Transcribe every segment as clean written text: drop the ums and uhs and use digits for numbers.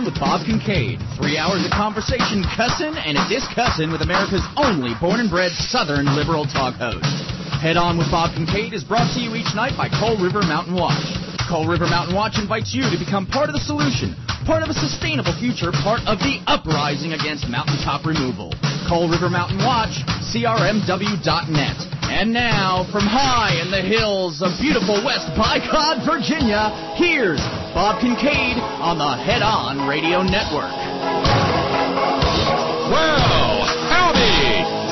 with Bob Kincaid. 3 hours of conversation, cussin' and a discussin' with America's only born and bred Southern liberal talk host. Head On with Bob Kincaid is brought to you each night by Coal River Mountain Watch. Coal River Mountain Watch invites you to become part of the solution, part of a sustainable future, part of the uprising against mountaintop removal. Coal River Mountain Watch, crmw.net. And now, from high in the hills of beautiful West Bicod, Virginia, here's Bob Kincaid on the Head On Radio Network. Well, howdy!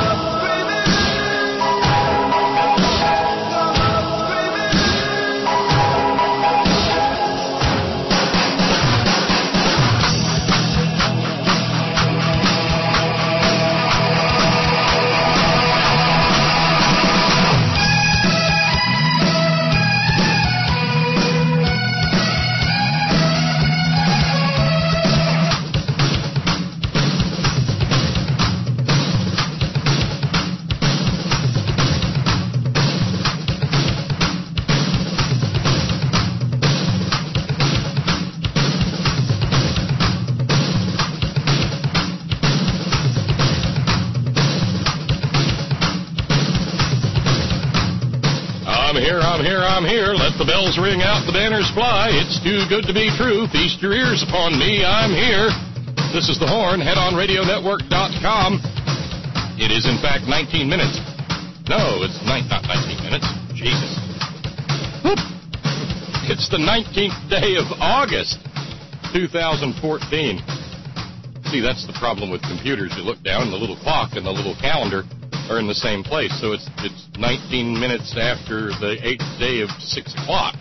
I'm here. Let the bells ring out, the banners fly. It's too good to be true. Feast your ears upon me. I'm here. This is The Horn, headonradionetwork.com. It is, in fact, 19 minutes. No, it's not 19 minutes. Jesus. Whoop. It's the 19th day of August, 2014. See, that's the problem with computers. You look down, the little clock and the little calendar are in the same place, so it's 19 minutes after the 8th day of 6 o'clock.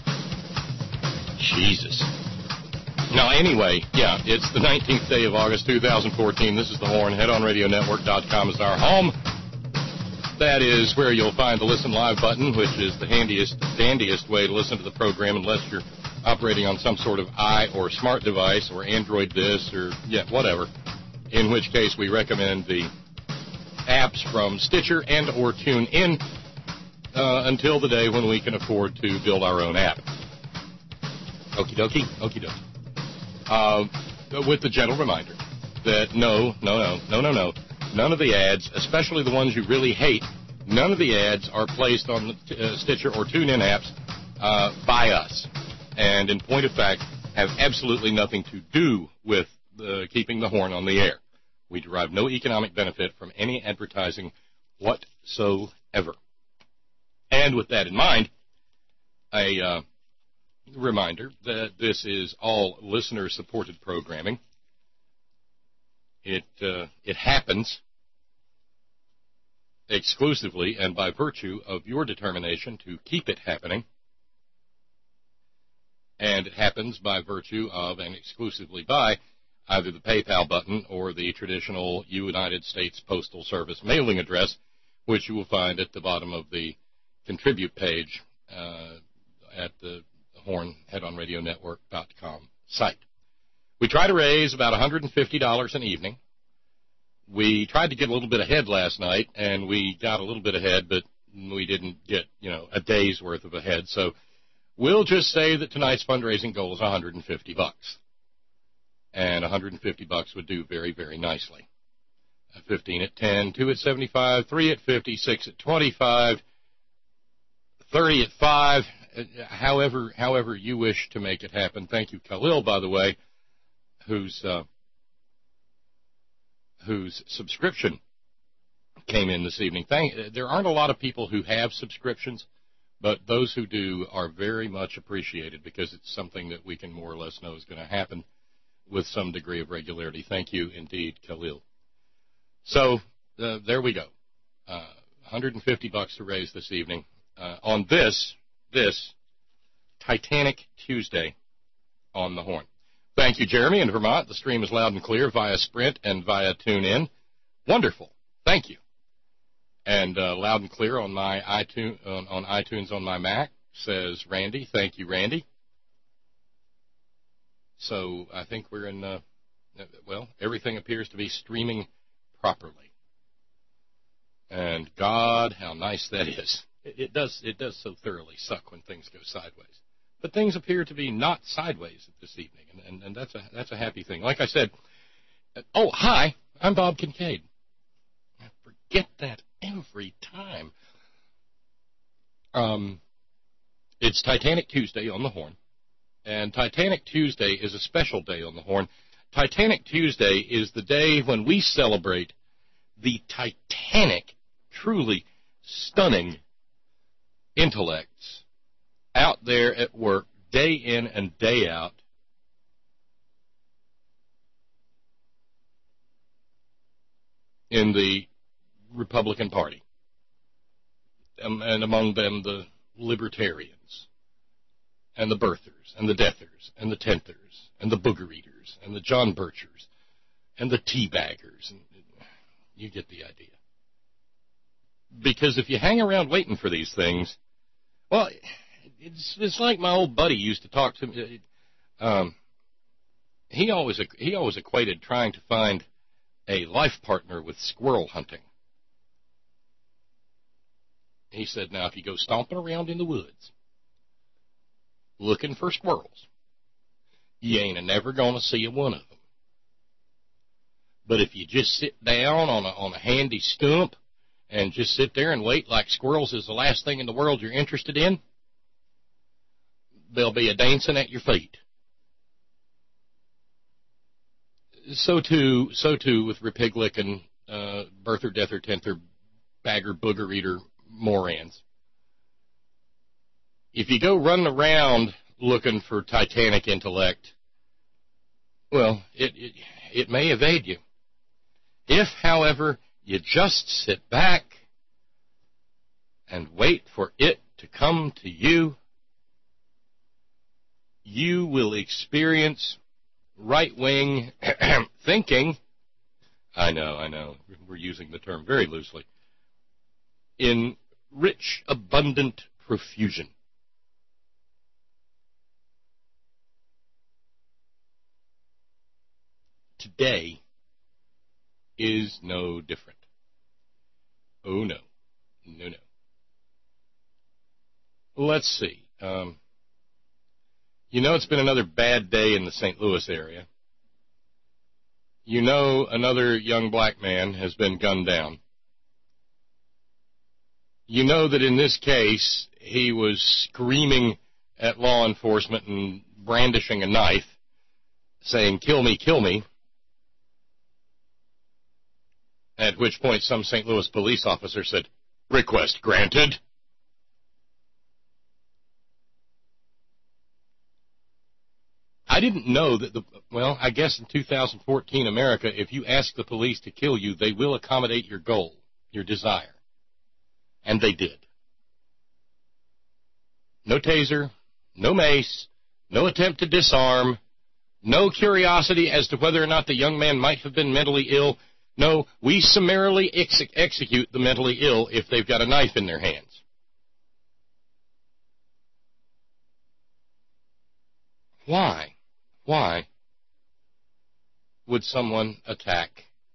Jesus. Now, anyway, yeah, it's the 19th day of August, 2014. This is The Horn. HeadOnRadioNetwork.com is our home. That is where you'll find the Listen Live button, which is the dandiest way to listen to the program unless you're operating on some sort of or smart device or Android this or, whatever, in which case we recommend the apps from Stitcher and or TuneIn until the day when we can afford to build our own app. Okie dokie. With the gentle reminder that no, none of the ads, especially the ones you really hate, none of the ads are placed on the Stitcher or TuneIn apps by us. And in point of fact, have absolutely nothing to do with keeping the Horn on the air. We derive no economic benefit from any advertising whatsoever. And with that in mind, a reminder that this is all listener-supported programming. It happens exclusively and by virtue of your determination to keep it happening. And it happens by virtue of and exclusively by either the PayPal button or the traditional United States Postal Service mailing address, which you will find at the bottom of the contribute page at the Horn HeadOnRadioNetwork.com site. We try to raise about $150 an evening. We tried to get a little bit ahead last night, and we got a little bit ahead, but we didn't get, a day's worth of ahead. So we'll just say that tonight's fundraising goal is $150. And $150 would do very, very nicely. 15 at 10, 2 at 75, 3 at 50, 6 at 25, 30 at 5, however you wish to make it happen. Thank you, Khalil, by the way, whose subscription came in this evening. There aren't a lot of people who have subscriptions, but those who do are very much appreciated because it's something that we can more or less know is going to happen with some degree of regularity. Thank you indeed, Khalil. So there we go. $150 to raise this evening on this Titanic Tuesday on the Horn. Thank you, Jeremy in Vermont. The stream is loud and clear via Sprint and via TuneIn. Wonderful. Thank you. And loud and clear on my iTunes on my Mac, says Randy. Thank you, Randy. So I think we're in, everything appears to be streaming properly. And God, how nice that is. It does so thoroughly suck when things go sideways. But things appear to be not sideways this evening, and that's a happy thing. Like I said, oh, hi, I'm Bob Kincaid. I forget that every time. It's Titanic Tuesday on the Horn, and Titanic Tuesday is a special day on the Horn. Titanic Tuesday is the day when we celebrate the titanic, truly stunning intellects out there at work day in and day out, in the Republican Party, and among them the libertarians, and the birthers, and the deathers, and the tenthers, and the booger eaters, and the John Birchers, and the teabaggers, and you get the idea. Because if you hang around waiting for these things, well, it's like my old buddy used to talk to me. He always equated trying to find a life partner with squirrel hunting. He said, now, if you go stomping around in the woods looking for squirrels, you ain't never going to see one of them. But if you just sit down on a handy stump and just sit there and wait like squirrels is the last thing in the world you're interested in, they'll be a-dancing at your feet. So too with Repiglickin', birther, deather, tenther, bagger, booger eater, morons. If you go running around looking for titanic intellect, well, it may evade you. If, however, you just sit back and wait for it to come to you, you will experience right-wing thinking. I know, we're using the term very loosely. In rich, abundant profusion. Today is no different. Oh, no. No. Let's see. It's been another bad day in the St. Louis area. Another young black man has been gunned down. You know that in this case, he was screaming at law enforcement and brandishing a knife, saying, "Kill me, kill me." At which point some St. Louis police officer said, "Request granted." I didn't know that I guess in 2014 America, if you ask the police to kill you, they will accommodate your goal, your desire. And they did. No taser, no mace, no attempt to disarm, no curiosity as to whether or not the young man might have been mentally ill. No, we summarily execute the mentally ill if they've got a knife in their hands. Why would someone attack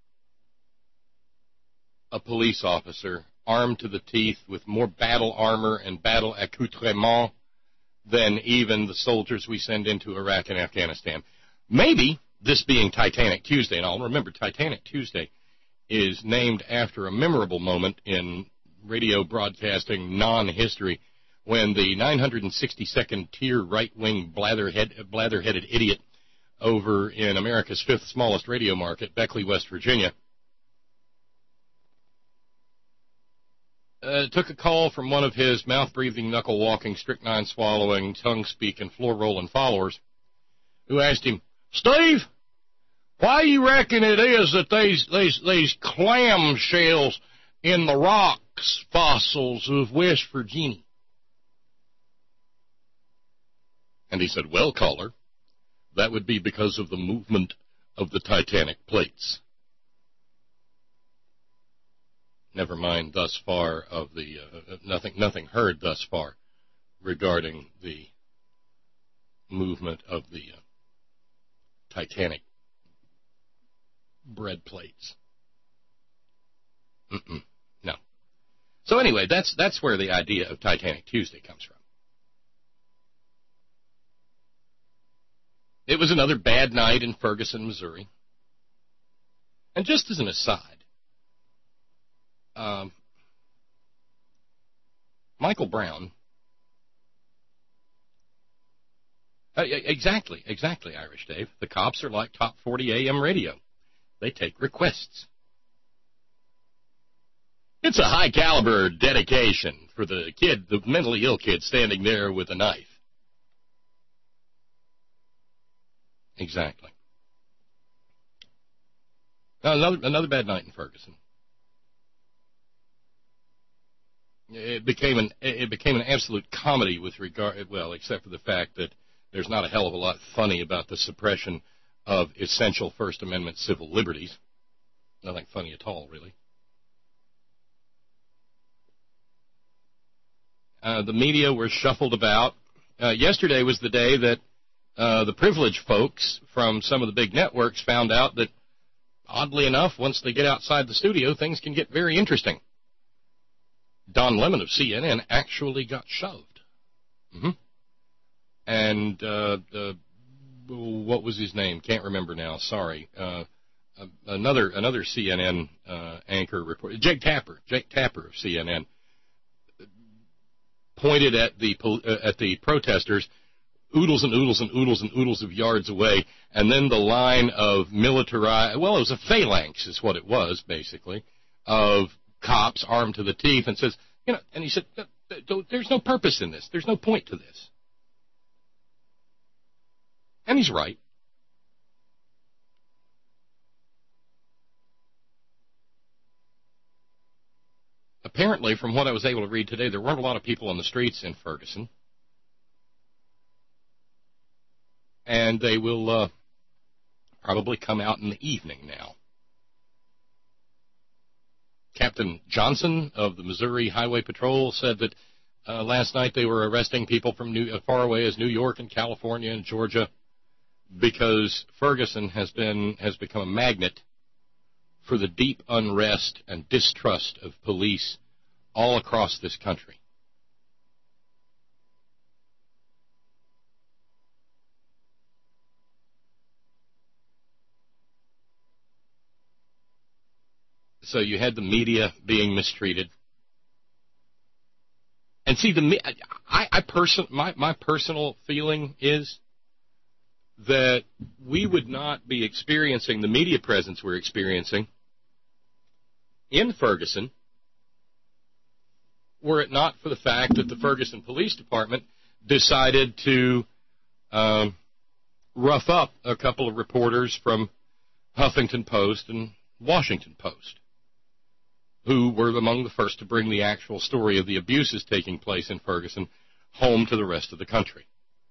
a police officer armed to the teeth with more battle armor and battle accoutrement than even the soldiers we send into Iraq and Afghanistan? Maybe, this being Titanic Tuesday, and I'll remember Titanic Tuesday is named after a memorable moment in radio broadcasting non-history when the 962nd tier right-wing blather-headed idiot over in America's fifth smallest radio market, Beckley, West Virginia, took a call from one of his mouth-breathing, knuckle-walking, strychnine-swallowing, tongue-speaking, floor-rolling followers who asked him, "Steve, why you reckon it is that these clam shells in the rocks fossils of West Virginia?" And he said, "Well, caller, that would be because of the movement of the Titanic plates." Never mind thus far of the nothing heard thus far regarding the movement of the Titanic bread plates. No. So anyway, that's where the idea of Titanic Tuesday comes from. It was another bad night in Ferguson, Missouri. And just as an aside, Michael Brown, exactly, Irish Dave. The cops are like Top 40 AM radio. They take requests. It's a high-caliber dedication for the kid, the mentally ill kid standing there with a knife. Exactly. Now, another bad night in Ferguson. It became an absolute comedy with regard, well, except for the fact that there's not a hell of a lot funny about the suppression of essential First Amendment civil liberties. Nothing funny at all, really. The media were shuffled about. Yesterday was the day that the privileged folks from some of the big networks found out that, oddly enough, once they get outside the studio, things can get very interesting. Don Lemon of CNN actually got shoved. And what was his name? Can't remember now. Sorry. Another CNN anchor report. Jake Tapper of CNN pointed at the protesters, oodles and oodles and oodles and oodles of yards away, and then the line of militarized, well, it was a phalanx is what it was, basically, of cops armed to the teeth, and says, and he said, there's no purpose in this. There's no point to this. And he's right. Apparently, from what I was able to read today, there weren't a lot of people on the streets in Ferguson. And they will probably come out in the evening now. Captain Johnson of the Missouri Highway Patrol said that last night they were arresting people from far away as New York and California and Georgia because Ferguson has become a magnet for the deep unrest and distrust of police all across this country. So you had the media being mistreated. And see, my personal feeling is that we would not be experiencing the media presence we're experiencing in Ferguson were it not for the fact that the Ferguson Police Department decided to rough up a couple of reporters from Huffington Post and Washington Post, who were among the first to bring the actual story of the abuses taking place in Ferguson home to the rest of the country.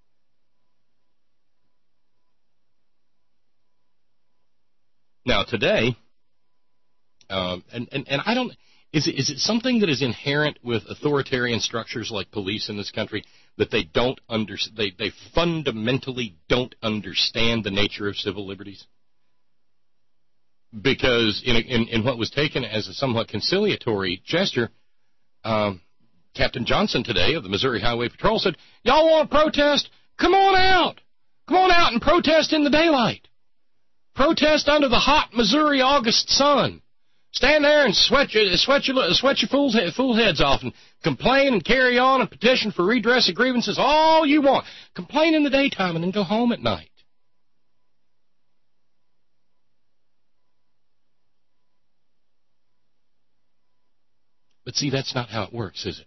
Now, today, and I don't, is it something that is inherent with authoritarian structures like police in this country that they don't they fundamentally don't understand the nature of civil liberties? Because in what was taken as a somewhat conciliatory gesture, Captain Johnson today of the Missouri Highway Patrol said, "Y'all want to protest? Come on out. Come on out and protest in the daylight. Protest under the hot Missouri August sun. Stand there and sweat your fool heads off and complain and carry on and petition for redress of grievances all you want. Complain in the daytime and then go home at night." But see, that's not how it works, is it?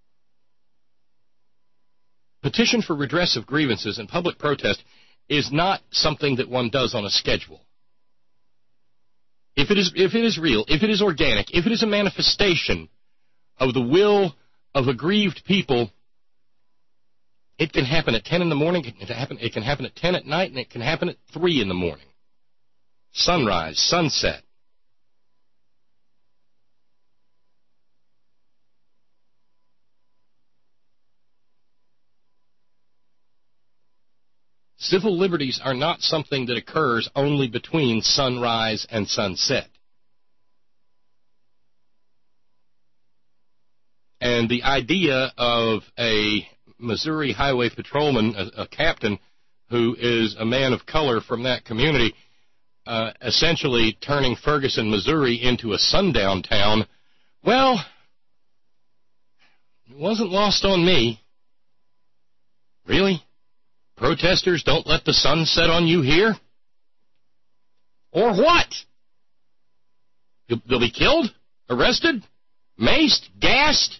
Petition for redress of grievances and public protest is not something that one does on a schedule. If it is real, if it is organic, if it is a manifestation of the will of aggrieved people, it can happen at 10 in the morning, it can happen at 10 at night, and it can happen at 3 in the morning. Sunrise, sunset. Civil liberties are not something that occurs only between sunrise and sunset. And the idea of a Missouri highway patrolman, a captain, who is a man of color from that community, essentially turning Ferguson, Missouri into a sundown town, well, it wasn't lost on me. Really? Protesters don't let the sun set on you here? Or what? They'll be killed? Arrested? Maced? Gassed?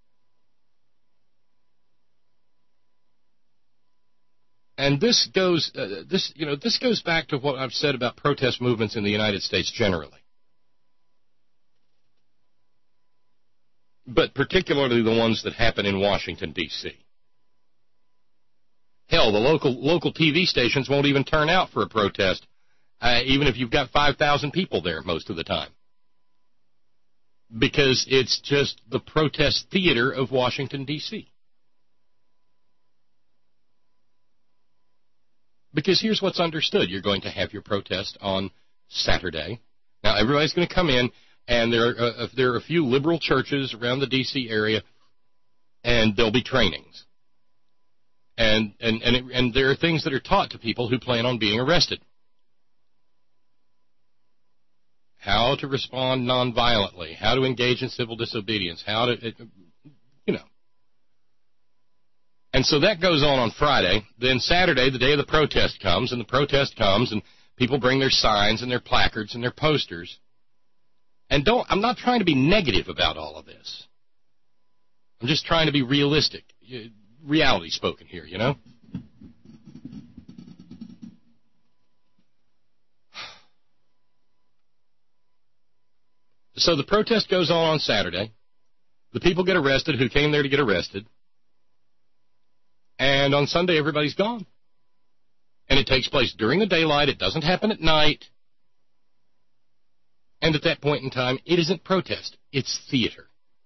And this goes back to what I've said about protest movements in the United States generally. But particularly the ones that happen in Washington, D.C. Hell, the local TV stations won't even turn out for a protest, even if you've got 5,000 people there most of the time. Because it's just the protest theater of Washington, D.C. Because here's what's understood. You're going to have your protest on Saturday. Now, everybody's going to come in, and there are a few liberal churches around the D.C. area, and there'll be trainings. And there are things that are taught to people who plan on being arrested. How to respond nonviolently, how to engage in civil disobedience, how to, And so that goes on Friday. Then Saturday, the day of the protest comes, and people bring their signs and their placards and their posters. And I'm not trying to be negative about all of this. I'm just trying to be realistic. Reality spoken here, you know? So the protest goes on Saturday. The people get arrested who came there to get arrested. And on Sunday, everybody's gone. And it takes place during the daylight. It doesn't happen at night. And at that point in time, it isn't protest. It's theater.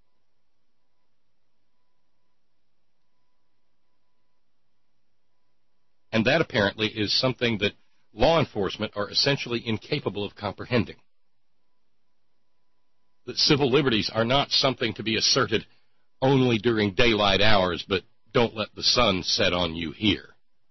And that apparently is something that law enforcement are essentially incapable of comprehending. That civil liberties are not something to be asserted only during daylight hours, but don't let the sun set on you here.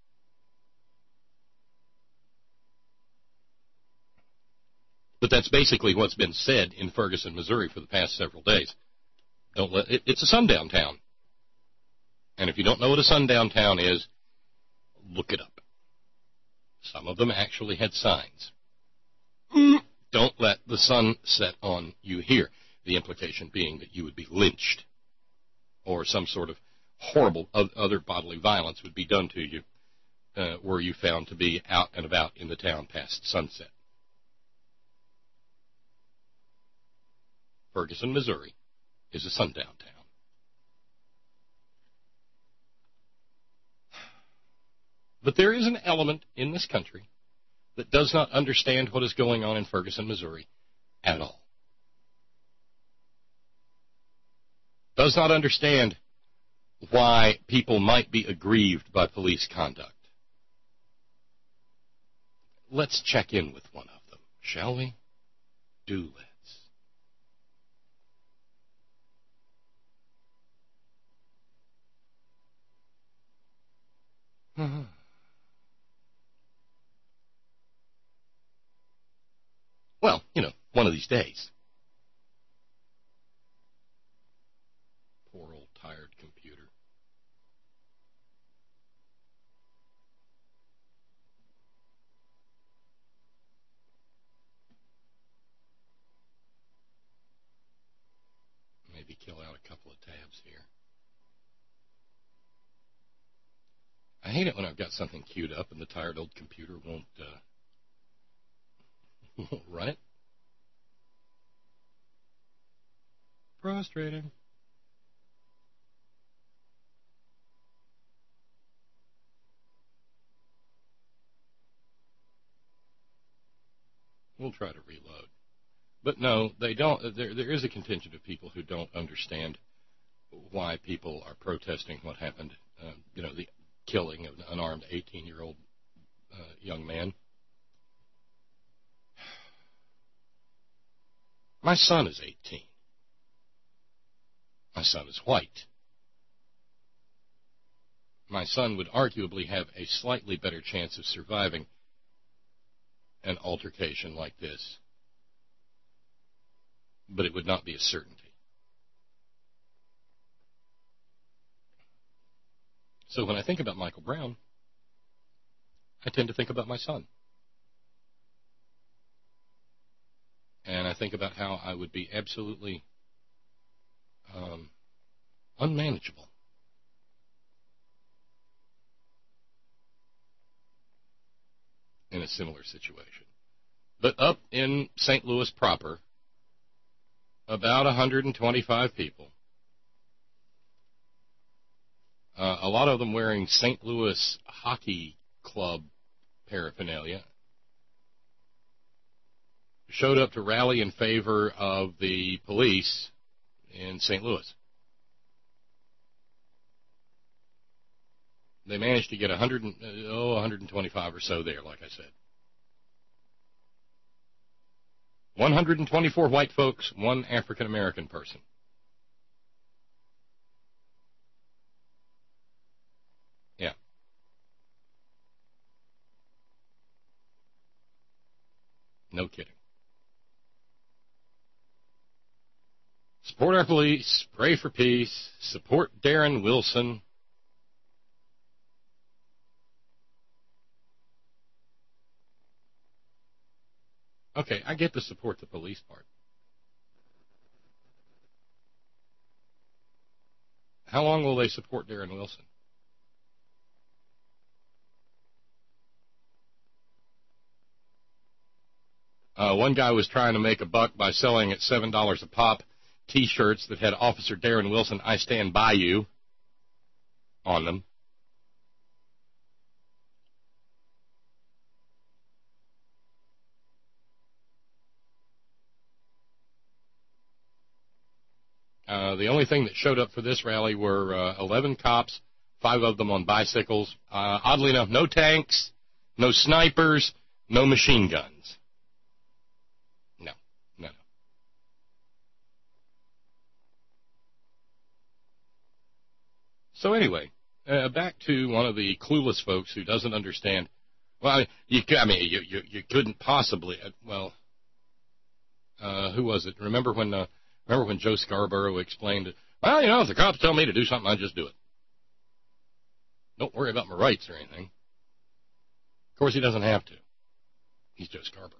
But that's basically what's been said in Ferguson, Missouri for the past several days. It's a sundown town. And if you don't know what a sundown town is, look it up. Some of them actually had signs. Don't let the sun set on you here. The implication being that you would be lynched or some sort of horrible other bodily violence would be done to you were you found to be out and about in the town past sunset. Ferguson, Missouri is a sundown town. But there is an element in this country that does not understand what is going on in Ferguson, Missouri at all. Does not understand why people might be aggrieved by police conduct. Let's check in with one of them, shall we? Do let's. Well, one of these days. Poor old tired computer. Maybe kill out a couple of tabs here. I hate it when I've got something queued up and the tired old computer won't run it. Frustrating. We'll try to reload. But no, they don't. There is a contingent of people who don't understand why people are protesting what happened, the killing of an unarmed 18-year-old young man. My son is 18. My son is white. my son would arguably have a slightly better chance of surviving an altercation like this. But it would not be a certainty. So when I think about Michael Brown, I tend to think about my son. And I think about how I would be absolutely unmanageable. In a similar situation. But up in St. Louis proper, about 125 people, a lot of them wearing St. Louis Hockey Club paraphernalia, showed up to rally in favor of the police in St. Louis. They managed to get 125 or so there, like I said. 124 white folks, one African-American person. Yeah. No kidding. Support our police, pray for peace, support Darren Wilson. Okay, I get to support the police part. How long will they support Darren Wilson? One guy was trying to make a buck by selling at $7 a pop T-shirts that had Officer Darren Wilson, I stand by you, on them. The only thing that showed up for this rally were 11 cops, 5 of them on bicycles. Oddly enough, no tanks, no snipers, no machine guns. No. So anyway, back to one of the clueless folks who doesn't understand. Well, you couldn't possibly. Who was it? Remember when Joe Scarborough explained, well, if the cops tell me to do something, I just do it. Don't worry about my rights or anything. Of course, he doesn't have to. He's Joe Scarborough.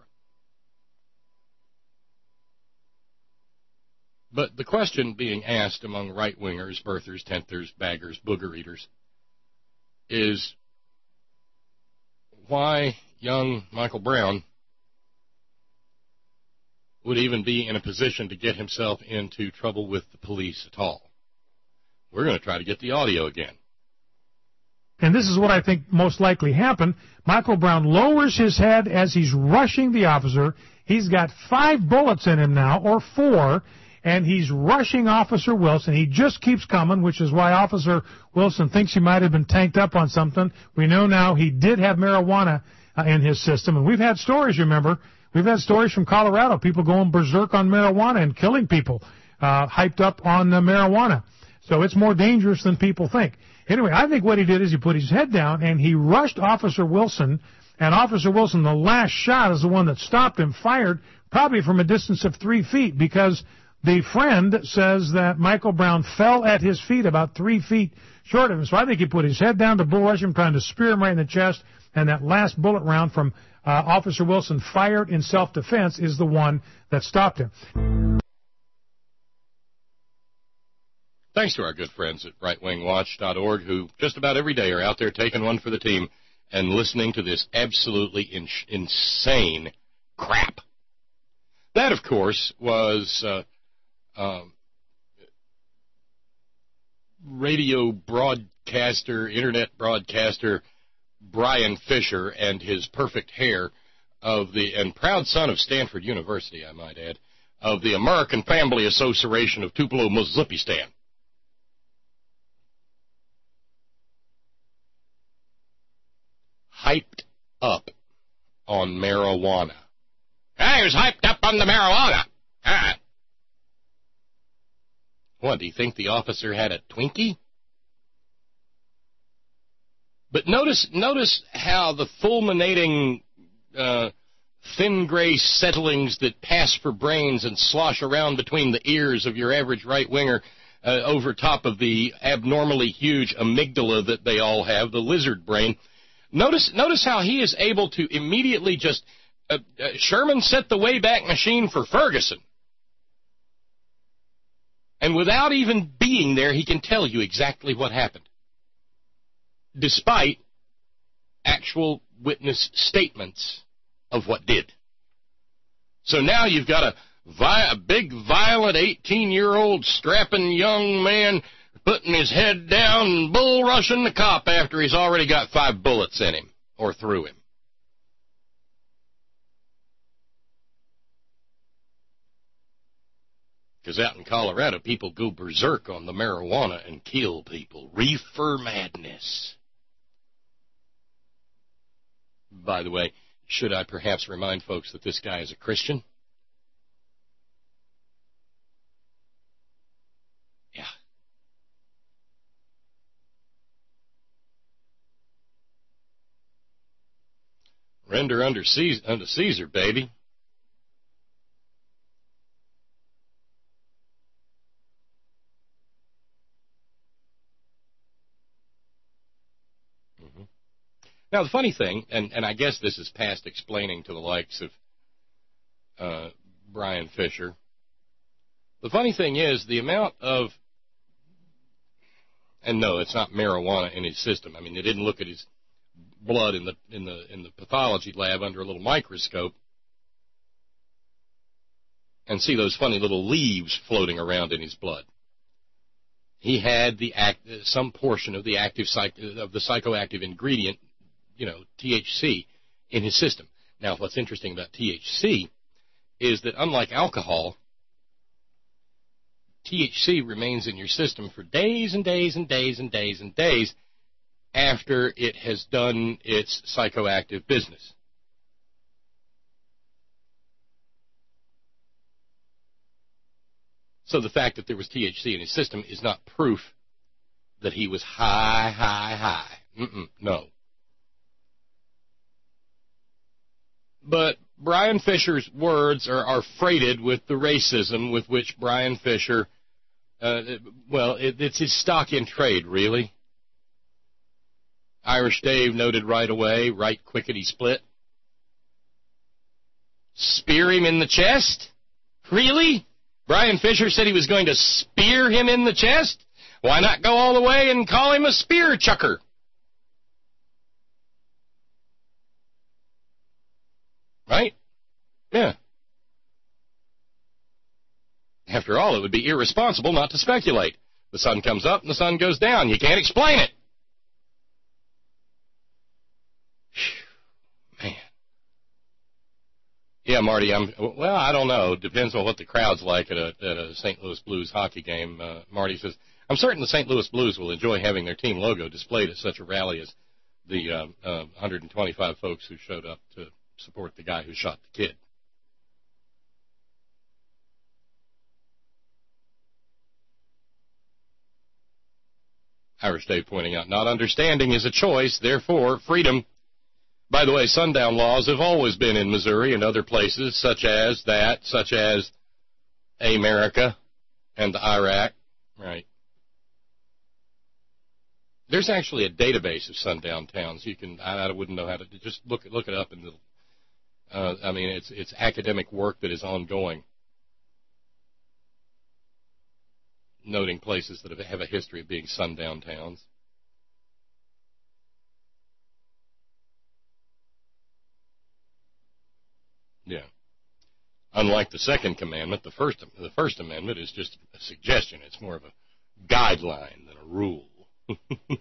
But the question being asked among right-wingers, birthers, tenthers, baggers, booger eaters, is why young Michael Brown would even be in a position to get himself into trouble with the police at all. We're going to try to get the audio again. And this is what I think most likely happened. Michael Brown lowers his head as he's rushing the officer. He's got 5 bullets in him now, or 4, and he's rushing Officer Wilson. He just keeps coming, which is why Officer Wilson thinks he might have been tanked up on something. We know now he did have marijuana in his system, and we've had stories, remember. We've had stories from Colorado, people going berserk on marijuana and killing people, hyped up on marijuana. So it's more dangerous than people think. Anyway, I think what he did is he put his head down and he rushed Officer Wilson, and Officer Wilson, the last shot is the one that stopped him, fired probably from a distance of 3 feet, because the friend says that Michael Brown fell at his feet about 3 feet short of him. So I think he put his head down to bull rush him, trying to spear him right in the chest, and that last bullet round from Officer Wilson fired in self-defense is the one that stopped him. Thanks to our good friends at rightwingwatch.org, who just about every day are out there taking one for the team and listening to this absolutely insane crap. That, of course, was radio broadcaster, internet broadcaster Brian Fisher and his perfect hair and proud son of Stanford University, I might add, of the American Family Association of Tupelo, Mississippistan. Hyped up on marijuana. I was hyped up on the marijuana. What, do you think the officer had a Twinkie? But notice how the fulminating thin gray settlings that pass for brains and slosh around between the ears of your average right-winger over top of the abnormally huge amygdala that they all have, the lizard brain. Notice how he is able to immediately just Sherman set the Wayback Machine for Ferguson. And without even being there, he can tell you exactly what happened, despite actual witness statements of what did. So now you've got a big, violent 18-year-old strapping young man putting his head down and bull rushing the cop after he's already got 5 bullets in him or through him. Because out in Colorado, people go berserk on the marijuana and kill people. Reefer madness. By the way, should I perhaps remind folks that this guy is a Christian? Yeah. Render unto Caesar, baby. Now, the funny thing, and I guess this is past explaining to the likes of Brian Fisher, the funny thing is the amount of, and no, it's not marijuana in his system. I mean, they didn't look at his blood in the pathology lab under a little microscope and see those funny little leaves floating around in his blood. He had some portion of the psychoactive ingredient, THC, in his system. Now, what's interesting about THC is that unlike alcohol, THC remains in your system for days and days and days and days and days after it has done its psychoactive business. So the fact that there was THC in his system is not proof that he was high. No. But Brian Fisher's words are freighted with the racism with which Brian Fisher, it's his stock in trade, really. Irish Dave noted right away, right quickety split. Spear him in the chest? Really? Brian Fisher said he was going to spear him in the chest? Why not go all the way and call him a spear chucker? Right? Yeah. After all, it would be irresponsible not to speculate. The sun comes up and the sun goes down. You can't explain it. Man. Yeah, Marty, I don't know. Depends on what the crowd's like at a St. Louis Blues hockey game. Marty says, I'm certain the St. Louis Blues will enjoy having their team logo displayed at such a rally as the 125 folks who showed up to support the guy who shot the kid. Irish Dave pointing out, not understanding is a choice, therefore freedom. By the way, sundown laws have always been in Missouri and other places, such as America and Iraq. Right. There's actually a database of sundown towns. I wouldn't know how to just look it up, and it's academic work that is ongoing, noting places that have a history of being sundown towns. Yeah. Unlike the Second Commandment, the First Amendment is just a suggestion. It's more of a guideline than a rule. Yeah.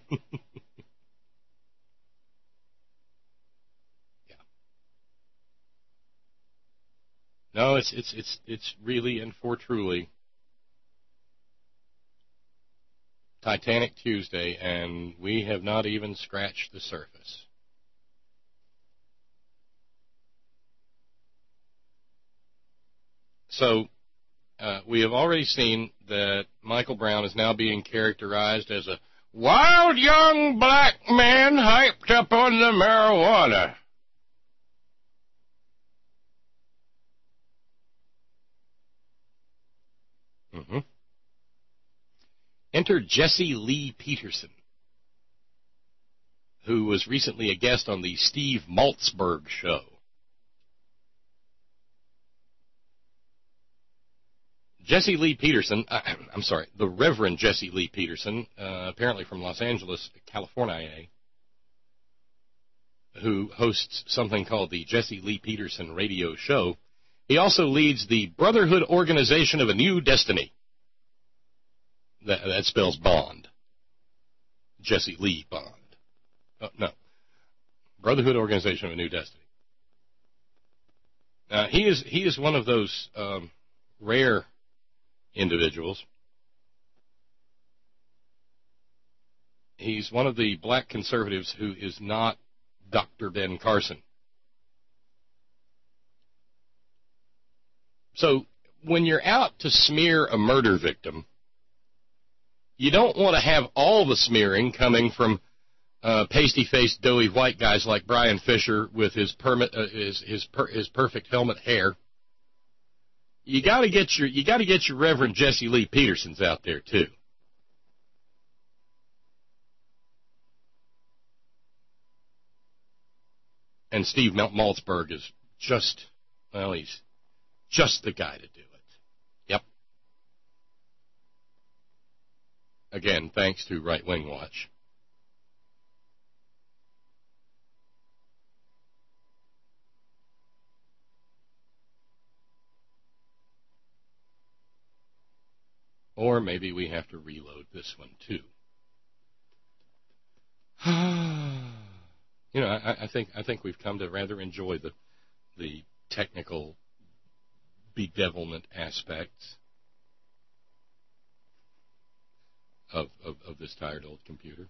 No, it's really and for truly Titanic Tuesday, and we have not even scratched the surface. So we have already seen that Michael Brown is now being characterized as a Wild young black man hyped up on the marijuana. Enter Jesse Lee Peterson, who was recently a guest on the Steve Maltzberg show. Jesse Lee Peterson, the Reverend Jesse Lee Peterson, apparently from Los Angeles, California, who hosts something called the Jesse Lee Peterson Radio Show. He also leads the Brotherhood Organization of a New Destiny. That spells Bond. Jesse Lee Bond. No. Brotherhood Organization of a New Destiny. He is one of those rare individuals. He's one of the black conservatives who is not Dr. Ben Carson. So when you're out to smear a murder victim, you don't want to have all the smearing coming from pasty-faced, doughy white guys like Brian Fisher with his perfect helmet hair. You got to get your Reverend Jesse Lee Petersons out there too. And Steve Maltzberg is he's just the guy to do it. Yep. Again, thanks to Right Wing Watch. Or maybe we have to reload this one too. I think we've come to rather enjoy the technical bedevilment aspects of this tired old computer.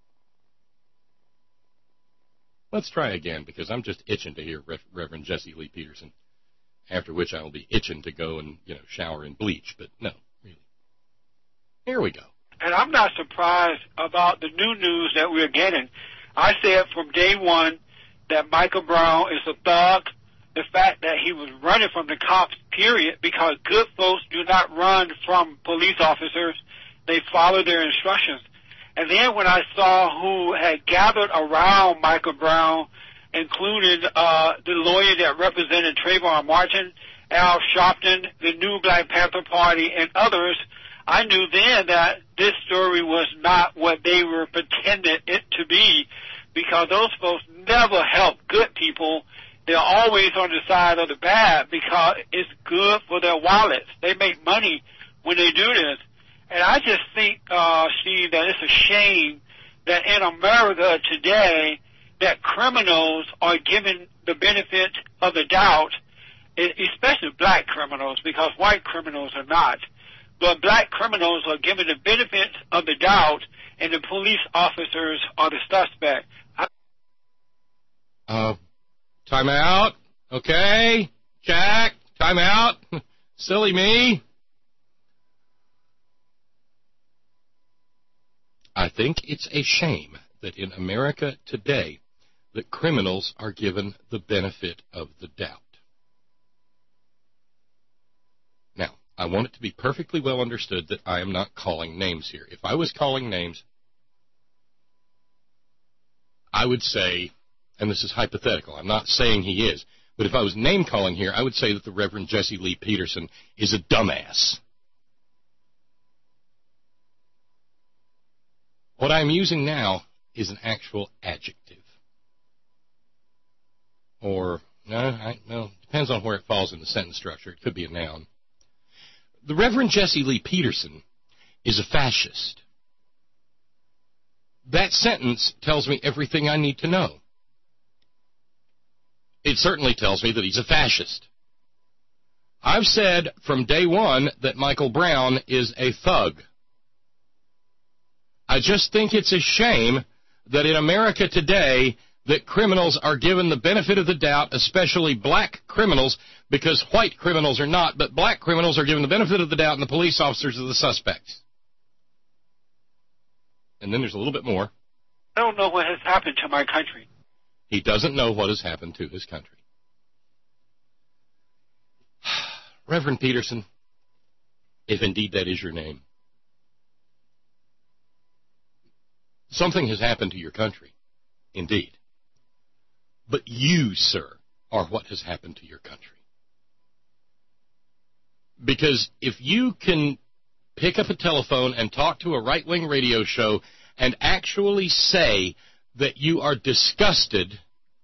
Let's try again, because I'm just itching to hear Reverend Jesse Lee Peterson, after which I will be itching to go and shower in bleach, but no, really. Here we go. And I'm not surprised about the new news that we're getting. I said from day one that Michael Brown is a thug. The fact that he was running from the cops, period, because good folks do not run from police officers. They follow their instructions. And then when I saw who had gathered around Michael Brown, including the lawyer that represented Trayvon Martin, Al Sharpton, the New Black Panther Party, and others, I knew then that this story was not what they were pretending it to be, because those folks never help good people. They're always on the side of the bad because it's good for their wallets. They make money when they do this. And I just think, Steve, that it's a shame that in America today that criminals are given the benefit of the doubt, especially black criminals, because white criminals are not. But black criminals are given the benefit of the doubt, and the police officers are the suspect. Time out. Okay. Jack, time out. Silly me. I think it's a shame that in America today that criminals are given the benefit of the doubt. Now, I want it to be perfectly well understood that I am not calling names here. If I was calling names, I would say, and this is hypothetical, I'm not saying he is, but if I was name calling here, I would say that the Reverend Jesse Lee Peterson is a dumbass. What I'm using now is an actual adjective. Or, depends on where it falls in the sentence structure. It could be a noun. The Reverend Jesse Lee Peterson is a fascist. That sentence tells me everything I need to know. It certainly tells me that he's a fascist. I've said from day one that Michael Brown is a thug. I just think it's a shame that in America today that criminals are given the benefit of the doubt, especially black criminals, because white criminals are not, but black criminals are given the benefit of the doubt and the police officers are the suspects. And then there's a little bit more. I don't know what has happened to my country. He doesn't know what has happened to his country. Reverend Peterson, if indeed that is your name, something has happened to your country, indeed. But you, sir, are what has happened to your country. Because if you can pick up a telephone and talk to a right-wing radio show and actually say that you are disgusted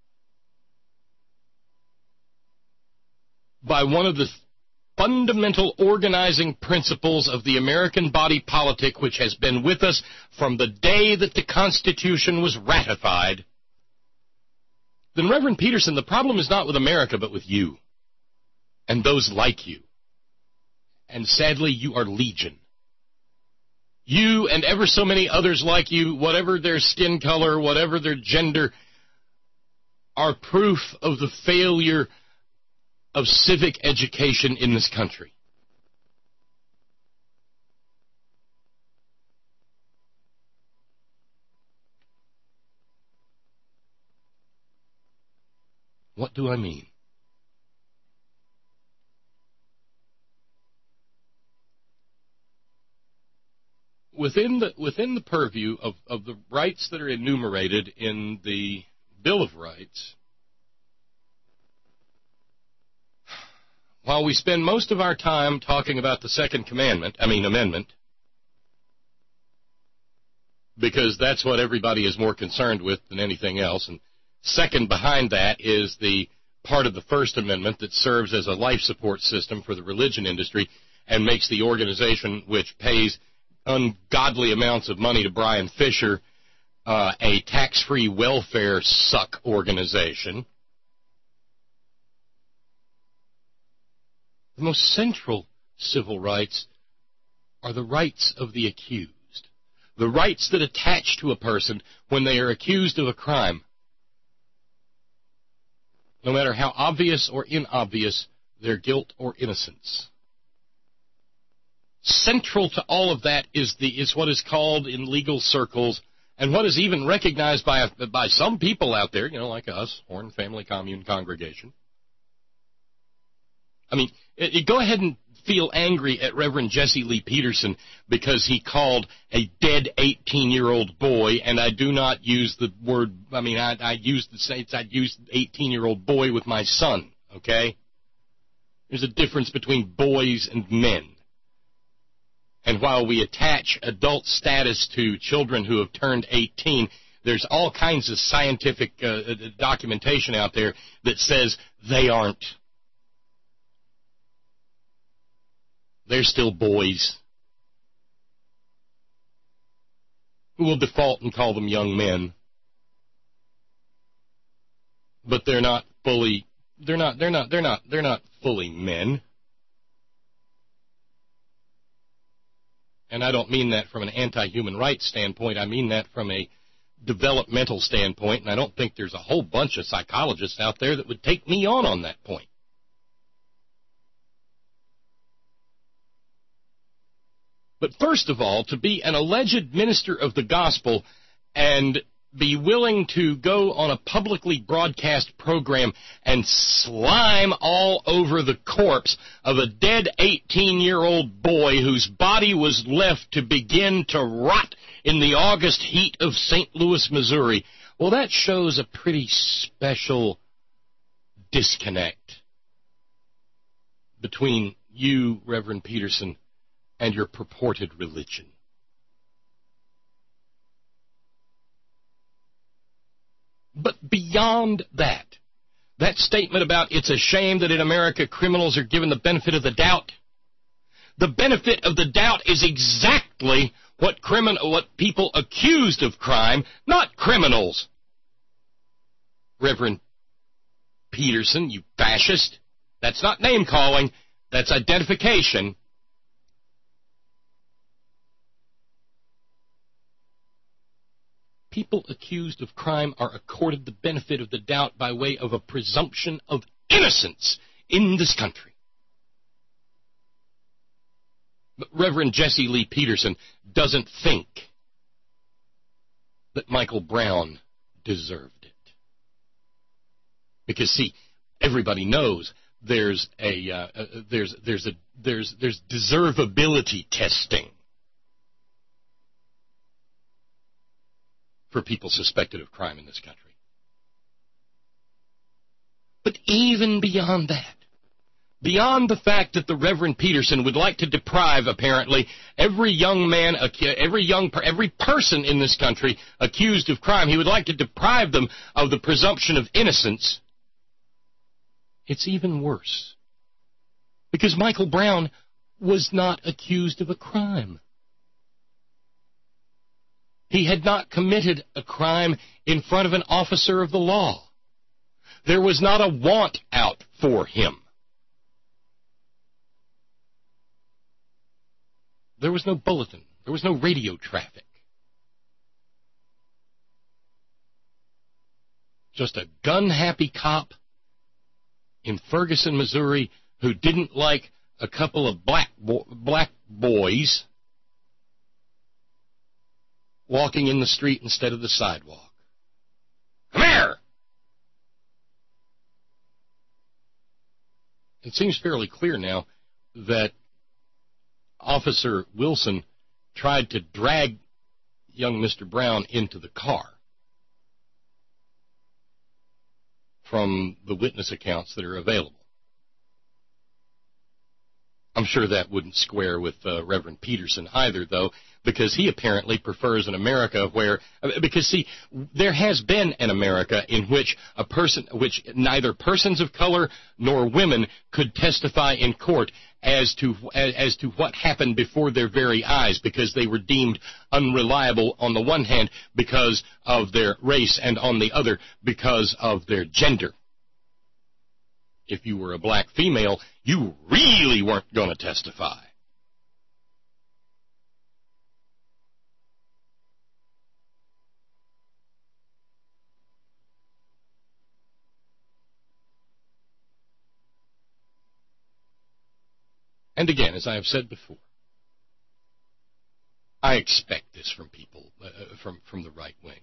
by one of the fundamental organizing principles of the American body politic, which has been with us from the day that the Constitution was ratified, then, Reverend Peterson, the problem is not with America, but with you and those like you. And sadly, you are legion. You and ever so many others like you, whatever their skin color, whatever their gender, are proof of the failure of civic education in this country. What do I mean? Within the purview of the rights that are enumerated in the Bill of Rights, while we spend most of our time talking about the Second Amendment, because that's what everybody is more concerned with than anything else, and second behind that is the part of the First Amendment that serves as a life support system for the religion industry and makes the organization which pays ungodly amounts of money to Brian Fisher a tax-free welfare suck organization. The most central civil rights are the rights of the accused, the rights that attach to a person when they are accused of a crime, no matter how obvious or inobvious their guilt or innocence. Central to all of that is what is called in legal circles, and what is even recognized by some people out there, like us, Horn Family Commune Congregation. I mean, go ahead and feel angry at Reverend Jesse Lee Peterson because he called a dead 18-year-old boy, and I do not use the word, I use 18-year-old boy with my son, okay? There's a difference between boys and men. And while we attach adult status to children who have turned 18, there's all kinds of scientific documentation out there that says they aren't. They're still boys. We'll default and call them young men. But they're not fully men. And I don't mean that from an anti-human rights standpoint. I mean that from a developmental standpoint, and I don't think there's a whole bunch of psychologists out there that would take me on that point. But first of all, to be an alleged minister of the gospel and be willing to go on a publicly broadcast program and slime all over the corpse of a dead 18-year-old boy whose body was left to begin to rot in the August heat of St. Louis, Missouri, well, that shows a pretty special disconnect between you, Reverend Peterson, and your purported religion. But beyond that statement about it's a shame that in America criminals are given the benefit of the doubt, the benefit of the doubt is exactly what people accused of crime, not criminals. Reverend Peterson, you fascist, that's not name-calling, that's identification. People accused of crime are accorded the benefit of the doubt by way of a presumption of innocence in this country. But Reverend Jesse Lee Peterson doesn't think that Michael Brown deserved it. Because, see, everybody knows there's deservability testing for people suspected of crime in this country. But even beyond that, beyond the fact that the Reverend Peterson would like to deprive, apparently, every person in this country accused of crime, he would like to deprive them of the presumption of innocence. It's even worse. Because Michael Brown was not accused of a crime. He had not committed a crime in front of an officer of the law. There was not a warrant out for him. There was no bulletin. There was no radio traffic. Just a gun-happy cop in Ferguson, Missouri, who didn't like a couple of black boys walking in the street instead of the sidewalk. Come here! It seems fairly clear now that Officer Wilson tried to drag young Mr. Brown into the car from the witness accounts that are available. I'm sure that wouldn't square with Reverend Peterson either, though, because he apparently prefers an America where, because see, there has been an America in which which neither persons of color nor women could testify in court as to what happened before their very eyes, because they were deemed unreliable on the one hand because of their race and on the other because of their gender. If you were a black female, you really weren't going to testify. And again, as I have said before, I expect this from people, from the right wing.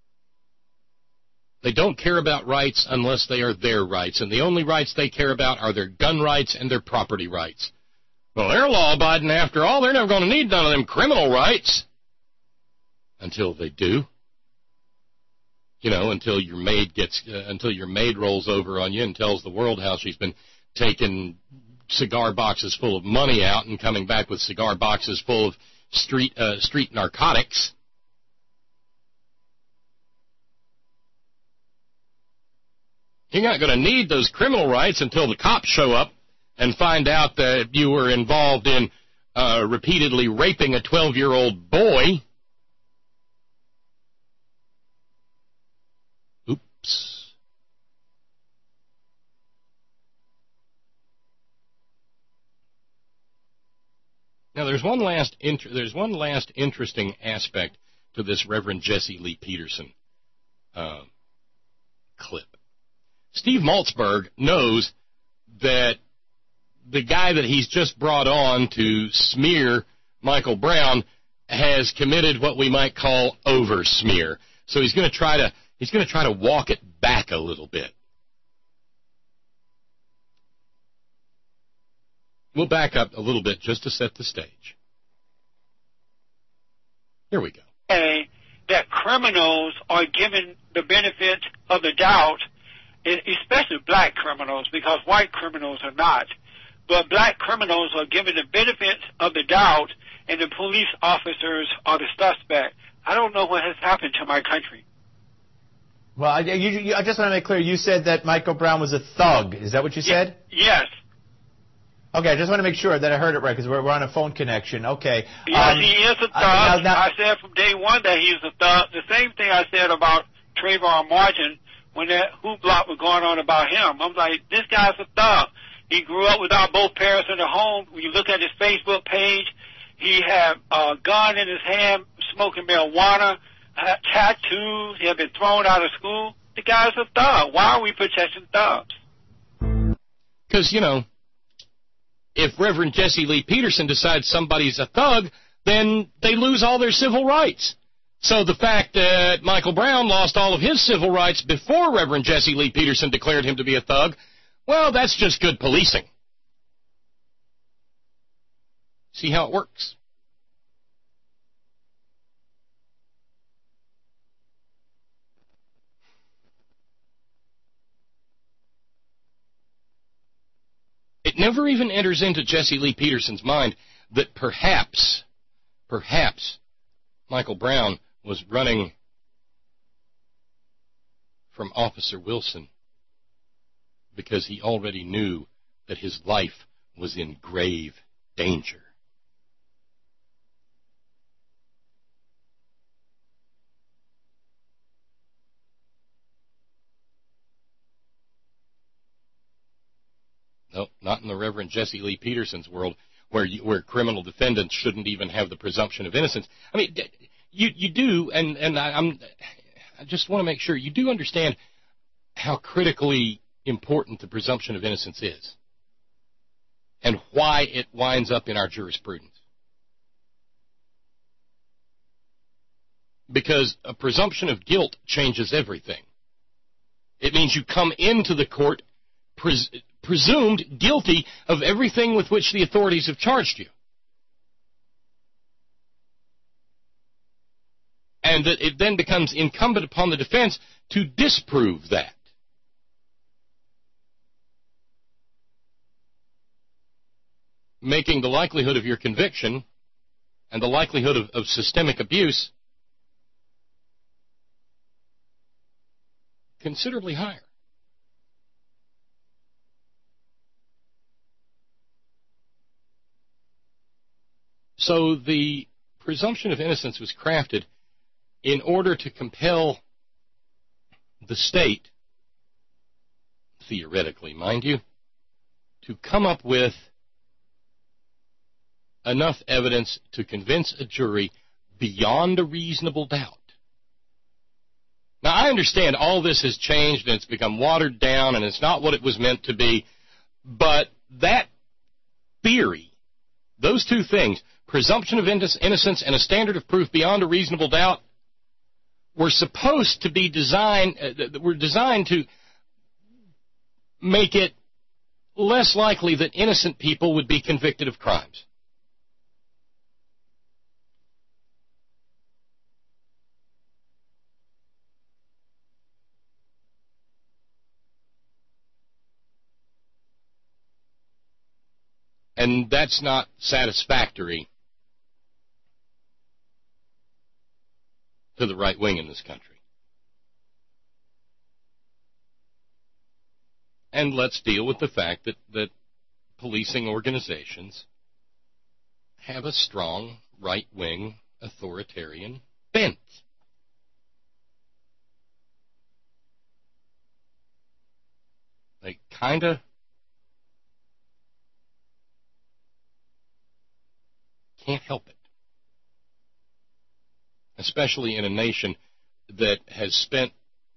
They don't care about rights unless they are their rights, and the only rights they care about are their gun rights and their property rights. Well, they're law-abiding after all. They're never going to need none of them criminal rights. Until they do. You know, until your maid rolls over on you and tells the world how she's been taking cigar boxes full of money out and coming back with cigar boxes full of street narcotics. You're not going to need those criminal rights until the cops show up and find out that you were involved in repeatedly raping a 12-year-old boy. Oops. Now, there's one last interesting aspect to this Reverend Jesse Lee Peterson clip. Steve Maltzberg knows that the guy that he's just brought on to smear Michael Brown has committed what we might call over-smear. So he's going to try to walk it back a little bit. We'll back up a little bit just to set the stage. Here we go. That criminals are given the benefit of the doubt, especially black criminals, because white criminals are not. But black criminals are given the benefit of the doubt, and the police officers are the suspect. I don't know what has happened to my country. Well, I just want to make clear, you said that Michael Brown was a thug. Is that what you said? Yes. Okay, I just want to make sure that I heard it right, because we're on a phone connection. Okay. Yes, he is a thug. I said from day one that he's a thug. The same thing I said about Trayvon Martin when that hoopla was going on about him. I'm like, this guy's a thug. He grew up without both parents in the home. When you look at his Facebook page, he had a gun in his hand, smoking marijuana, tattoos. He had been thrown out of school. The guy's a thug. Why are we protecting thugs? Because, you know, if Reverend Jesse Lee Peterson decides somebody's a thug, then they lose all their civil rights. So the fact that Michael Brown lost all of his civil rights before Reverend Jesse Lee Peterson declared him to be a thug, well, that's just good policing. See how it works? It never even enters into Jesse Lee Peterson's mind that perhaps Michael Brown was running from Officer Wilson because he already knew that his life was in grave danger. No, not in the Reverend Jesse Lee Peterson's world, where criminal defendants shouldn't even have the presumption of innocence. I mean, you do, and I just want to make sure you do understand how critically important the presumption of innocence is, and why it winds up in our jurisprudence. Because a presumption of guilt changes everything. It means you come into the court presumed guilty of everything with which the authorities have charged you. And that it then becomes incumbent upon the defense to disprove that. Making the likelihood of your conviction and the likelihood of systemic abuse considerably higher. So the presumption of innocence was crafted in order to compel the state, theoretically, mind you, to come up with enough evidence to convince a jury beyond a reasonable doubt. Now, I understand all this has changed and it's become watered down and it's not what it was meant to be, but that theory, those two things, presumption of innocence and a standard of proof beyond a reasonable doubt, were supposed to be designed to make it less likely that innocent people would be convicted of crimes. And that's not satisfactory to the right wing in this country. And let's deal with the fact that policing organizations have a strong right-wing authoritarian bent. They kind of can't help it. Especially in a nation that has spent,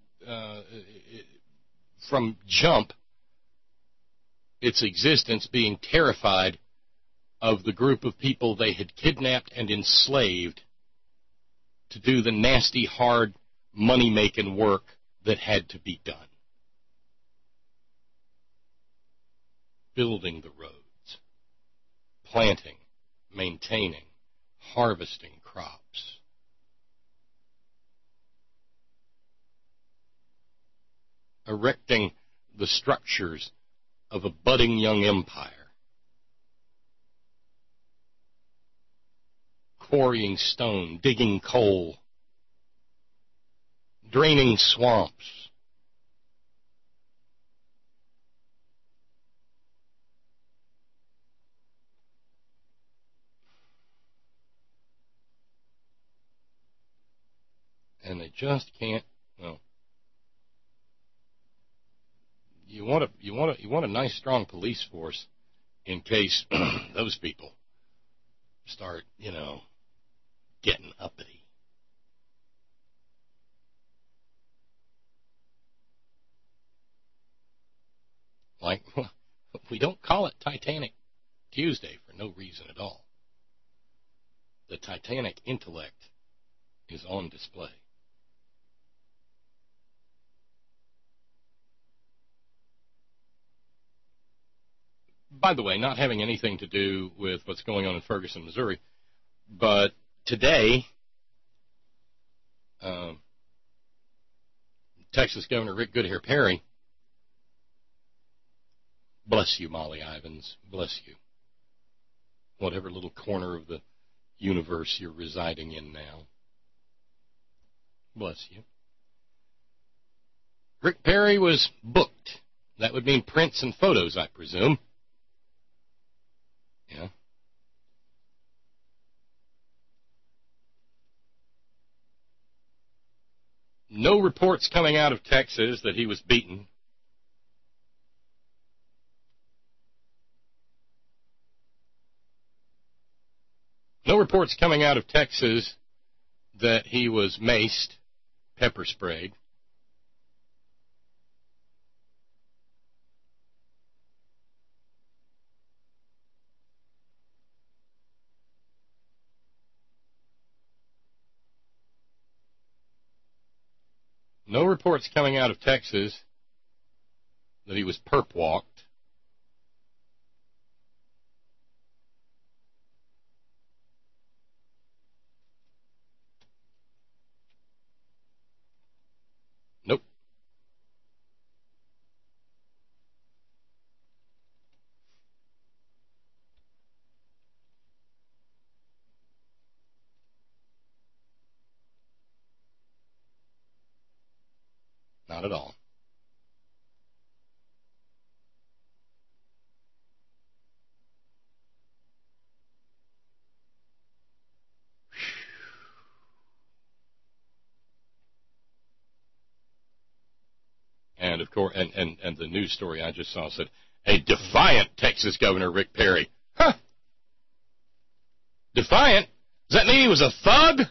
from jump, its existence being terrified of the group of people they had kidnapped and enslaved to do the nasty, hard, money-making work that had to be done. Building the roads, planting, maintaining, harvesting crops. Erecting the structures of a budding young empire. Quarrying stone, digging coal, draining swamps. And they just can't, well, you want a nice strong police force in case those people start, getting uppity. Like, we don't call it Titanic Tuesday for no reason at all. The Titanic intellect is on display. By the way, not having anything to do with what's going on in Ferguson, Missouri, but today, Texas Governor Rick Goodhair Perry, bless you, Molly Ivins, bless you, whatever little corner of the universe you're residing in now, bless you. Rick Perry was booked. That would mean prints and photos, I presume. Yeah. No reports coming out of Texas that he was beaten. No reports coming out of Texas that he was maced, pepper sprayed. No reports coming out of Texas that he was perp walked. Nope. Not at all. And of course, and the news story I just saw said, a defiant Texas Governor Rick Perry. Huh. Defiant? Does that mean he was a thug?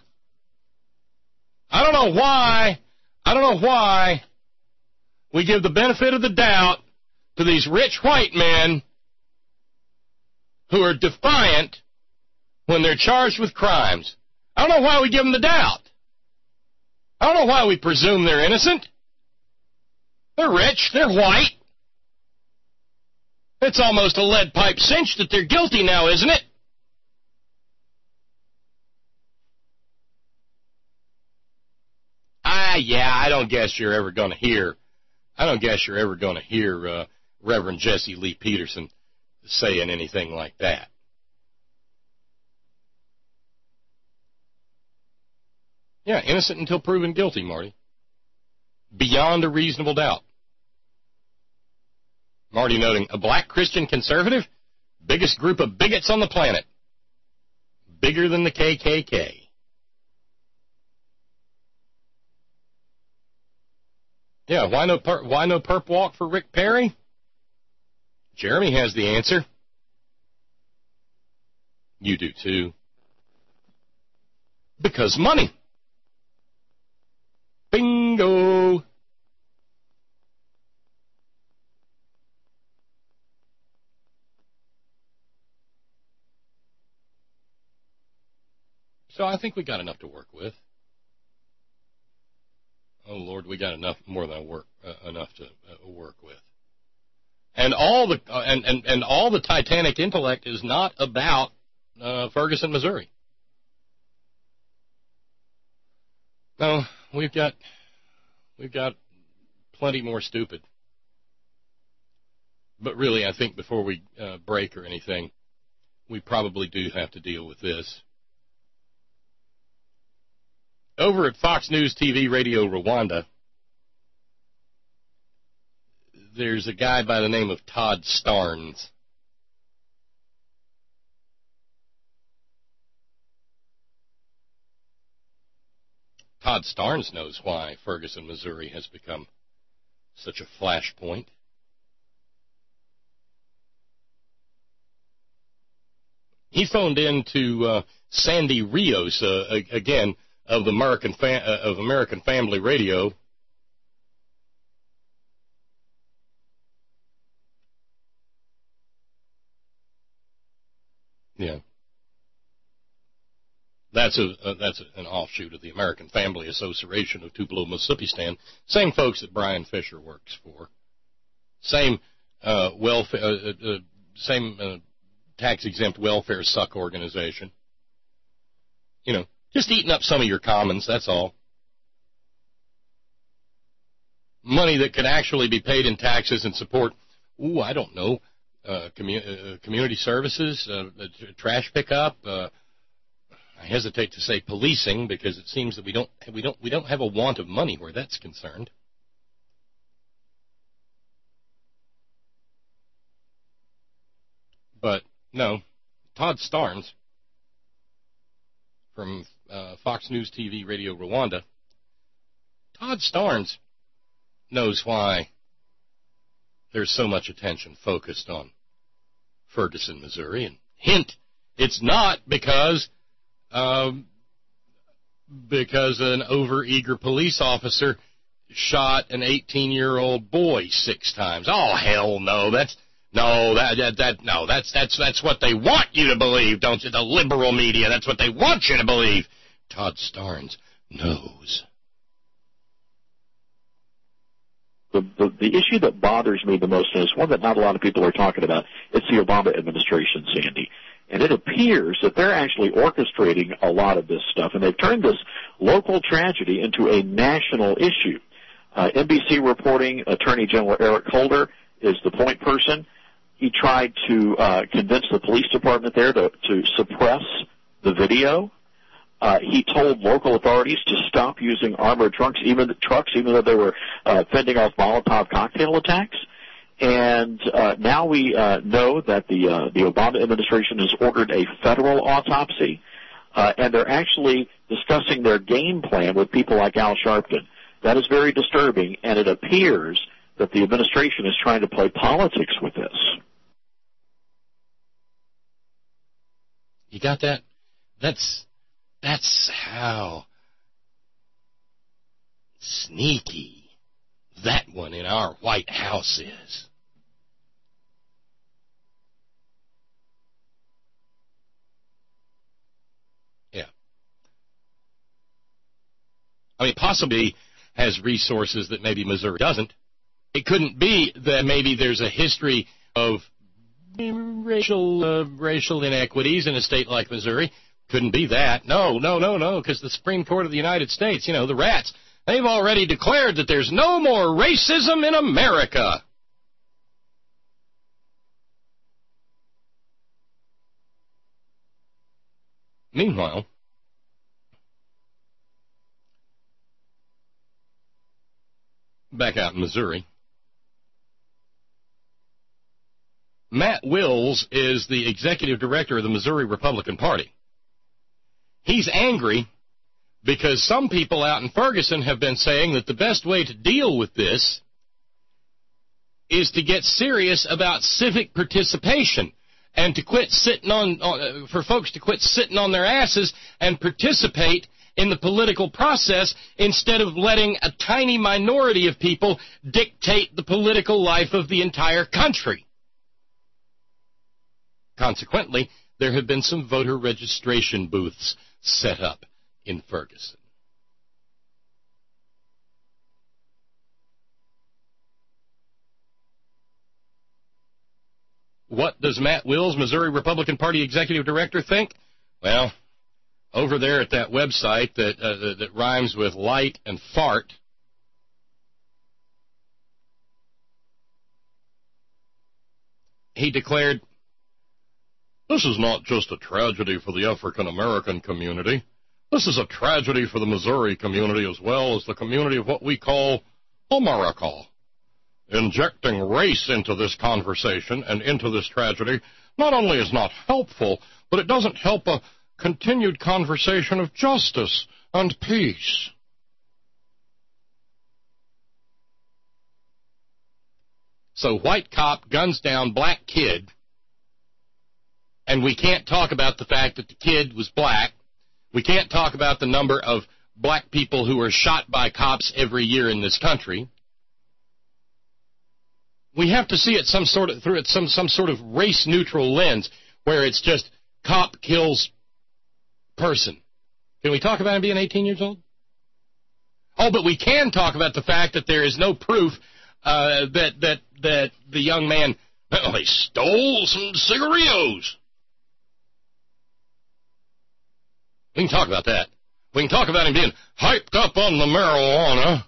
I don't know why we give the benefit of the doubt to these rich white men who are defiant when they're charged with crimes. I don't know why we give them the doubt. I don't know why we presume they're innocent. They're rich. They're white. It's almost a lead pipe cinch that they're guilty now, isn't it? Yeah, I don't guess you're ever going to hear Reverend Jesse Lee Peterson saying anything like that. Yeah, innocent until proven guilty, Marty. Beyond a reasonable doubt. Marty noting, a black Christian conservative? Biggest group of bigots on the planet. Bigger than the KKK. Yeah, why no perp walk for Rick Perry? Jeremy has the answer. You do too. Because money. Bingo. So I think we got enough to work with. Oh Lord, we got enough to work with. And all the Titanic intellect is not about Ferguson, Missouri. No, we've got plenty more stupid. But really, I think before we break or anything, we probably do have to deal with this. Over at Fox News TV Radio Rwanda, there's a guy by the name of Todd Starnes. Todd Starnes knows why Ferguson, Missouri has become such a flashpoint. He phoned in to Sandy Rios, again, of American Family Radio. Yeah. That's an offshoot of the American Family Association of Tupelo, Mississippistan. Same folks that Brian Fisher works for. Same tax-exempt welfare suck organization. You know, just eating up some of your commons, that's all. Money that could actually be paid in taxes and support, I don't know, community services, trash pickup. I hesitate to say policing because it seems that we don't have a want of money where that's concerned. But no, Todd Starnes from Fox News TV Radio Rwanda. Todd Starnes knows why there's so much attention focused on Ferguson, Missouri. And hint, it's not because an overeager police officer shot an 18-year-old boy 6 times. Oh, hell no. That's what they want you to believe, don't you? The liberal media, that's what they want you to believe. Todd Starnes knows. The issue that bothers me the most, and it's one that not a lot of people are talking about, it's the Obama administration, Sandy. And it appears that they're actually orchestrating a lot of this stuff, and they've turned this local tragedy into a national issue. NBC reporting Attorney General Eric Holder is the point person. He tried to convince the police department there to suppress the video. He told local authorities to stop using armored trucks, even though they were fending off Molotov cocktail attacks. And now we know that the Obama administration has ordered a federal autopsy, and they're actually discussing their game plan with people like Al Sharpton. That is very disturbing, and it appears that the administration is trying to play politics with this. You got that? That's how sneaky that one in our White House is. Yeah. I mean, possibly has resources that maybe Missouri doesn't. It couldn't be that maybe there's a history of racial inequities in a state like Missouri. Couldn't be that. No, because the Supreme Court of the United States, the rats, they've already declared that there's no more racism in America. Meanwhile, back out in Missouri, Matt Wills is the executive director of the Missouri Republican Party. He's angry because some people out in Ferguson have been saying that the best way to deal with this is to get serious about civic participation and to quit sitting for folks to quit sitting on their asses and participate in the political process instead of letting a tiny minority of people dictate the political life of the entire country. Consequently, there have been some voter registration booths set up in Ferguson. What does Matt Wills, Missouri Republican Party Executive Director, think? Well, over there at that website that rhymes with light and fart, he declared, "This is not just a tragedy for the African-American community. This is a tragedy for the Missouri community as well as the community of what we call America. Injecting race into this conversation and into this tragedy not only is not helpful, but it doesn't help a continued conversation of justice and peace." So white cop guns down black kid, and we can't talk about the fact that the kid was black. We can't talk about the number of black people who are shot by cops every year in this country. We have to see it through some sort of race-neutral lens where it's just cop kills person, Can we talk about him being 18 years old? Oh, but we can talk about the fact that there is no proof that the young man, he stole some cigarillos. We can talk about that. We can talk about him being hyped up on the marijuana.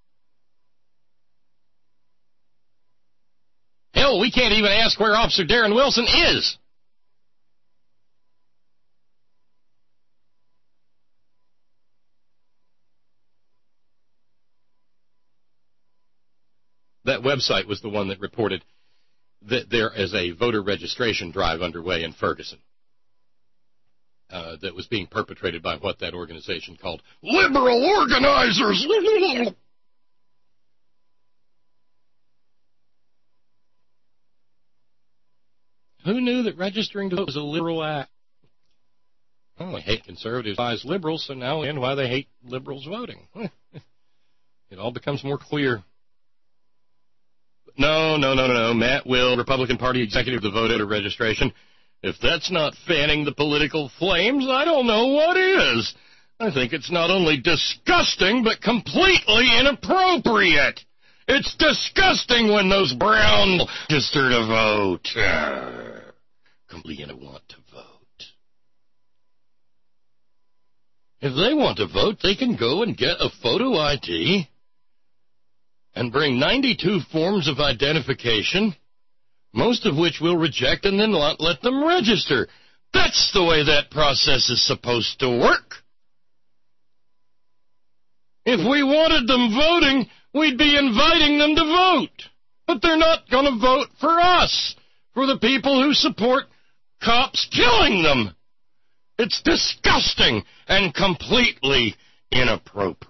Hell, we can't even ask where Officer Darren Wilson is. That website was the one that reported that there is a voter registration drive underway in Ferguson that was being perpetrated by what that organization called liberal organizers. Who knew that registering to vote was a liberal act? Well, they hate conservatives as liberals, so now we understand why they hate liberals voting. It all becomes more clear. No. Matt Will, Republican Party executive of the voter registration. If that's not fanning the political flames, I don't know what is. I think it's not only disgusting, but completely inappropriate. It's disgusting when those brown register to vote. Completely want to vote. If they want to vote, they can go and get a photo ID and bring 92 forms of identification, most of which we'll reject and then let them register. That's the way that process is supposed to work. If we wanted them voting, we'd be inviting them to vote. But they're not going to vote for us, for the people who support cops killing them. It's disgusting and completely inappropriate.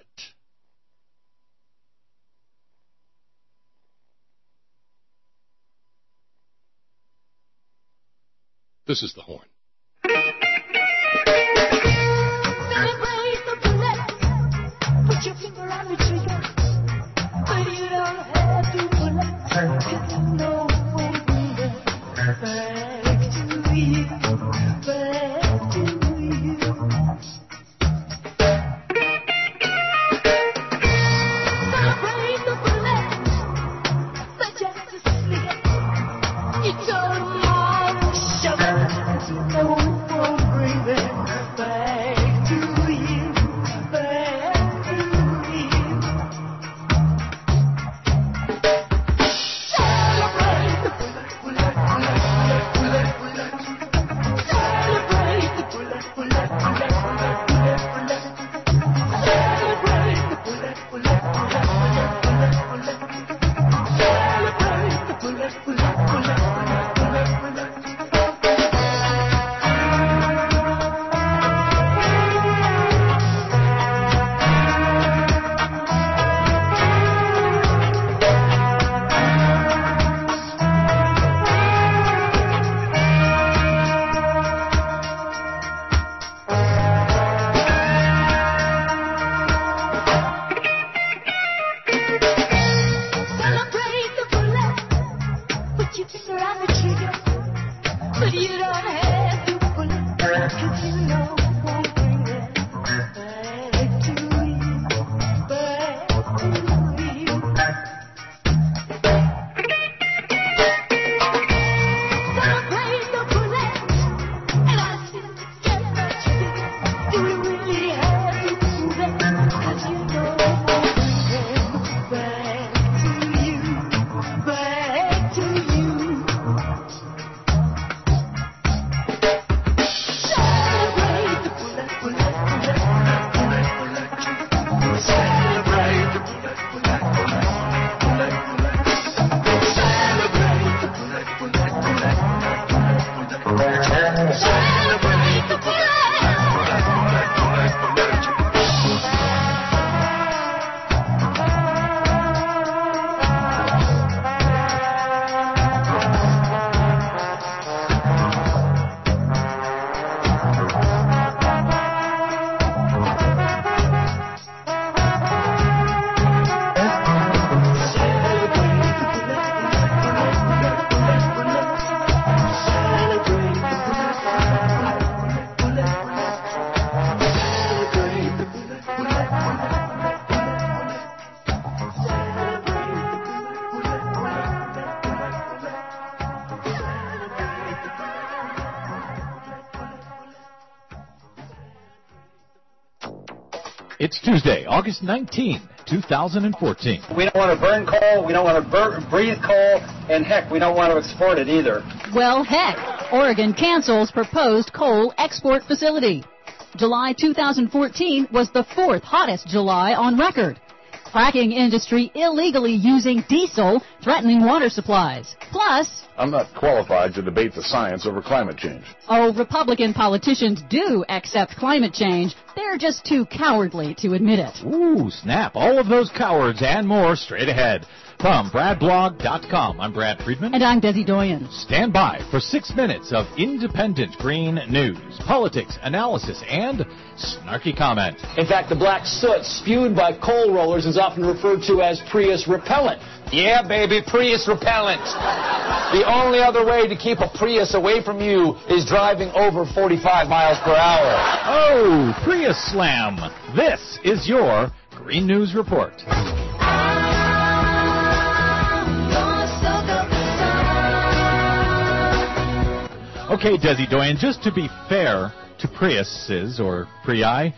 This is the horn. Celebrate the bullet. Put your finger on the trigger. But you don't have to pull it. 'Cause you know we'll bring it back to you. Back to you. Celebrate the bullet. The justice league. You told them all to shove it. It's Tuesday, August 19, 2014. We don't want to burn coal, we don't want to breathe coal, and heck, we don't want to export it either. Well, heck, Oregon cancels proposed coal export facility. July 2014 was the fourth hottest July on record. Fracking industry illegally using diesel, threatening water supplies. Plus, I'm not qualified to debate the science over climate change. Oh, Republican politicians do accept climate change. They're just too cowardly to admit it. Ooh, snap. All of those cowards and more straight ahead. From BradBlog.com, I'm Brad Friedman. And I'm Desi Doyen. Stand by for 6 minutes of independent green news, politics, analysis, and snarky comment. In fact, the black soot spewed by coal rollers is often referred to as Prius repellent. Yeah, baby, Prius repellent. The only other way to keep a Prius away from you is driving over 45 miles per hour. Oh, Prius Slam. This is your Green News Report. Okay, Desi Doyen, just to be fair to Priuses, or Prii,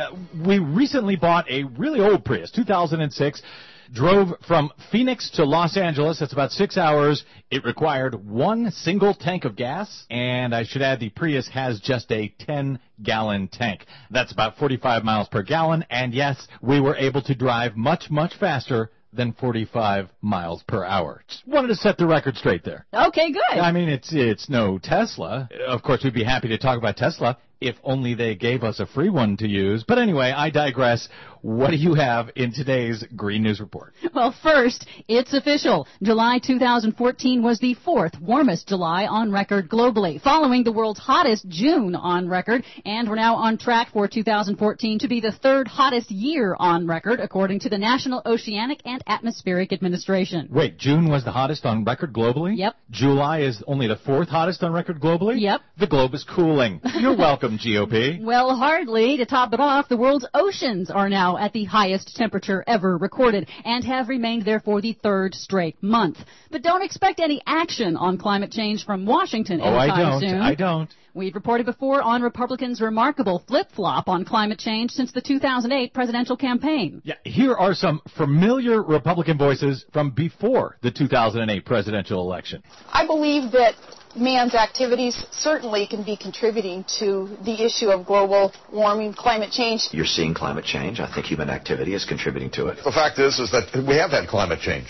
we recently bought a really old Prius, 2006, drove from Phoenix to Los Angeles. That's about 6 hours. It required one single tank of gas, and I should add the Prius has just a 10-gallon tank. That's about 45 miles per gallon, and yes, we were able to drive much, much faster than 45 miles per hour. Just wanted to set the record straight there. Okay, good. I mean, it's no Tesla. Of course, we'd be happy to talk about Tesla if only they gave us a free one to use. But anyway, I digress. What do you have in today's Green News Report? Well, first, it's official. July 2014 was the fourth warmest July on record globally, following the world's hottest June on record, and we're now on track for 2014 to be the third hottest year on record, according to the National Oceanic and Atmospheric Administration. Wait, June was the hottest on record globally? Yep. July is only the fourth hottest on record globally? Yep. The globe is cooling. You're welcome, GOP. Well, hardly. To top it off, the world's oceans are now at the highest temperature ever recorded and have remained there for the third straight month. But don't expect any action on climate change from Washington anytime soon. I don't. We've reported before on Republicans' remarkable flip-flop on climate change since the 2008 presidential campaign. Yeah, here are some familiar Republican voices from before the 2008 presidential election. I believe that man's activities certainly can be contributing to the issue of global warming, climate change. You're seeing climate change. I think human activity is contributing to it. The fact is that we have had climate change.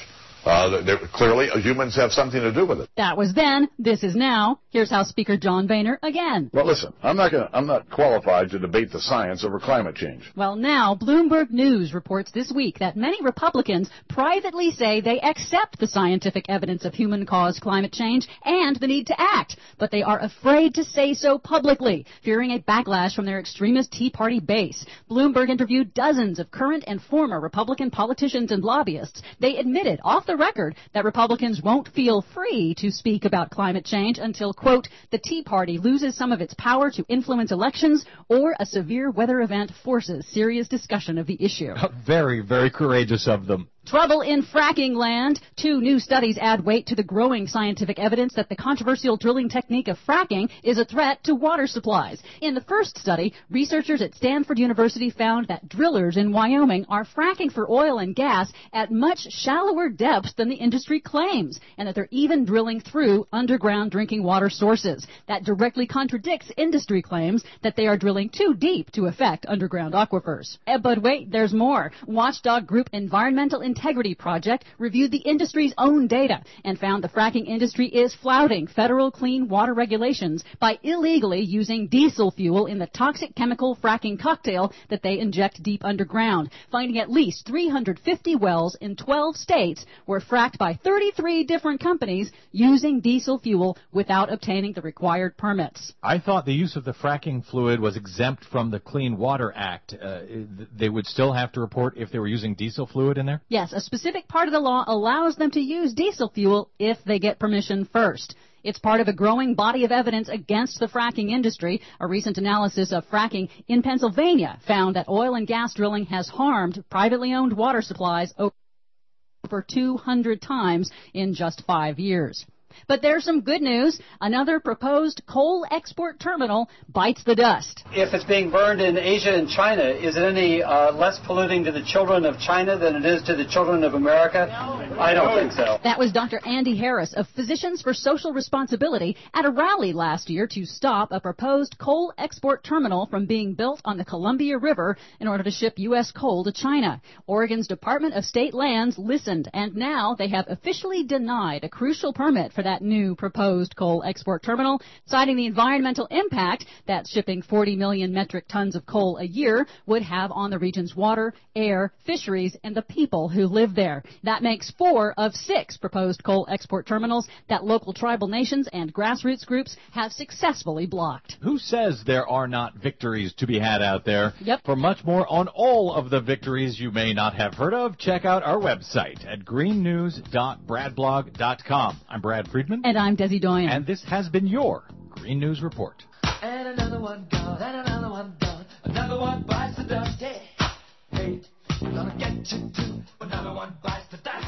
Clearly, humans have something to do with it. That was then. This is now. Here's House Speaker John Boehner again. Well, listen, I'm not qualified to debate the science over climate change. Well, now, Bloomberg News reports this week that many Republicans privately say they accept the scientific evidence of human-caused climate change and the need to act, but they are afraid to say so publicly, fearing a backlash from their extremist Tea Party base. Bloomberg interviewed dozens of current and former Republican politicians and lobbyists. They admitted off the record that Republicans won't feel free to speak about climate change until, quote, the Tea Party loses some of its power to influence elections or a severe weather event forces serious discussion of the issue. Very, very courageous of them. Trouble in fracking land. 2 new studies add weight to the growing scientific evidence that the controversial drilling technique of fracking is a threat to water supplies. In the first study, researchers at Stanford University found that drillers in Wyoming are fracking for oil and gas at much shallower depths than the industry claims, and that they're even drilling through underground drinking water sources. That directly contradicts industry claims that they are drilling too deep to affect underground aquifers. But wait, there's more. Watchdog group Environmental Integrity Project reviewed the industry's own data and found the fracking industry is flouting federal clean water regulations by illegally using diesel fuel in the toxic chemical fracking cocktail that they inject deep underground, finding at least 350 wells in 12 states were fracked by 33 different companies using diesel fuel without obtaining the required permits. I thought the use of the fracking fluid was exempt from the Clean Water Act. They would still have to report if they were using diesel fluid in there? Yes, a specific part of the law allows them to use diesel fuel if they get permission first. It's part of a growing body of evidence against the fracking industry. A recent analysis of fracking in Pennsylvania found that oil and gas drilling has harmed privately owned water supplies over 200 times in just 5 years. But there's some good news. Another proposed coal export terminal bites the dust. If it's being burned in Asia and China, is it any less polluting to the children of China than it is to the children of America? I don't think so. That was Dr. Andy Harris of Physicians for Social Responsibility at a rally last year to stop a proposed coal export terminal from being built on the Columbia River in order to ship U.S. coal to China. Oregon's Department of State Lands listened, and now they have officially denied a crucial permit for that new proposed coal export terminal, citing the environmental impact that shipping 40 million metric tons of coal a year would have on the region's water, air, fisheries, and the people who live there. That makes 4 of 6 proposed coal export terminals that local tribal nations and grassroots groups have successfully blocked. Who says there are not victories to be had out there? Yep. For much more on all of the victories you may not have heard of, check out our website at greennews.bradblog.com. I'm Brad Friedman. And I'm Desi Doyen. And this has been your Green News Report. And another one gone, and another one gone. Another one bites the dust. Yeah. Hey, we're gonna get you too. Another one bites the dust.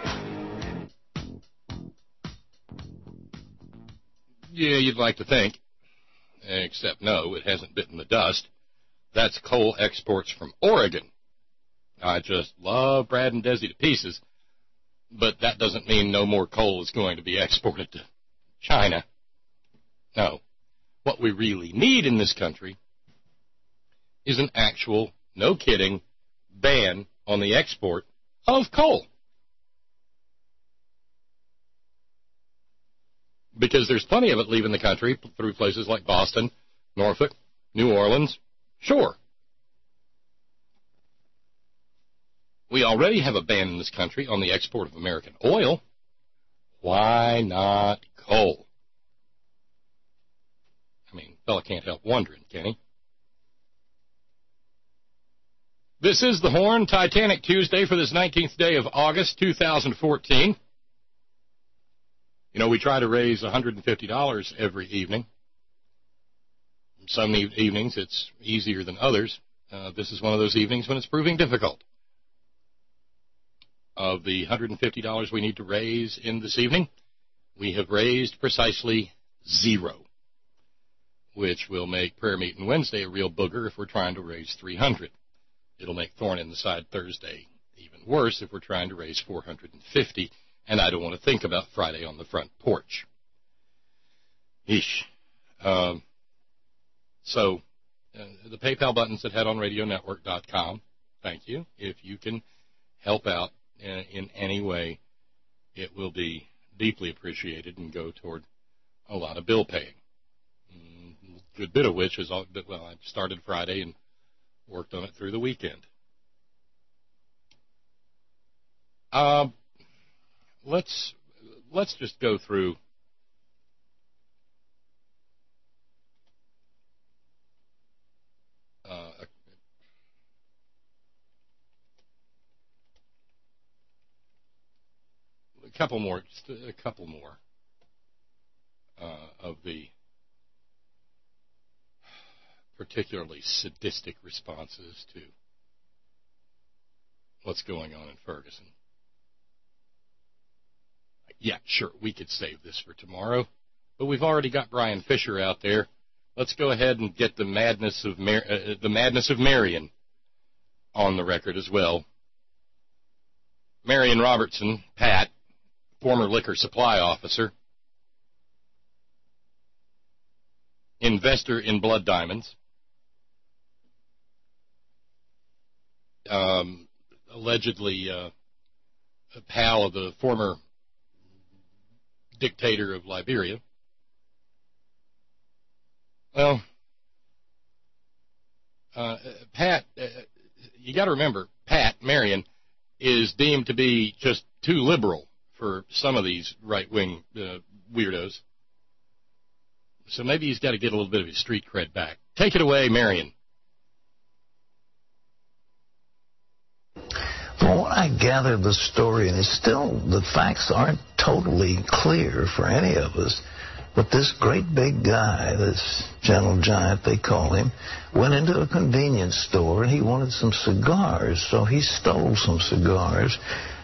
Yeah, you'd like to think. Except no, it hasn't bitten the dust. That's coal exports from Oregon. I just love Brad and Desi to pieces, but that doesn't mean no more coal is going to be exported to China. No. What we really need in this country is an actual, no kidding, ban on the export of coal. Because there's plenty of it leaving the country through places like Boston, Norfolk, New Orleans. Sure. We already have a ban in this country on the export of American oil. Why not coal? I mean, fella can't help wondering, can he? This is The Horn, Titanic Tuesday for this 19th day of August, 2014. You know, we try to raise $150 every evening. Some evenings it's easier than others. This is one of those evenings when it's proving difficult. Of the $150 we need to raise in this evening, we have raised precisely 0, which will make Prayer Meeting Wednesday a real booger if we're trying to raise $300. It'll make Thorn in the Side Thursday even worse if we're trying to raise $450, and I don't want to think about Friday on the front porch. Eesh. So the PayPal button's at headonradionetwork.com. Thank you. If you can help out in any way, it will be deeply appreciated and go toward a lot of bill paying. A good bit of which is, well, I started Friday and worked on it through the weekend. Let's just go through a couple more of the particularly sadistic responses to what's going on in Ferguson. Yeah, sure, we could save this for tomorrow, but we've already got Brian Fisher out there. Let's go ahead and get the madness of Marion on the record as well. Marion Robertson, Pat, former liquor supply officer, investor in blood diamonds, allegedly a pal of the former dictator of Liberia. Well, Pat, you got to remember, Pat Marion is deemed to be just too liberal for some of these right-wing weirdos. So maybe he's got to get a little bit of his street cred back. Take it away, Marion. From what I gather the story, and it's still, the facts aren't totally clear for any of us, but this great big guy, this gentle giant they call him, went into a convenience store and he wanted some cigars, so he stole some cigars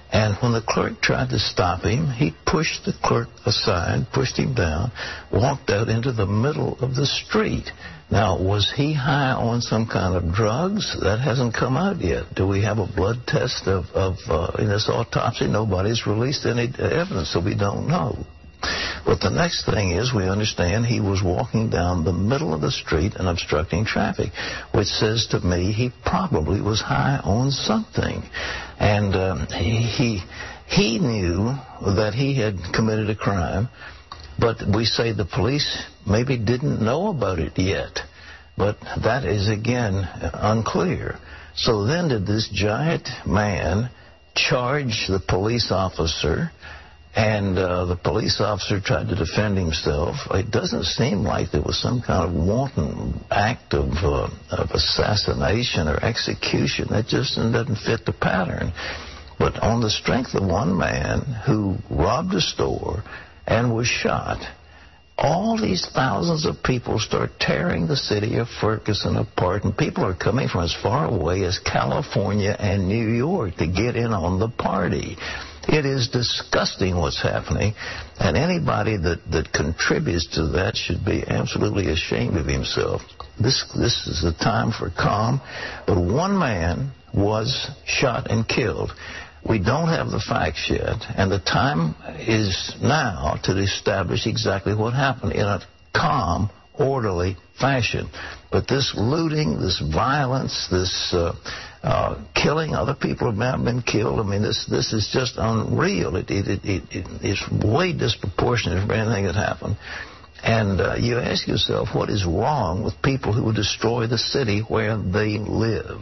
And when the clerk tried to stop him, he pushed the clerk aside, pushed him down, walked out into the middle of the street. Now, was he high on some kind of drugs? That hasn't come out yet. Do we have a blood test in this autopsy? Nobody's released any evidence, so we don't know. But the next thing is we understand he was walking down the middle of the street and obstructing traffic, which says to me he probably was high on something. And he knew that he had committed a crime, but we say the police maybe didn't know about it yet. But that is, again, unclear. So then did this giant man charge the police officer, and the police officer tried to defend himself? It doesn't seem like there was some kind of wanton act of assassination or execution. That just doesn't fit the pattern. But on the strength of one man who robbed a store and was shot, all these thousands of people start tearing the city of Ferguson apart, and people are coming from as far away as California and New York to get in on the party. It is disgusting what's happening, and anybody that contributes to that should be absolutely ashamed of himself. This is a time for calm, but one man was shot and killed. We don't have the facts yet, and the time is now to establish exactly what happened in a calm, orderly fashion. But this looting, this violence, this killing, other people have been killed. I mean, this is just unreal. It's way disproportionate for anything that happened. And you ask yourself, what is wrong with people who would destroy the city where they live?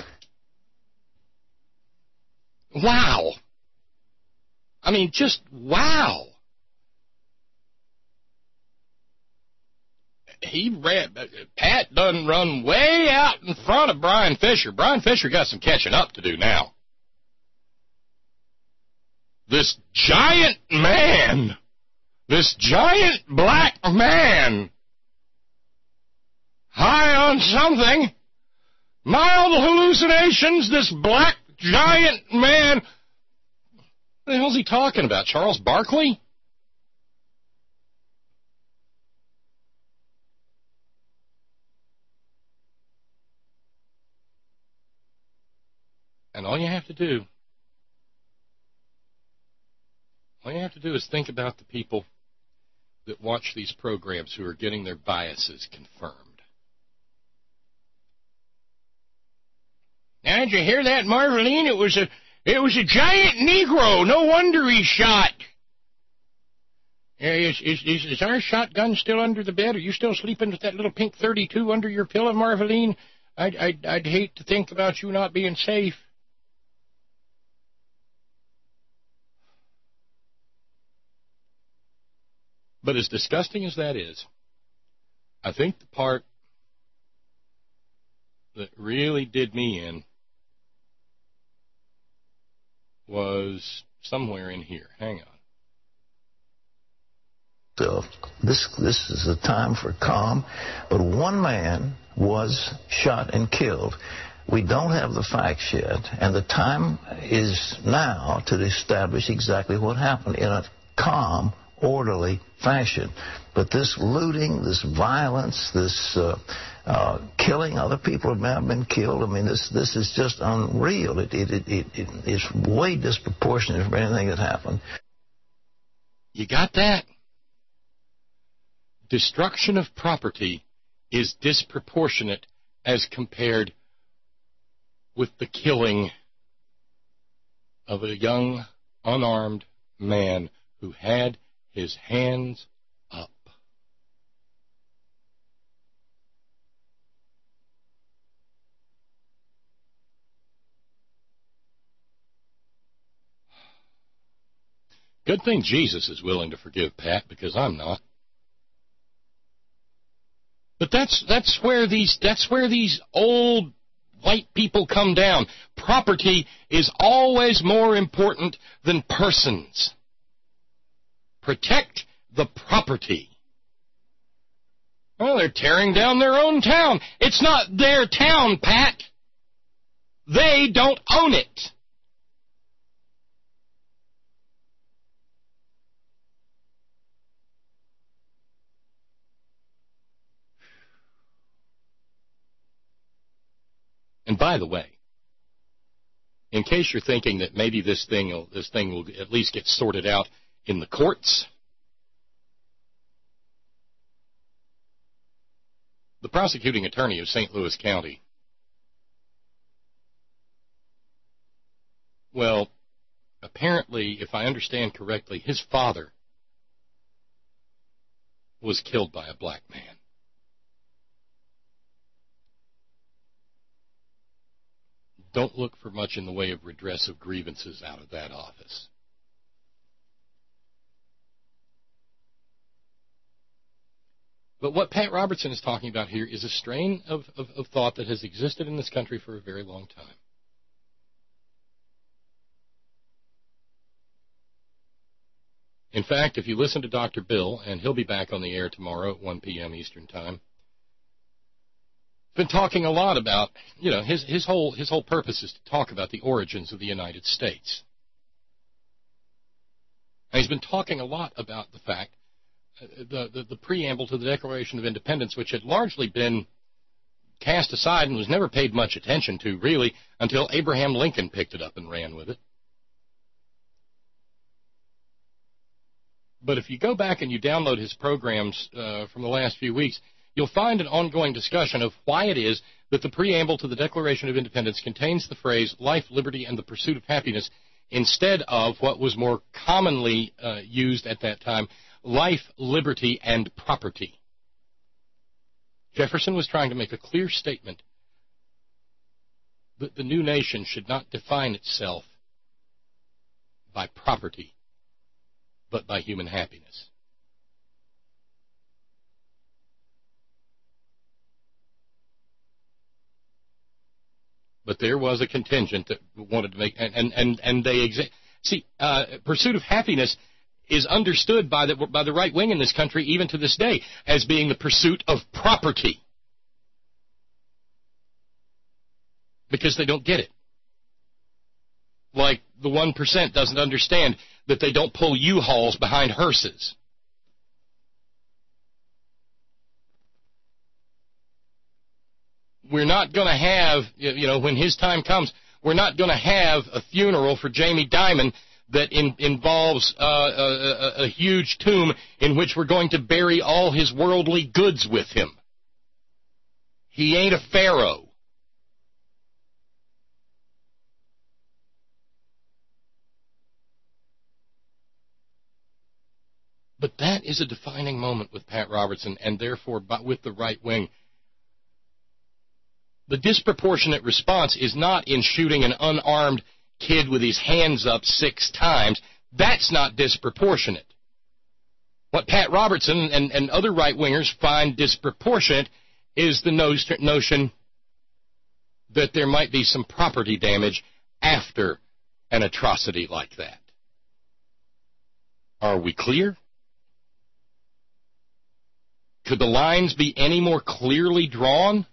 Wow. I mean, just wow. Pat done run way out in front of Brian Fisher. Brian Fisher got some catching up to do now. This giant man, this giant black man, high on something, mild hallucinations, this black giant man. What the hell's he talking about? Charles Barkley? And all you have to do is think about the people that watch these programs who are getting their biases confirmed. Now, did you hear that, Marveline? It was a giant Negro. No wonder he shot. Is our shotgun still under the bed? Are you still sleeping with that little pink 32 under your pillow, Marveline? I'd hate to think about you not being safe. But as disgusting as that is, I think the part that really did me in was somewhere in here. Hang on. So this is a time for calm, but one man was shot and killed. We don't have the facts yet, and the time is now to establish exactly what happened in a calm, orderly fashion. But this looting, this violence, this killing, other people have been killed. I mean, this is just unreal. It's way disproportionate for anything that happened. You got that? Destruction of property is disproportionate as compared with the killing of a young, unarmed man who had his hands up. Good thing Jesus is willing to forgive Pat, because I'm not. But that's where these old white people come down. Property is always more important than persons. Protect the property. Well, they're tearing down their own town. It's not their town, Pat. They don't own it. And by the way, in case you're thinking that maybe this thing will at least get sorted out in the courts, the prosecuting attorney of St. Louis County, well, apparently, if I understand correctly, his father was killed by a black man. Don't look for much in the way of redress of grievances out of that office. But what Pat Robertson is talking about here is a strain of thought that has existed in this country for a very long time. In fact, if you listen to Dr. Bill, and he'll be back on the air tomorrow at 1 p.m. Eastern Time, been talking a lot about, his whole purpose is to talk about the origins of the United States. And he's been talking a lot about the fact, the preamble to the Declaration of Independence, which had largely been cast aside and was never paid much attention to, really, until Abraham Lincoln picked it up and ran with it. But if you go back and you download his programs from the last few weeks, you'll find an ongoing discussion of why it is that the preamble to the Declaration of Independence contains the phrase life, liberty, and the pursuit of happiness instead of what was more commonly used at that time, life, liberty, and property. Jefferson was trying to make a clear statement that the new nation should not define itself by property, but by human happiness. But there was a contingent that wanted to make, and they see, pursuit of happiness is understood by the right wing in this country, even to this day, as being the pursuit of property, because they don't get it. Like the 1% doesn't understand that they don't pull U-Hauls behind hearses. We're not going to have, when his time comes, we're not going to have a funeral for Jamie Dimon that involves a huge tomb in which we're going to bury all his worldly goods with him. He ain't a pharaoh. But that is a defining moment with Pat Robertson, and therefore with the right wing. The disproportionate response is not in shooting an unarmed kid with his hands up 6 times. That's not disproportionate. What Pat Robertson and other right-wingers find disproportionate is the notion that there might be some property damage after an atrocity like that. Are we clear? Could the lines be any more clearly drawn?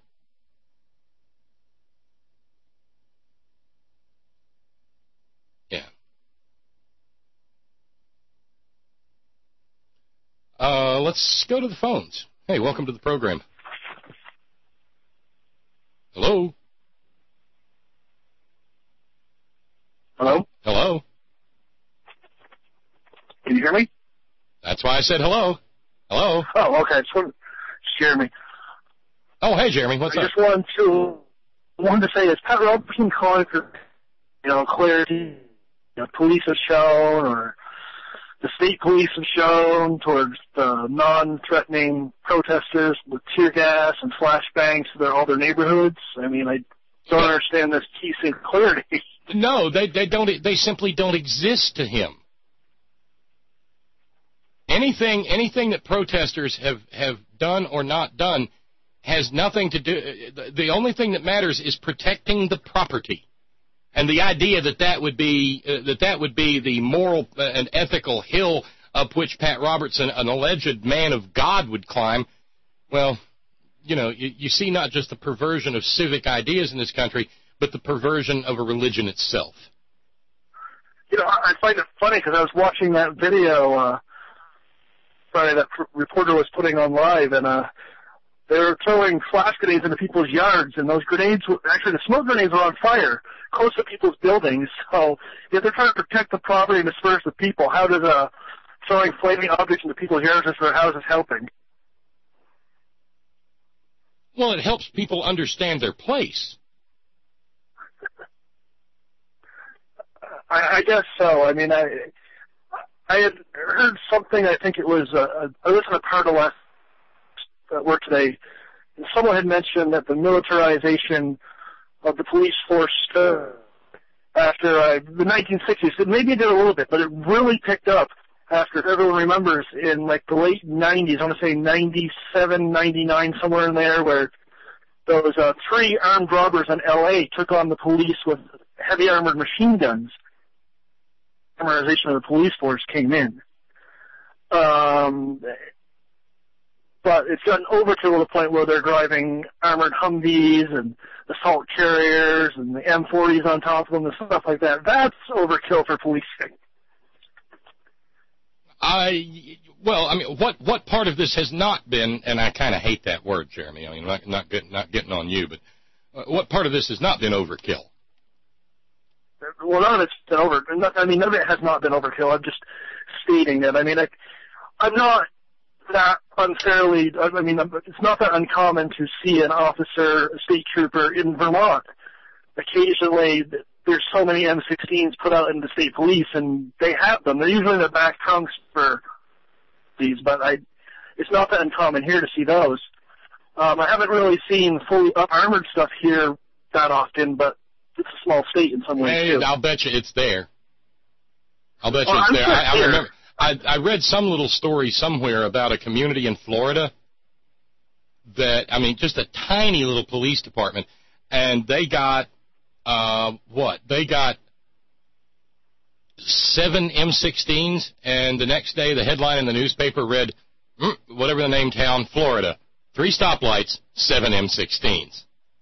Yeah. Let's go to the phones. Hey, welcome to the program. Hello? Hello? Hello? Can you hear me? That's why I said hello. Hello? Oh, okay. It's Jeremy. Oh, hey, Jeremy. What's I up? just wanted to say, is Pat Robertson calling for, clarity, police have shown, or the state police have shown towards the non-threatening protesters with tear gas and flashbangs to all their neighborhoods? I mean, I don't understand this piece of clarity. No, they don't. They simply don't exist to him. Anything that protesters have done or not done has nothing to do. The only thing that matters is protecting the property, and the idea that would be the moral and ethical hill up which Pat Robertson, an alleged man of God, would climb. Well, you see not just the perversion of civic ideas in this country, but the perversion of a religion itself. I find it funny because I was watching that video. That reporter was putting on live, and They were throwing flash grenades into people's yards, and those grenades, actually the smoke grenades were on fire close to people's buildings. So if they're trying to protect the property and disperse the people, how does throwing flaming objects into people's yards into their houses helping? Well, it helps people understand their place. I guess so. I mean, I had heard something, I think it was, I listened to part of last at work today, and someone had mentioned that the militarization of the police force after the 1960s, maybe it did a little bit, but it really picked up after, if everyone remembers, in like the late 90s, I want to say 97, 99, somewhere in there, where those 3 armed robbers in L.A. took on the police with heavy armored machine guns. Militarization of the police force came in. But it's gotten overkill to the point where they're driving armored Humvees and assault carriers and the M40s on top of them and stuff like that. That's overkill for policing. What part of this has not been, and I kind of hate that word, Jeremy. I mean, not getting on you, but what part of this has not been overkill? Well, none of it's been none of it has not been overkill. I'm just stating that. I mean, I'm not that unfairly, it's not that uncommon to see an officer, a state trooper in Vermont. Occasionally, there's so many M16s put out in the state police, and they have them. They're usually in the back trunks for these, but it's not that uncommon here to see those. I haven't really seen fully up-armored stuff here that often, but it's a small state in some ways, too. I'll bet you it's there. It's there. I remember. I read some little story somewhere about a community in Florida that, just a tiny little police department, and they got, They got 7 M16s, and the next day the headline in the newspaper read, whatever the name town, Florida, 3 stoplights, 7 M16s.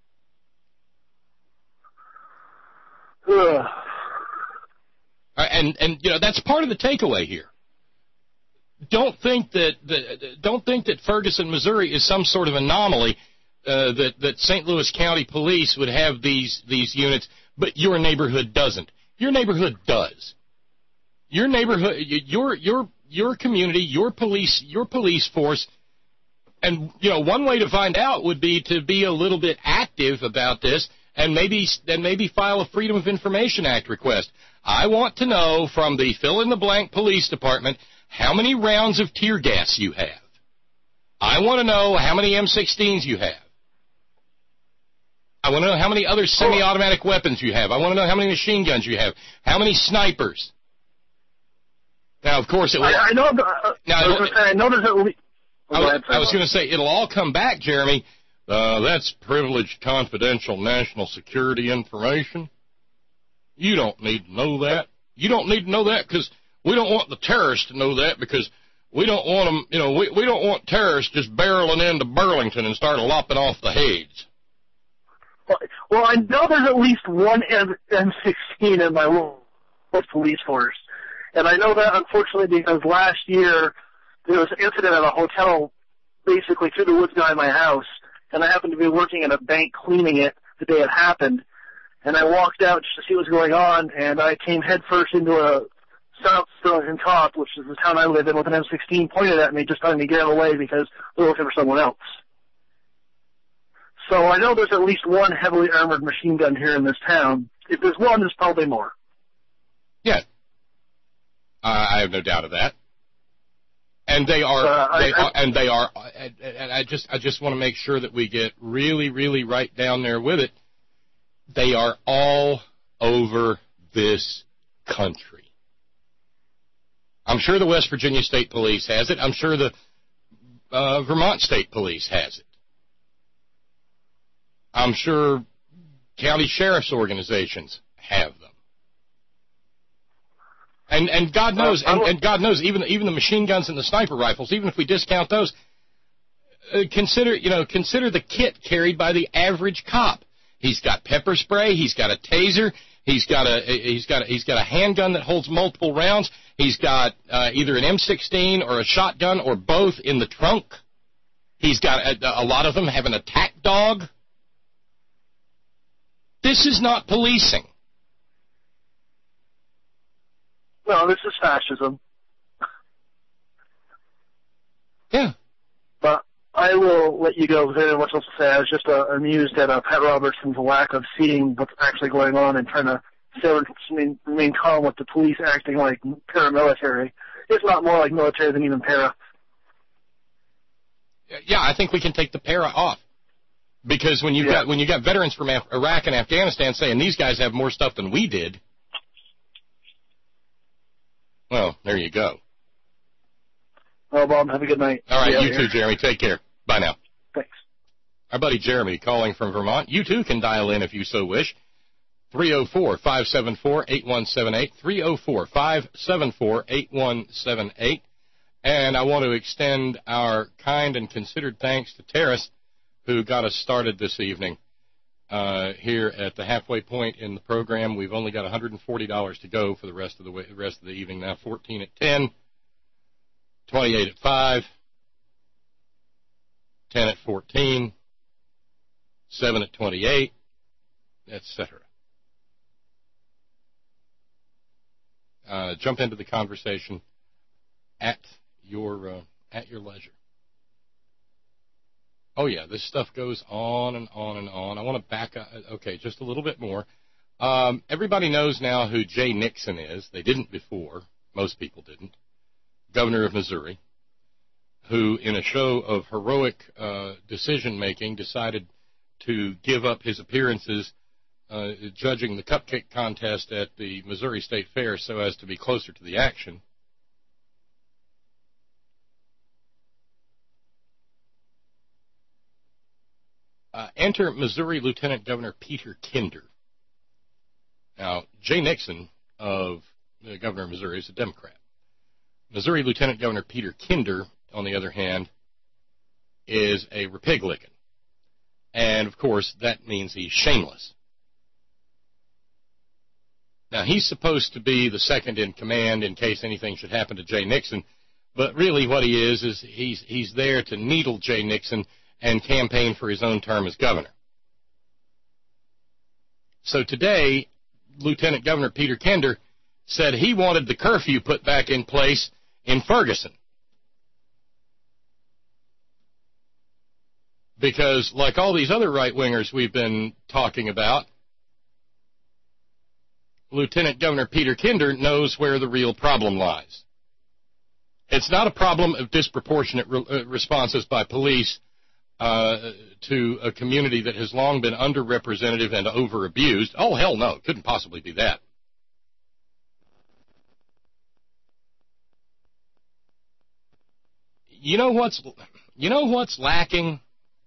And that's part of the takeaway here. Don't think that Ferguson, Missouri is some sort of anomaly, that St. Louis County Police would have these units, but your neighborhood doesn't. Your neighborhood does. Your neighborhood, your community, your police force, and one way to find out would be to be a little bit active about this, and maybe file a Freedom of Information Act request. I want to know from the fill-in-the-blank police department how many rounds of tear gas you have. I want to know how many M16s you have. I want to know how many other semi-automatic weapons you have. I want to know how many machine guns you have. How many snipers. Now, of course, it will. I know there's at least. I was going to say, it'll all come back, Jeremy. That's privileged, confidential, national security information. You don't need to know that. You don't need to know that because we don't want the terrorists to know that, because we don't want them, we don't want terrorists just barreling into Burlington and start lopping off the heads. Well, I know there's at least one M16 in my local police force. And I know that, unfortunately, because last year there was an incident at a hotel basically through the woods behind my house, and I happened to be working at a bank cleaning it the day it happened. And I walked out just to see what was going on, and I came headfirst into a South Burlington cop, which is the town I live in, with an M16 pointed at me, just telling me to get away because they're looking for someone else. So I know there's at least one heavily armored machine gun here in this town. If there's one, there's probably more. Yeah. I have no doubt of that. And they are, I just want to make sure that we get really, really right down there with it. They are all over this country. I'm sure the West Virginia State Police has it. I'm sure the Vermont State Police has it. I'm sure county sheriff's organizations have them. And God knows, and God knows, even the machine guns and the sniper rifles, even if we discount those, consider the kit carried by the average cop. He's got pepper spray. He's got a taser. He's got a handgun that holds multiple rounds. He's got either an M16 or a shotgun or both in the trunk. He's got a lot of them have an attack dog. This is not policing. No, this is fascism. Yeah. But I will let you go with anything else to say. I was just amused at Pat Robertson's lack of seeing what's actually going on and trying to remain calm with the police acting like paramilitary. It's not more like military than even para. Yeah, I think we can take the para off. Because when you got veterans from Iraq and Afghanistan saying these guys have more stuff than we did, well, there you go. Well, Bob, have a good night. All right, you too, Jeremy. Take care. Bye now. Thanks. Our buddy Jeremy calling from Vermont. You too can dial in if you so wish. 304-574-8178. 304-574-8178. And I want to extend our kind and considered thanks to Terrace, who got us started this evening here at the halfway point in the program. We've only got $140 to go for the rest of the evening now. 14 at 10, 28 at 5, 10 at 14, 7 at 28, etc. Jump into the conversation at your leisure. Oh, yeah, this stuff goes on and on and on. I want to back up, okay, just a little bit more. Everybody knows now who Jay Nixon is. They didn't before. Most people didn't. Governor of Missouri, who in a show of heroic decision-making decided to give up his appearances judging the cupcake contest at the Missouri State Fair so as to be closer to the action. Enter Missouri Lieutenant Governor Peter Kinder. Now, Jay Nixon, the governor of Missouri, is a Democrat. Missouri Lieutenant Governor Peter Kinder, on the other hand, is a Republican. And, of course, that means he's shameless. Now, he's supposed to be the second in command in case anything should happen to Jay Nixon, but really what he is he's there to needle Jay Nixon and campaign for his own term as governor. So today, Lieutenant Governor Peter Kinder said he wanted the curfew put back in place in Ferguson. Because, like all these other right-wingers we've been talking about, Lieutenant Governor Peter Kinder knows where the real problem lies. It's not a problem of disproportionate responses by police to a community that has long been underrepresented and over-abused. Oh, hell no, it couldn't possibly be that. You know what's lacking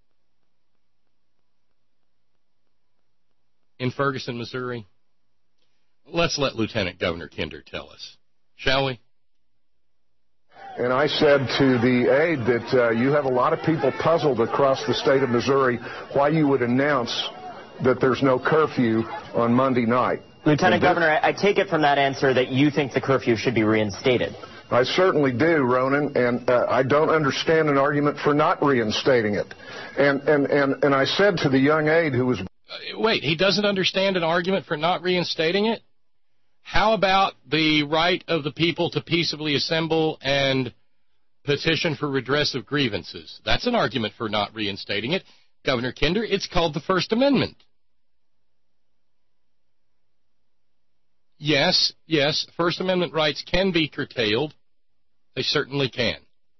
in Ferguson, Missouri? Let's let Lieutenant Governor Kinder tell us, shall we? And I said to the aide that you have a lot of people puzzled across the state of Missouri why you would announce that there's no curfew on Monday night. Lieutenant Governor, I take it from that answer that you think the curfew should be reinstated. I certainly do, Ronan, and I don't understand an argument for not reinstating it. And I said to the young aide who was... Wait, he doesn't understand an argument for not reinstating it? How about the right of the people to peaceably assemble and petition for redress of grievances? That's an argument for not reinstating it. Governor Kinder, it's called the First Amendment. Yes, First Amendment rights can be curtailed. They certainly can.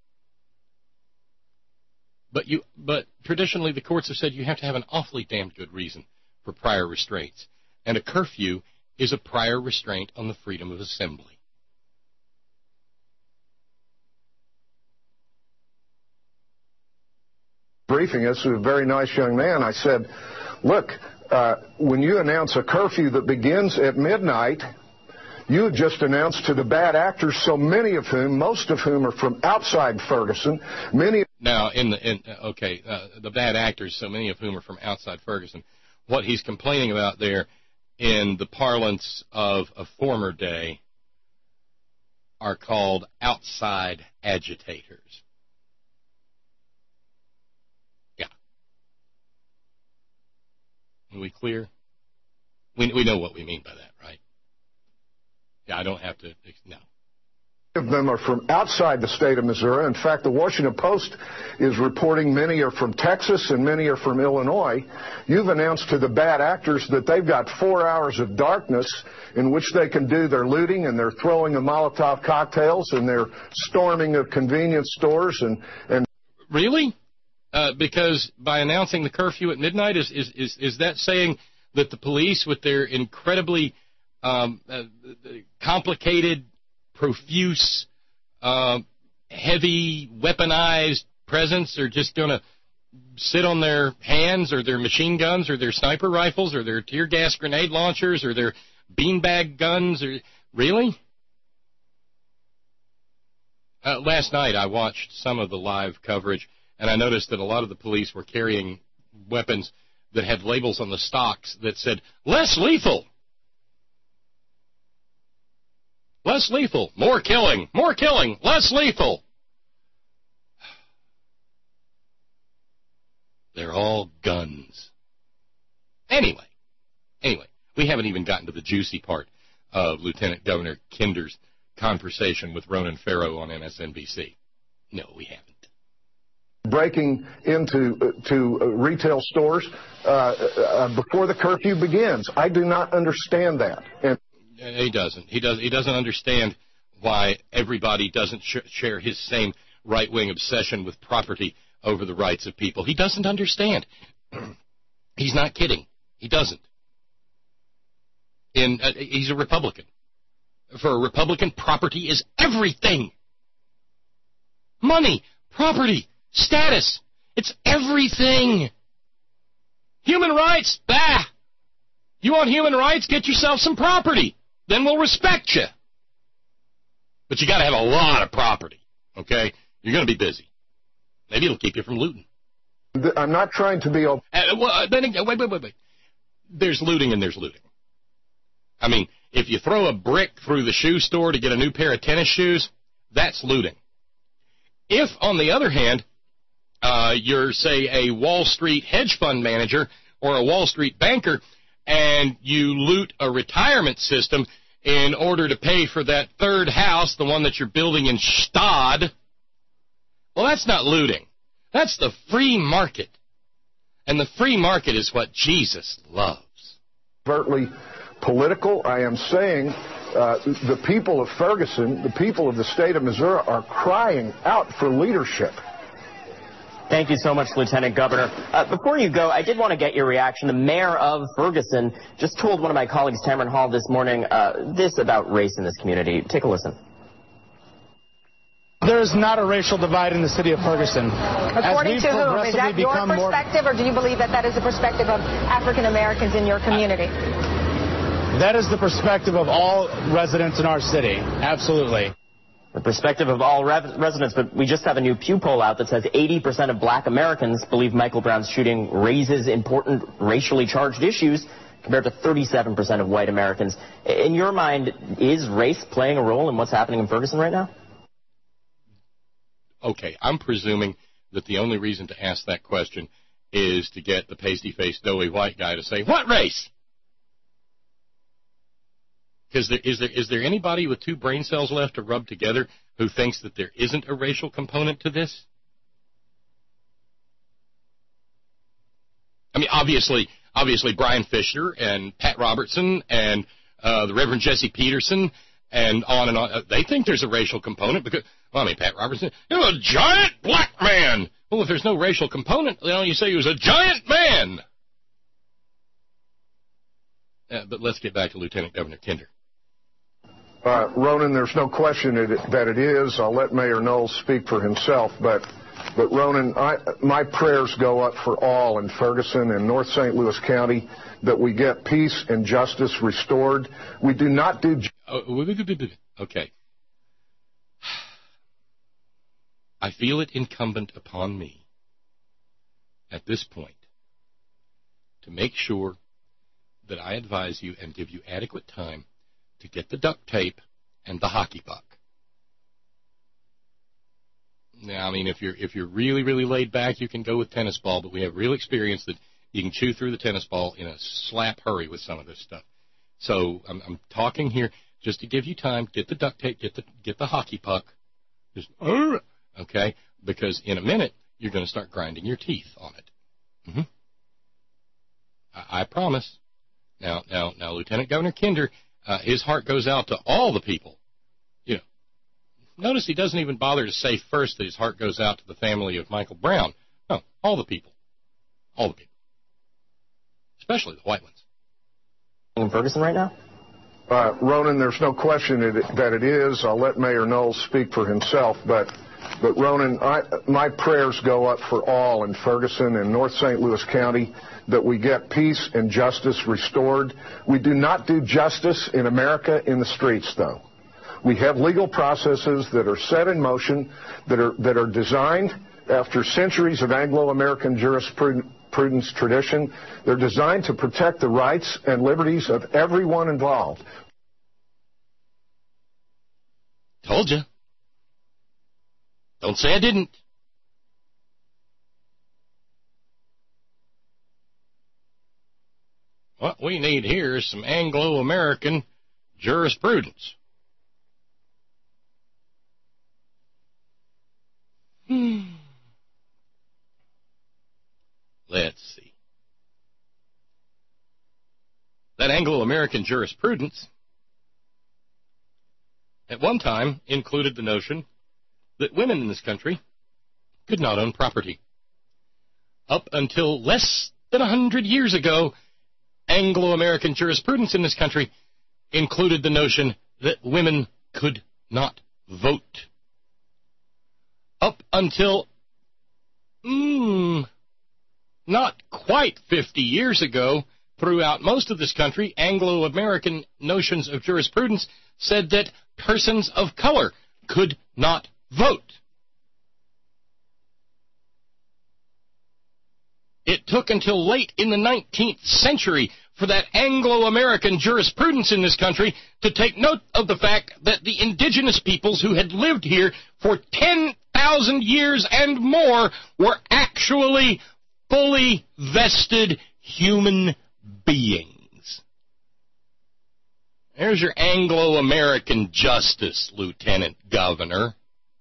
But traditionally the courts have said you have to have an awfully damned good reason for prior restraints. And a curfew is a prior restraint on the freedom of assembly. Briefing us, a very nice young man. I said, look, when you announce a curfew that begins at midnight, you have just announced to the bad actors, so many of whom, most of whom are from outside Ferguson, Now, the bad actors, so many of whom are from outside Ferguson, what he's complaining about there, in the parlance of a former day, are called outside agitators. Are we clear? We know what we mean by that, right? Yeah, I don't have to. No. Of them are from outside the state of Missouri. In fact, the Washington Post is reporting many are from Texas and many are from Illinois. You've announced to the bad actors that they've got 4 hours of darkness in which they can do their looting and their throwing of Molotov cocktails and their storming of convenience stores and Really? Because by announcing the curfew at midnight, is that saying that the police, with their incredibly complicated, profuse, heavy, weaponized presence are just going to sit on their hands or their machine guns or their sniper rifles or their tear gas grenade launchers or their beanbag guns? Really? Last night I watched some of the live coverage, and I noticed that a lot of the police were carrying weapons that had labels on the stocks that said, less lethal. Less lethal. More killing. More killing. Less lethal. They're all guns. Anyway, we haven't even gotten to the juicy part of Lieutenant Governor Kinder's conversation with Ronan Farrow on MSNBC. No, we haven't. Breaking into retail stores before the curfew begins. I do not understand that. And he doesn't. He doesn't understand why everybody doesn't share his same right-wing obsession with property over the rights of people. He doesn't understand. He's not kidding. He doesn't. He's a Republican. For a Republican, property is everything. Money, property, status. It's everything. Human rights, bah. You want human rights? Get yourself some property. Then we'll respect you. But you got to have a lot of property, okay? You're going to be busy. Maybe it'll keep you from looting. I'm not trying to be... Wait. There's looting and there's looting. I mean, if you throw a brick through the shoe store to get a new pair of tennis shoes, that's looting. If, on the other hand, you're, say, a Wall Street hedge fund manager or a Wall Street banker, and you loot a retirement system in order to pay for that third house, the one that you're building in Stad, well, that's not looting. That's the free market. And the free market is what Jesus loves. Overtly political. I am saying the people of Ferguson, the people of the state of Missouri are crying out for leadership. Thank you so much, Lieutenant Governor. Before you go, I did want to get your reaction. The mayor of Ferguson just told one of my colleagues, Tamron Hall, this morning, this about race in this community. Take a listen. There is not a racial divide in the city of Ferguson. According to whom? Is that your perspective, or do you believe that that is the perspective of African Americans in your community? That is the perspective of all residents in our city. Absolutely. The perspective of all residents, but we just have a new Pew poll out that says 80% of black Americans believe Michael Brown's shooting raises important racially charged issues compared to 37% of white Americans. In your mind, is race playing a role in what's happening in Ferguson right now? Okay, I'm presuming that the only reason to ask that question is to get the pasty-faced, doughy white guy to say, what race? Is there anybody with two brain cells left to rub together who thinks that there isn't a racial component to this? I mean, obviously Brian Fisher and Pat Robertson and the Reverend Jesse Peterson and on, they think there's a racial component because, well, I mean, Pat Robertson, he was a giant black man. Well, if there's no racial component, you say he was a giant man. But let's get back to Lieutenant Governor Kinder. Ronan, there's no question that it is. I'll let Mayor Knowles speak for himself, but Ronan, my prayers go up for all in Ferguson and North St. Louis County that we get peace and justice restored. We do not do... Okay. I feel it incumbent upon me at this point to make sure that I advise you and give you adequate time to get the duct tape and the hockey puck. Now, I mean, if you're really, really laid back, you can go with tennis ball, but we have real experience that You can chew through the tennis ball in a slap hurry with some of this stuff. So I'm talking here just to give you time. Get the duct tape. Get the hockey puck. Just okay, because in a minute you're going to start grinding your teeth on it. I promise. Now, Lieutenant Governor Kinder, his heart goes out to all the people. You know, notice he doesn't even bother to say first that his heart goes out to the family of Michael Brown. No, all the people. All the people. Especially the white ones. In Ferguson right now? Ronan, there's no question that it is. I'll let Mayor Knowles speak for himself, but Ronan, my prayers go up for all in Ferguson and North St. Louis County that we get peace and justice restored. We do not do justice in America in the streets, though. We have legal processes that are set in motion, that are designed after centuries of Anglo-American jurisprudence tradition. They're designed to protect the rights and liberties of everyone involved. Told you. Don't say I didn't. What we need here is some Anglo-American jurisprudence. Let's see. That Anglo-American jurisprudence at one time included the notion that women in this country could not own property. Up until less than 100 years ago, Anglo-American jurisprudence in this country included the notion that women could not vote. Up until not quite 50 years ago, throughout most of this country, Anglo-American notions of jurisprudence said that persons of color could not vote. It took until late in the 19th century for that Anglo-American jurisprudence in this country to take note of the fact that the indigenous peoples who had lived here for 10,000 years and more were actually fully vested human beings. There's your Anglo-American justice, Lieutenant Governor.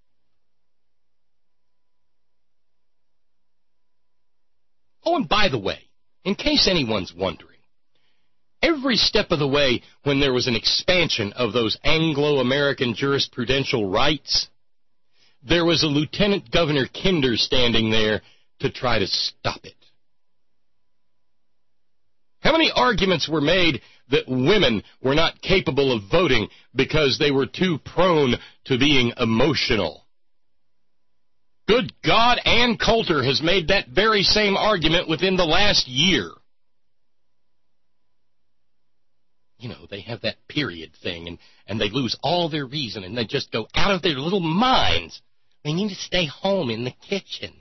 Oh, and by the way, in case anyone's wondering, every step of the way when there was an expansion of those Anglo-American jurisprudential rights, there was a Lieutenant Governor Kinder standing there to try to stop it. How many arguments were made that women were not capable of voting because they were too prone to being emotional? Good God, Ann Coulter has made that very same argument within the last year. You know, they have that period thing, and they lose all their reason, and they just go out of their little minds. They need to stay home in the kitchen.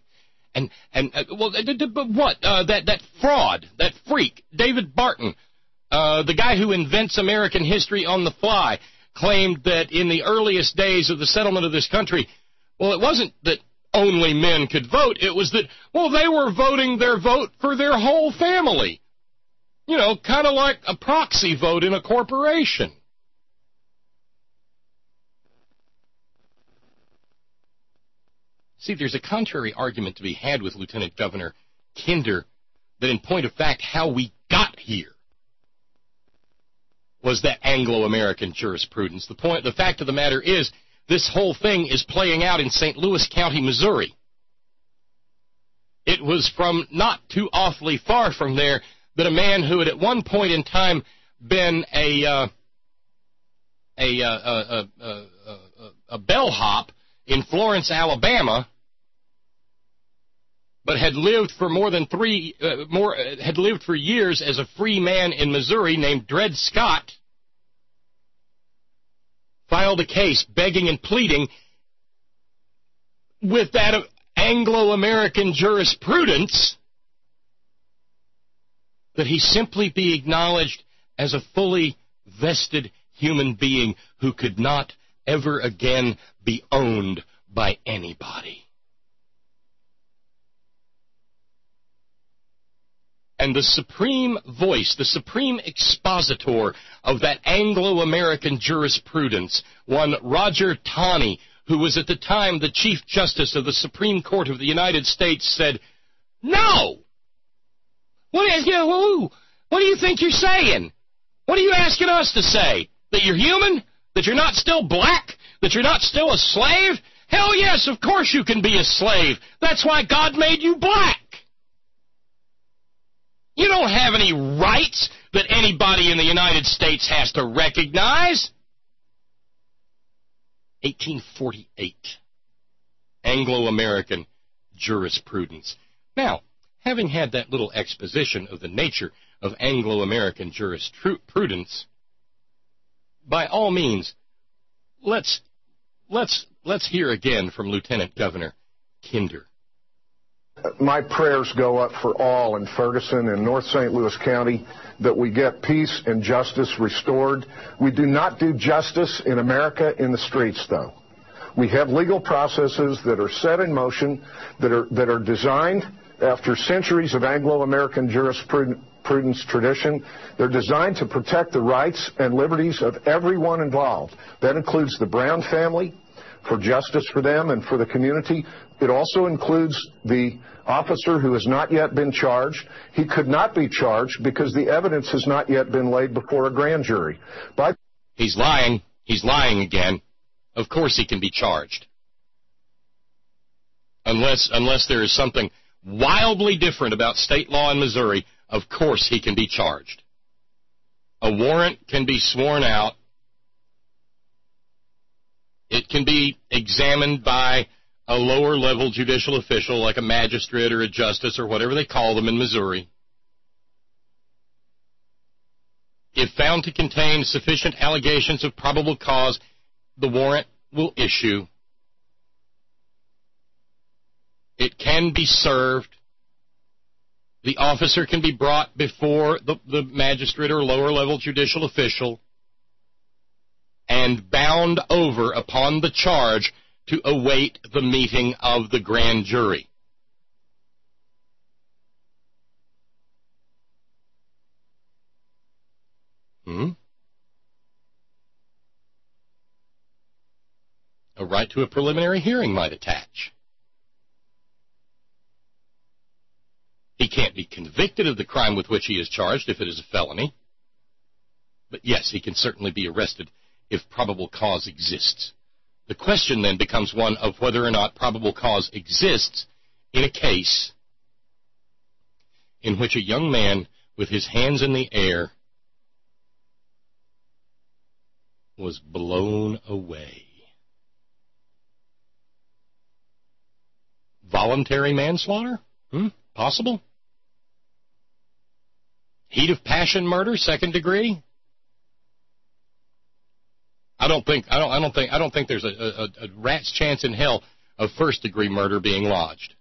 That fraud, that freak, David Barton, the guy who invents American history on the fly, claimed that in the earliest days of the settlement of this country, well, it wasn't that only men could vote. It was that, well, they were voting their vote for their whole family. You know, kind of like a proxy vote in a corporation. See, there's a contrary argument to be had with Lieutenant Governor Kinder that in point of fact, how we got here was that Anglo-American jurisprudence. The fact of the matter is, this whole thing is playing out in St. Louis County, Missouri. It was from not too awfully far from there that a man who had at one point in time been a bellhop in Florence, Alabama, but had lived for years as a free man in Missouri, named Dred Scott, filed a case begging and pleading with that Anglo-American jurisprudence that he simply be acknowledged as a fully vested human being who could not ever again be owned by anybody. And the supreme voice, the supreme expositor of that Anglo-American jurisprudence, one Roger Taney, who was at the time the Chief Justice of the Supreme Court of the United States, said, no! What do you think you're saying? What are you asking us to say? That you're human? That you're not still black? That you're not still a slave? Hell yes, of course you can be a slave. That's why God made you black. You don't have any rights that anybody in the United States has to recognize. 1848. Anglo-American jurisprudence. Now, having had that little exposition of the nature of Anglo-American jurisprudence, by all means, let's hear again from Lieutenant Governor Kinder. My prayers go up for all in Ferguson and North St. Louis County that we get peace and justice restored. We do not do justice in America in the streets, though. We have legal processes that are set in motion, that are designed after centuries of Anglo-American jurisprudence tradition. They're designed to protect the rights and liberties of everyone involved. That includes the Brown family, for justice for them and for the community. It also includes the officer who has not yet been charged. He could not be charged because the evidence has not yet been laid before a grand jury. He's lying. He's lying again. Of course he can be charged. Unless there is something wildly different about state law in Missouri, of course he can be charged. A warrant can be sworn out. It can be examined by a lower-level judicial official like a magistrate or a justice or whatever they call them in Missouri. If found to contain sufficient allegations of probable cause, the warrant will issue. It can be served. The officer can be brought before the magistrate or lower-level judicial official and bound over upon the charge to await the meeting of the grand jury. A right to a preliminary hearing might attach. He can't be convicted of the crime with which he is charged if it is a felony. But yes, he can certainly be arrested if probable cause exists. The question then becomes one of whether or not probable cause exists in a case in which a young man with his hands in the air was blown away. Voluntary manslaughter? Possible? Heat of passion murder, second degree? I don't think there's a rat's chance in hell of first degree murder being lodged.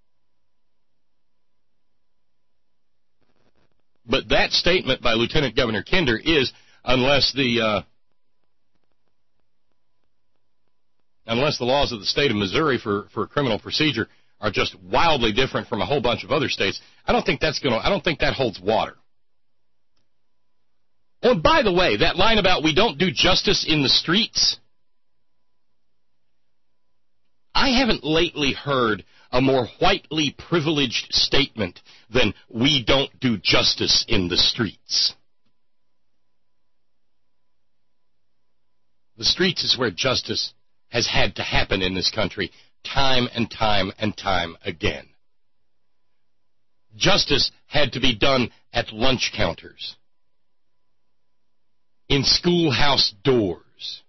But that statement by Lieutenant Governor Kinder is, unless the laws of the state of Missouri for criminal procedure are just wildly different from a whole bunch of other states, I don't think that holds water. Oh, and by the way, that line about we don't do justice in the streets, I haven't lately heard a more whitely privileged statement than we don't do justice in the streets. The streets is where justice has had to happen in this country time and time and time again. Justice had to be done at lunch counters, in schoolhouse doors,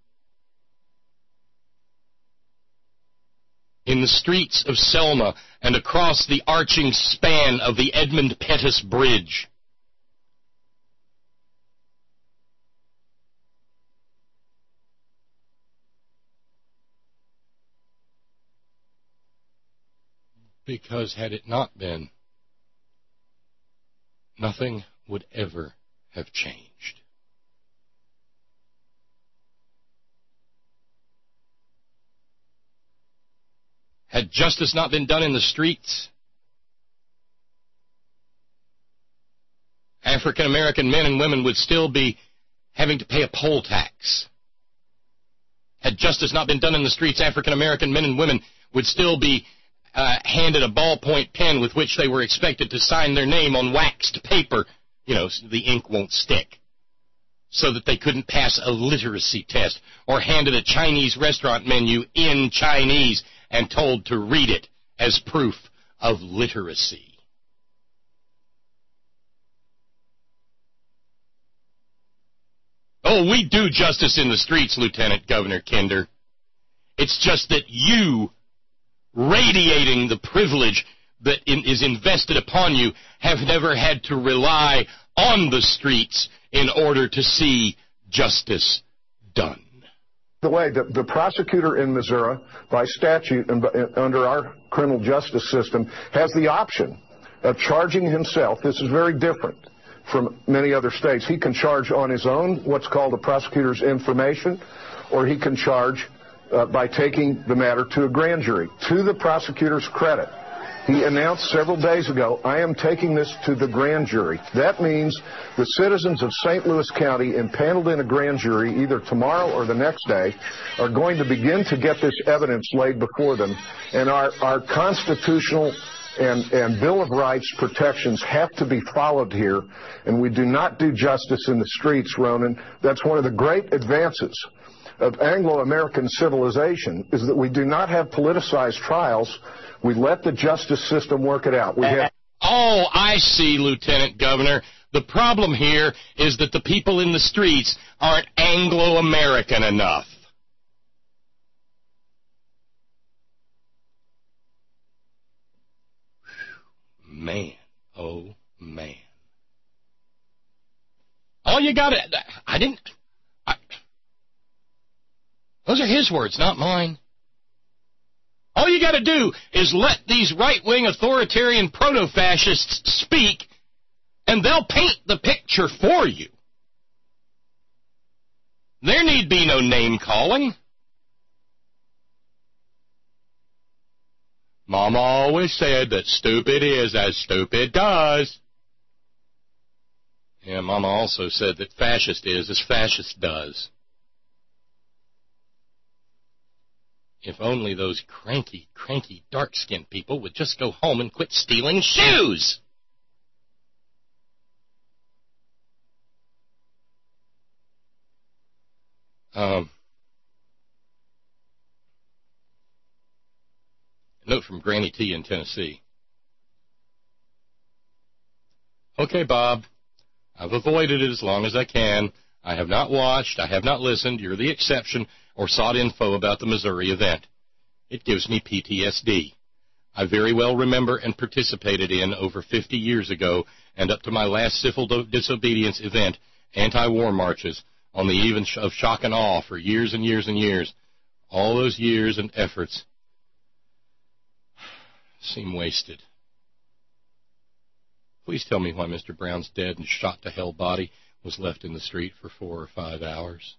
in the streets of Selma and across the arching span of the Edmund Pettus Bridge. Because had it not been, nothing would ever have changed. Had justice not been done in the streets, African-American men and women would still be having to pay a poll tax. Had justice not been done in the streets, African-American men and women would still be handed a ballpoint pen with which they were expected to sign their name on waxed paper, so the ink won't stick, so that they couldn't pass a literacy test, or handed a Chinese restaurant menu in Chinese and told to read it as proof of literacy. Oh, we do justice in the streets, Lieutenant Governor Kinder. It's just that you, radiating the privilege that is invested upon you, have never had to rely on the streets in order to see justice done. The way the prosecutor in Missouri, by statute and under our criminal justice system, has the option of charging himself. This is very different from many other states. He can charge on his own what's called a prosecutor's information, or he can charge by taking the matter to a grand jury. To the prosecutor's credit, he announced several days ago, I am taking this to the grand jury. That means the citizens of St. Louis County impaneled in a grand jury either tomorrow or the next day are going to begin to get this evidence laid before them, and our constitutional and Bill of Rights protections have to be followed here, and we do not do justice in the streets, Ronan. That's one of the great advances of Anglo-American civilization, is that we do not have politicized trials. We let the justice system work it out. Oh, I see, Lieutenant Governor. The problem here is that the people in the streets aren't Anglo-American enough. Man, oh, man. All you got to... Those are his words, not mine. All you got to do is let these right-wing authoritarian proto-fascists speak, and they'll paint the picture for you. There need be no name-calling. Mama always said that stupid is as stupid does. Yeah, Mama also said that fascist is as fascist does. If only those cranky, dark-skinned people would just go home and quit stealing shoes. Note from Granny T in Tennessee. Okay, Bob, I've avoided it as long as I can. I have not watched, I have not listened, you're the exception, or sought info about the Missouri event. It gives me PTSD. I very well remember and participated in over 50 years ago, and up to my last civil disobedience event, anti-war marches, on the eve of shock and awe for years and years and years. All those years and efforts seem wasted. Please tell me why Mr. Brown's dead and shot to hell body was left in the street for 4 or 5 hours.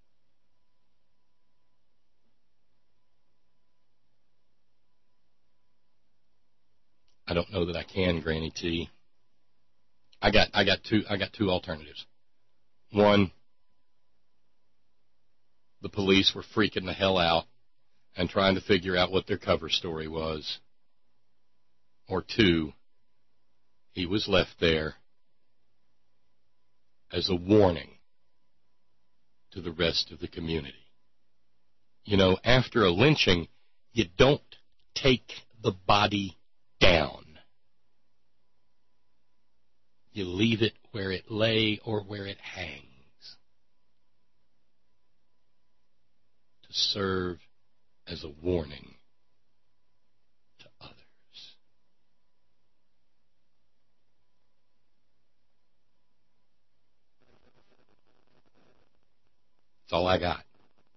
I don't know that I can, Granny T. I got two alternatives. One, the police were freaking the hell out and trying to figure out what their cover story was. Or two, he was left there as a warning to the rest of the community. You know, after a lynching, you don't take the body down. You leave it where it lay or where it hangs to serve as a warning to others. That's all I got.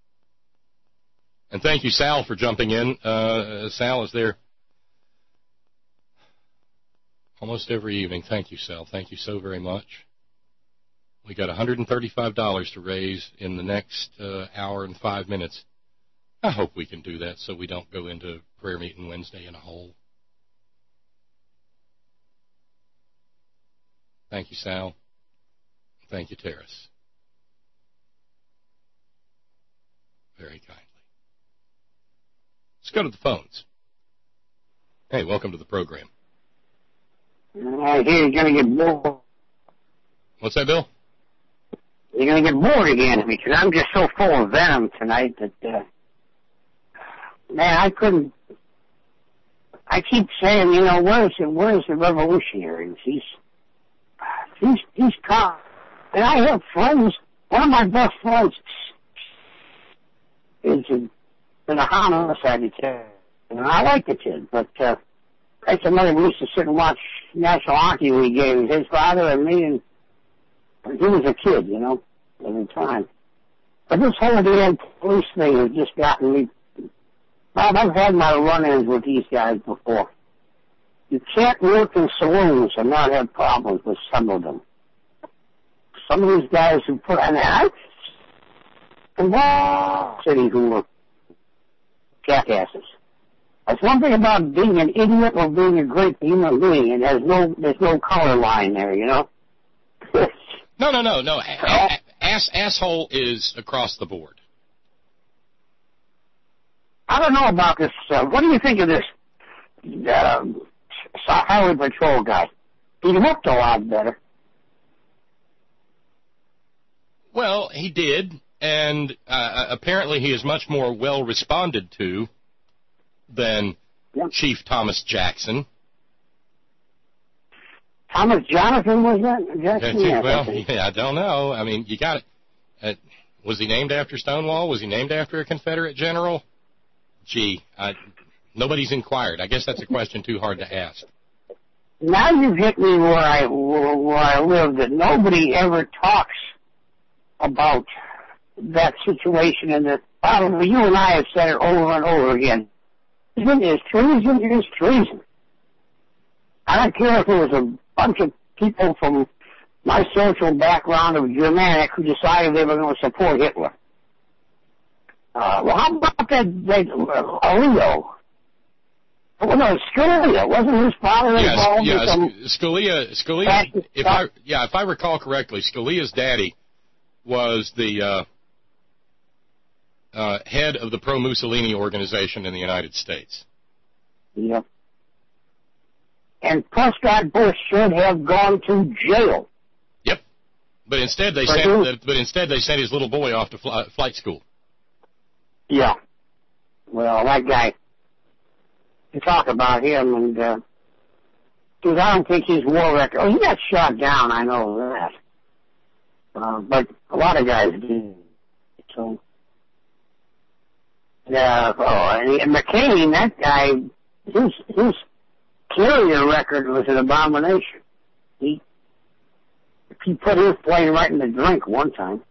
And thank you, Sal, for jumping in. Sal is there almost every evening. Thank you, Sal. Thank you so very much. We got $135 to raise in the next hour and 5 minutes. I hope we can do that so we don't go into prayer meeting Wednesday in a hole. Thank you, Sal. Thank you, Terrace. Very kindly. Let's go to the phones. Hey, welcome to the program. I hear you're going to get bored. What's that, Bill? You're going to get bored again because I'm just so full of venom tonight that, man, I keep saying, you know, where's the revolutionaries? He's calm. And I have friends, one of my best friends is in a homicide detective. And I like the kid, but that's another we used to sit and watch National Hockey League games, his father and me, and he was a kid, you know, at the time. But this whole damn police thing has just gotten me. Bob, I've had my run-ins with these guys before. You can't work in saloons and not have problems with some of them. Some of these guys who put on that city who were jackasses. That's one thing about being an idiot or being a great human being, and there's no color line there, you know? No. Asshole is across the board. I don't know about this. What do you think of this highway patrol guy? He looked a lot better. Well, he did, and apparently he is much more well responded to than Chief Thomas Jackson. Thomas Jonathan, was that? Jackson? Yeah, well, I don't know. I mean, you got it. Was he named after Stonewall? Was he named after a Confederate general? Gee, nobody's inquired. I guess that's a question too hard to ask. Now you've hit me where I live, that nobody ever talks about that situation, and that probably you and I have said it over and over again. Treason is treason is treason. I don't care if it was a bunch of people from my social background of Germanic who decided they were going to support Hitler. Well, how about that Leo? Well, no, Scalia. Wasn't his father involved in some... Scalia, if I recall correctly, Scalia's daddy was the head of the pro-Mussolini organization in the United States. Yep. And Prescott Bush should have gone to jail. Yep. But instead they sent his little boy off to flight school. Yeah. Well, that guy, you talk about him, and because I don't think his war record. Oh, he got shot down. I know that. But a lot of guys did. So, and McCain, that guy, his carrier record was an abomination. He put his plane right in the drink one time.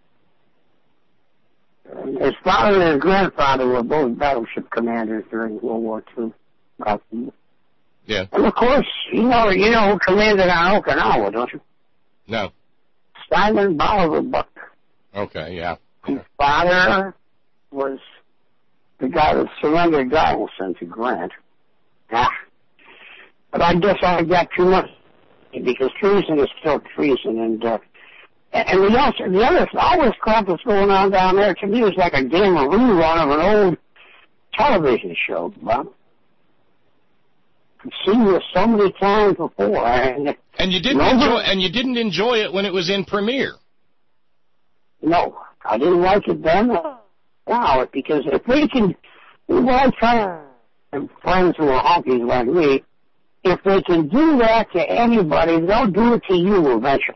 His father and his grandfather were both battleship commanders during World War II. Yeah. And of course, you know who commanded on Okinawa, don't you? No. Simon Bolivar Buckner. Okay, yeah. His father was the guy that surrendered Donaldson to Grant. Yeah. But I guess I got too much, because treason is still treason, and the other all this crap that's going on down there to me is like a damn rerun of an old television show, Bob. I've seen this so many times before, and you didn't enjoy it when it was in premiere. No, I didn't like it then. Now, because if they can, I try to friends who are honkies like me. If they can do that to anybody, they'll do it to you eventually.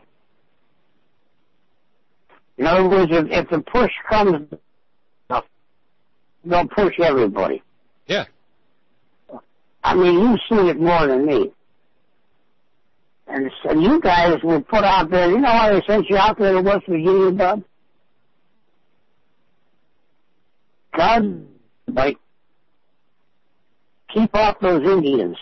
In other words, if the push comes, they'll push everybody. Yeah. I mean, you've seen it more than me. And you guys were put out there. You know why they sent you out there to West Virginia, Bob? God, like, keep off those Indians.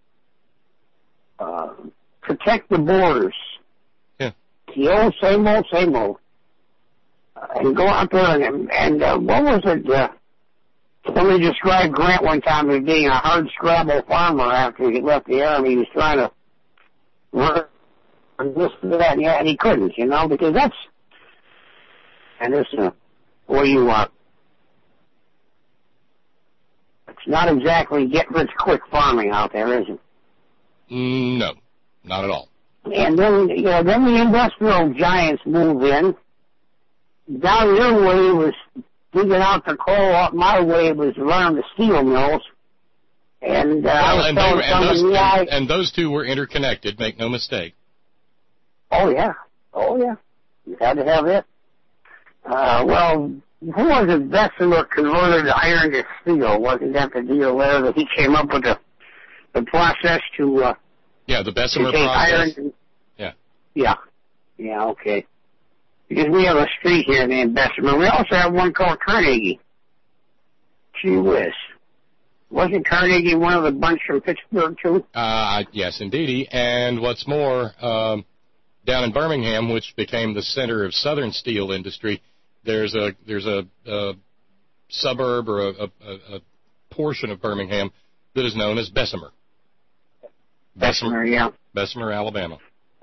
Protect the borders. Yeah. The old, same old. And go out there and what was it? Somebody described Grant one time as being a hard scrabble farmer after he left the army. He was trying to work and this and that, yeah, and he couldn't, you know, because that's, and this where you are. It's not exactly get-rich-quick farming out there, is it? No, not at all. And then, you know, then the industrial giants move in. Down your way was digging out the coal. Up my way was running the steel mills. And and those two were interconnected. Make no mistake. Oh yeah, you had to have it. Well, who was it? Bessemer converted iron to steel. Wasn't that the deal there that he came up with the process to? The Bessemer process. Yeah, okay. Because we have a street here named Bessemer. We also have one called Carnegie. Gee whiz. Wasn't Carnegie one of the bunch from Pittsburgh, too? Yes, indeedy. And what's more, down in Birmingham, which became the center of Southern steel industry, there's a suburb or a portion of Birmingham that is known as Bessemer. Bessemer, yeah. Bessemer, Alabama.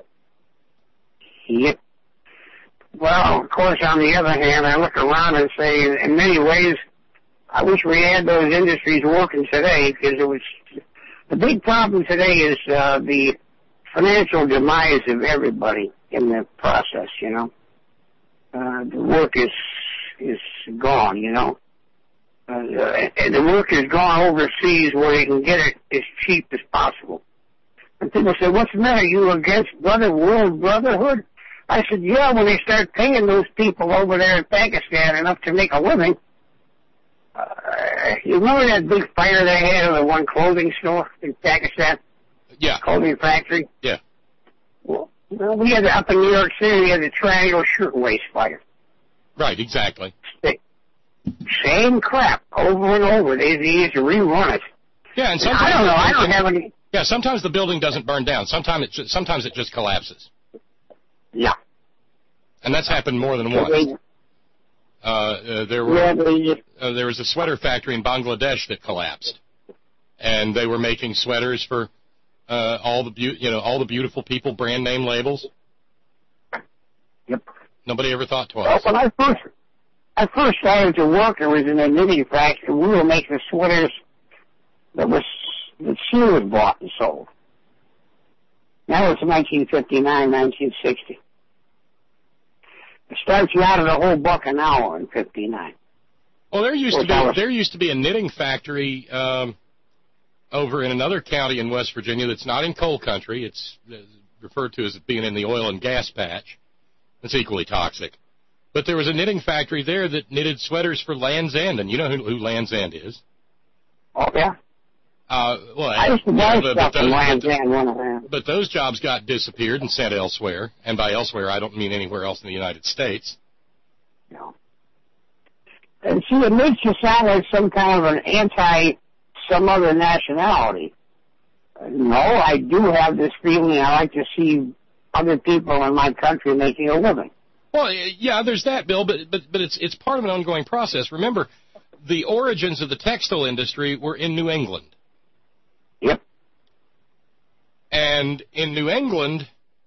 Yep. Well, of course, on the other hand, I look around and say, in many ways, I wish we had those industries working today, because it was the big problem today is the financial demise of everybody in the process. You know, the work is gone. You know, and the work is gone overseas where you can get it as cheap as possible. And people say, "What's the matter? You against world brotherhood?" I said, "Yeah, when they start paying those people over there in Pakistan enough to make a living." You remember that big fire they had in the one clothing store in Pakistan? Yeah. Clothing factory? Yeah. Well, we had up in New York City, we had the Triangle Shirtwaist fire. Right, exactly. Same crap over and over. They used to rerun it. Yeah, and sometimes I don't have any. Yeah, sometimes the building doesn't burn down. Sometimes it just collapses. Yeah. And that's happened more than once. There was a sweater factory in Bangladesh that collapsed, and they were making sweaters for all the beautiful people, brand name labels. Yep. Nobody ever thought twice. Well, when I first started to work, I was in a knitting factory. We were making sweaters that Sears bought and sold. That was 1959, 1960. It starts you out at a whole buck an hour in 59. Well, there used to be a knitting factory over in another county in West Virginia that's not in coal country. It's referred to as being in the oil and gas patch. It's equally toxic. But there was a knitting factory there that knitted sweaters for Land's End, and you know who Land's End is. Oh, yeah? I used to buy stuff from Land's End one of them. But those jobs got disappeared and sent elsewhere, and by elsewhere I don't mean anywhere else in the United States. No. And see, it makes you sound like some kind of an some other nationality. No, I do have this feeling I like to see other people in my country making a living. Well, yeah, there's that, Bill, but it's part of an ongoing process. Remember, the origins of the textile industry were in New England. Yep. And in New England,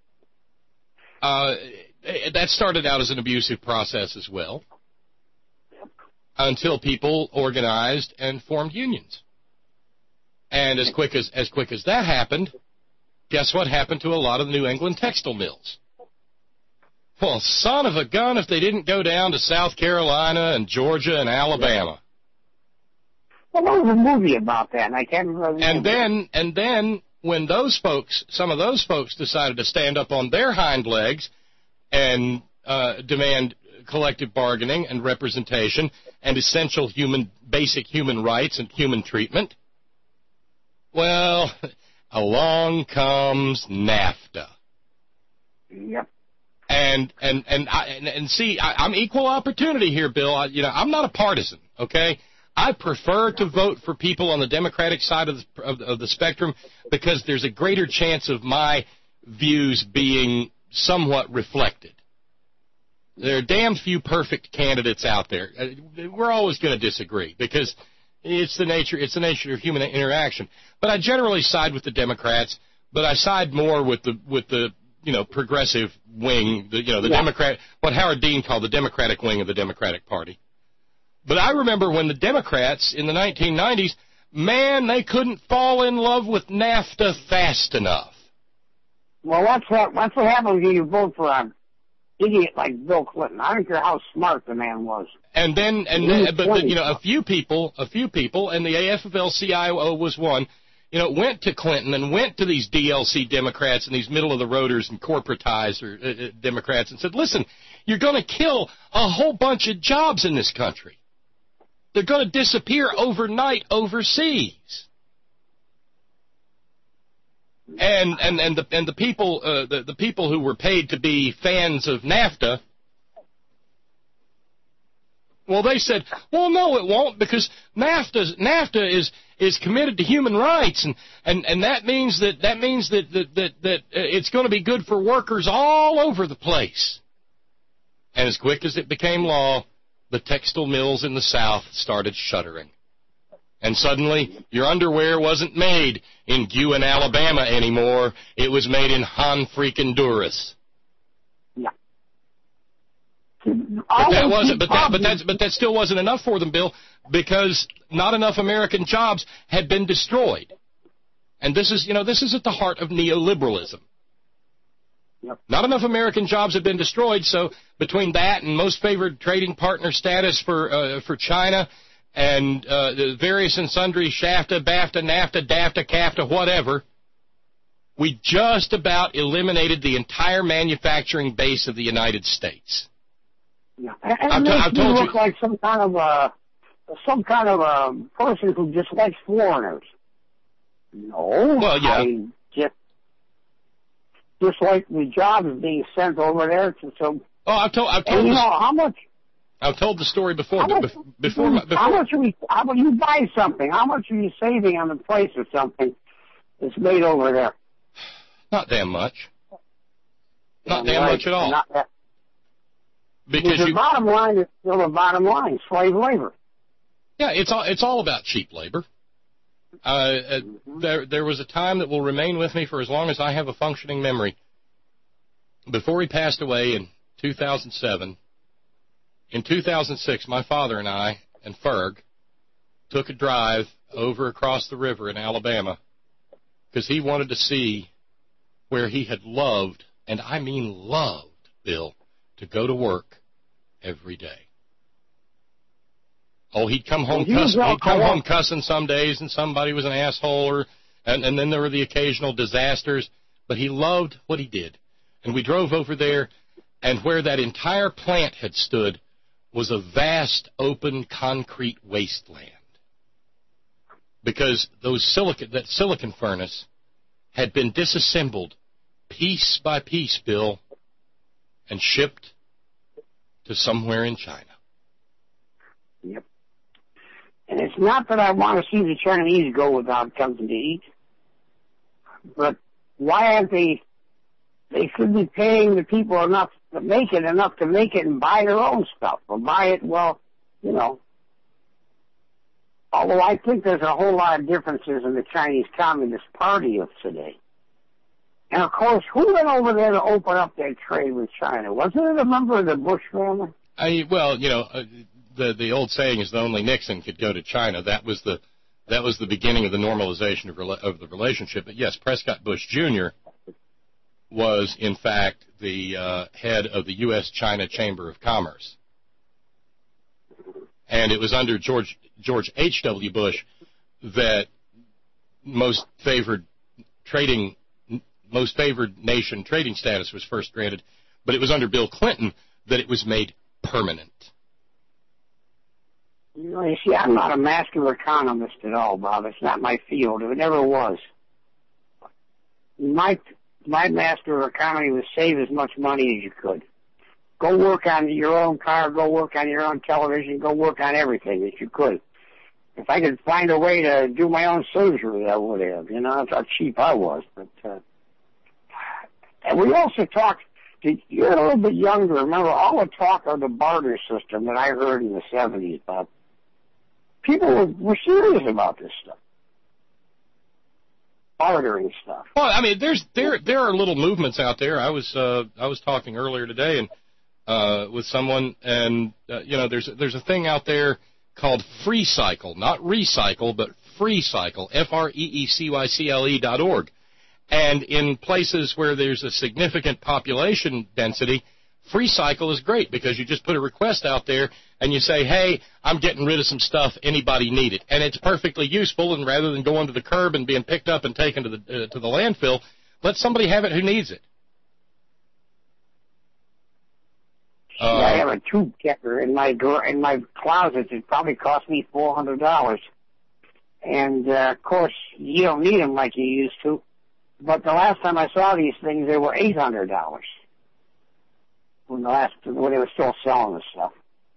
that started out as an abusive process as well, until people organized and formed unions. And as quick as that happened, guess what happened to a lot of the New England textile mills? Well, son of a gun if they didn't go down to South Carolina and Georgia and Alabama. Well, there was a movie about that, and I can't remember. And then when some of those folks decided to stand up on their hind legs and demand collective bargaining and representation and essential basic human rights and human treatment, well, along comes NAFTA. Yep. And see, I'm equal opportunity here, Bill. I'm not a partisan, okay? I prefer to vote for people on the Democratic side of the spectrum because there's a greater chance of my views being somewhat reflected. There are damn few perfect candidates out there. We're always going to disagree because it's the nature of human interaction. But I generally side with the Democrats, but I side more with the progressive wing, the Democrat, what Howard Dean called the Democratic wing of the Democratic Party. But I remember when the Democrats in the 1990s, man, they couldn't fall in love with NAFTA fast enough. Well, that's what happens when you vote for an idiot like Bill Clinton. I don't care how smart the man was. But a few people, and the AFL-CIO was one, went to Clinton and went to these DLC Democrats and these middle-of-the-roaders and corporatized Democrats and said, listen, you're going to kill a whole bunch of jobs in this country. They're going to disappear overnight overseas. And the people the people who were paid to be fans of NAFTA, well, they said, well, no, it won't, because NAFTA is committed to human rights, and that means that it's going to be good for workers all over the place. And as quick as it became law, the textile mills in the South started shuttering. And suddenly, your underwear wasn't made in Guin, Alabama anymore. It was made in Honduras. Yeah. But that still wasn't enough for them, Bill, because not enough American jobs had been destroyed. And this is at the heart of neoliberalism. Yep. Not enough American jobs have been destroyed, so between that and most favored trading partner status for China, and the various and sundry SHAFTA, BAFTA, NAFTA, DAFTA, CAFTA, whatever, we just about eliminated the entire manufacturing base of the United States. Yeah, and it makes me look like some kind of a person who just likes foreigners. No, well, yeah. I just like the jobs being sent over there to some. Oh, I've told how much. I've told the story before. How much when you buy something, how much are you saving on the price of something that's made over there? Not damn much. Not damn much at all. Not that. Because the bottom line is still the bottom line, slave labor. Yeah, it's all about cheap labor. There was a time that will remain with me for as long as I have a functioning memory. Before he passed away in 2007, in 2006, my father and I and Ferg took a drive over across the river in Alabama because he wanted to see where he had loved, and I mean loved, Bill, to go to work every day. Oh, he'd come home cussing some days, and somebody was an asshole, and then there were the occasional disasters, but he loved what he did. And we drove over there, and where that entire plant had stood was a vast, open, concrete wasteland. Because that silicon furnace had been disassembled piece by piece, Bill, and shipped to somewhere in China. Yep. And it's not that I want to see the Chinese go without something to eat, but why aren't they should be paying the people enough to make it and buy their own stuff, or buy it, well, although I think there's a whole lot of differences in the Chinese Communist Party of today. And of course, who went over there to open up that trade with China? Wasn't it a member of the Bush family? The old saying is that only Nixon could go to China. That was the beginning of the normalization of the relationship. But yes, Prescott Bush Jr. was in fact the head of the U.S.-China Chamber of Commerce, and it was under George H.W. Bush that most favored nation trading status was first granted, but it was under Bill Clinton that it was made permanent. You see, I'm not a master economist at all, Bob. It's not my field. It never was. My master of economy was save as much money as you could. Go work on your own car, go work on your own television, go work on everything that you could. If I could find a way to do my own surgery, I would have. That's how cheap I was. But and we also talked, you're a little bit younger. Remember all the talk of the barter system that I heard in the 70s, Bob? People were serious about this stuff. bartering stuff. Well, I mean, there are little movements out there. I was talking earlier today and with someone, and there's a thing out there called FreeCycle, not recycle, but FreeCycle, FREECYCLE.org. And in places where there's a significant population density, FreeCycle is great because you just put a request out there and you say, hey, I'm getting rid of some stuff. Anybody need it? And it's perfectly useful. And rather than going to the curb and being picked up and taken to the landfill, let somebody have it who needs it. I have a tube kicker in my closet. It probably cost me $400. And, of course, you don't need them like you used to. But the last time I saw these things, they were $800. When they were still selling this stuff.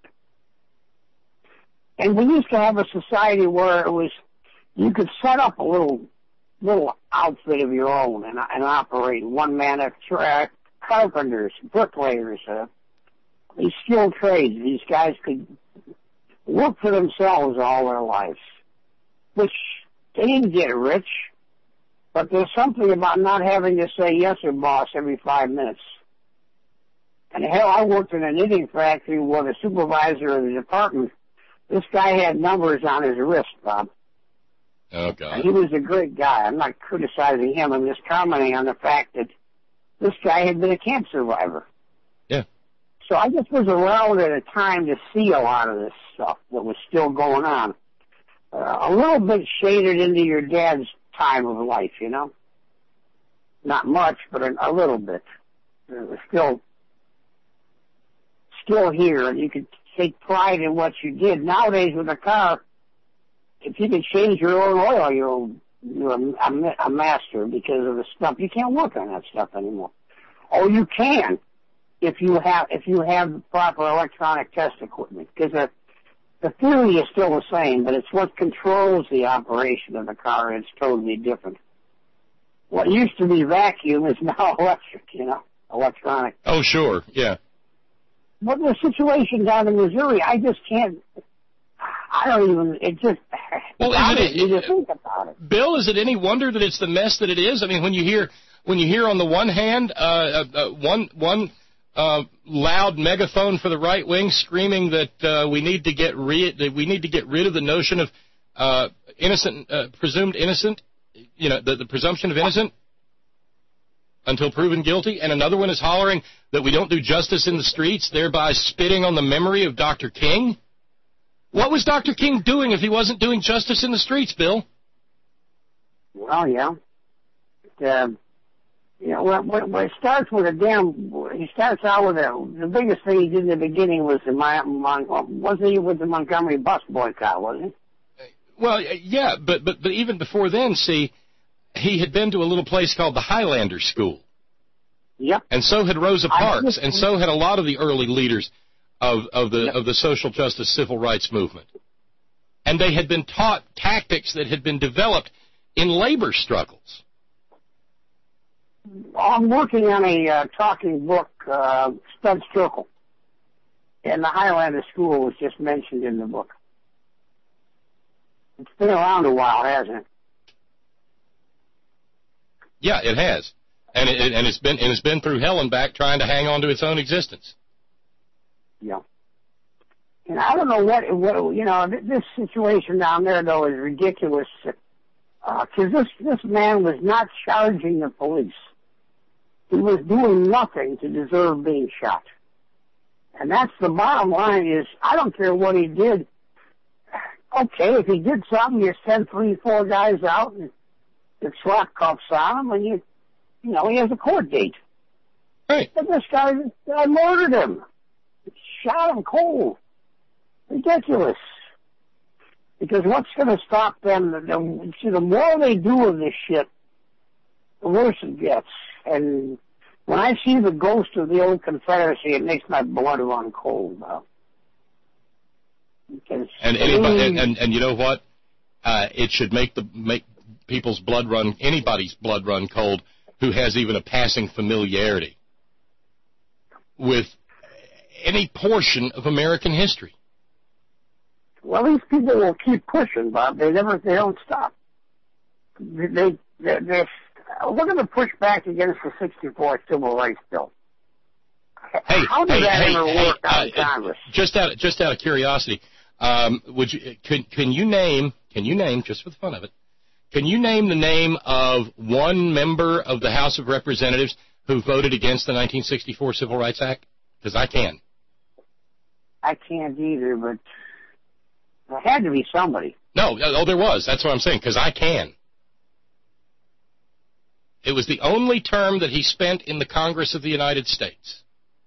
And we used to have a society where it was, you could set up a little outfit of your own and operate one-man carpenters, bricklayers, these skilled trades. These guys could work for themselves all their lives, which they didn't get rich, but there's something about not having to say yes or boss every 5 minutes. And hell, I worked in a knitting factory where the supervisor of the department, this guy had numbers on his wrist, Bob. Oh, God. And he was a great guy. I'm not criticizing him. I'm just commenting on the fact that this guy had been a camp survivor. Yeah. So I just was around at a time to see a lot of this stuff that was still going on. A little bit shaded into your dad's time of life, you know? Not much, but a little bit. It was still here, and you could take pride in what you did. Nowadays, with a car, if you can change your own oil, you're a master because of the stuff. You can't work on that stuff anymore. Oh, you can if you have the proper electronic test equipment, because the theory is still the same, but it's what controls the operation of the car. It's totally different. What used to be vacuum is now electric, electronic. Oh, sure, yeah. But the situation down in Missouri, I just can't. I don't even. It just. Well, you just think about it. Bill, is it any wonder that it's the mess that it is? I mean, when you hear on the one hand, one loud megaphone for the right wing screaming that we need to get rid of the notion of innocent, presumed innocent, the presumption of innocent until proven guilty, and another one is hollering that we don't do justice in the streets, thereby spitting on the memory of Dr. King. What was Dr. King doing if he wasn't doing justice in the streets, Bill? Well, yeah. When it starts with he starts out with the biggest thing he did in the beginning was wasn't he with the Montgomery bus boycott, wasn't he? Well, yeah, but even before then, see, he had been to a little place called the Highlander School. Yep. And so had Rosa Parks, and so had a lot of the early leaders of the social justice civil rights movement. And they had been taught tactics that had been developed in labor struggles. I'm working on a talking book, Studs Terkel, and the Highlander School was just mentioned in the book. It's been around a while, hasn't it? Yeah, it has, and it's been through hell and back trying to hang on to its own existence. Yeah. And I don't know what this situation down there though is ridiculous, because this man was not charging the police. He was doing nothing to deserve being shot. And that's the bottom line is, I don't care what he did. Okay, if he did something, you send 3-4 guys out and slap cuffs on him, and he has a court date. Right. But this guy murdered him. Shot him cold. Ridiculous. Because what's going to stop them? The more they do of this shit, the worse it gets. And when I see the ghost of the old Confederacy, it makes my blood run cold. And you know what? It should make people's blood run, anybody's blood run cold who has even a passing familiarity with any portion of American history. Well, these people will keep pushing, Bob. They don't stop. They look at the pushback against the 64 Civil Rights Bill. How did that ever work out in Congress? Just out of curiosity, can you name just for the fun of it? Can you name the name of one member of the House of Representatives who voted against the 1964 Civil Rights Act? Because I can. I can't either, but there had to be somebody. No, there was. That's what I'm saying, because I can. It was the only term that he spent in the Congress of the United States.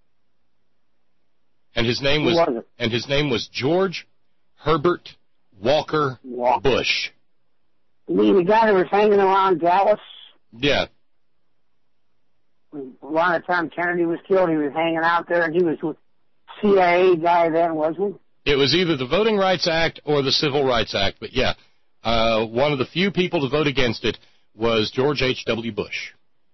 And his name was George Herbert Walker Bush. You mean the guy that was hanging around Dallas? Yeah. Around the time Kennedy was killed, he was hanging out there, and he was a CIA guy then, wasn't he? It was either the Voting Rights Act or the Civil Rights Act, but yeah, one of the few people to vote against it was George H.W. Bush.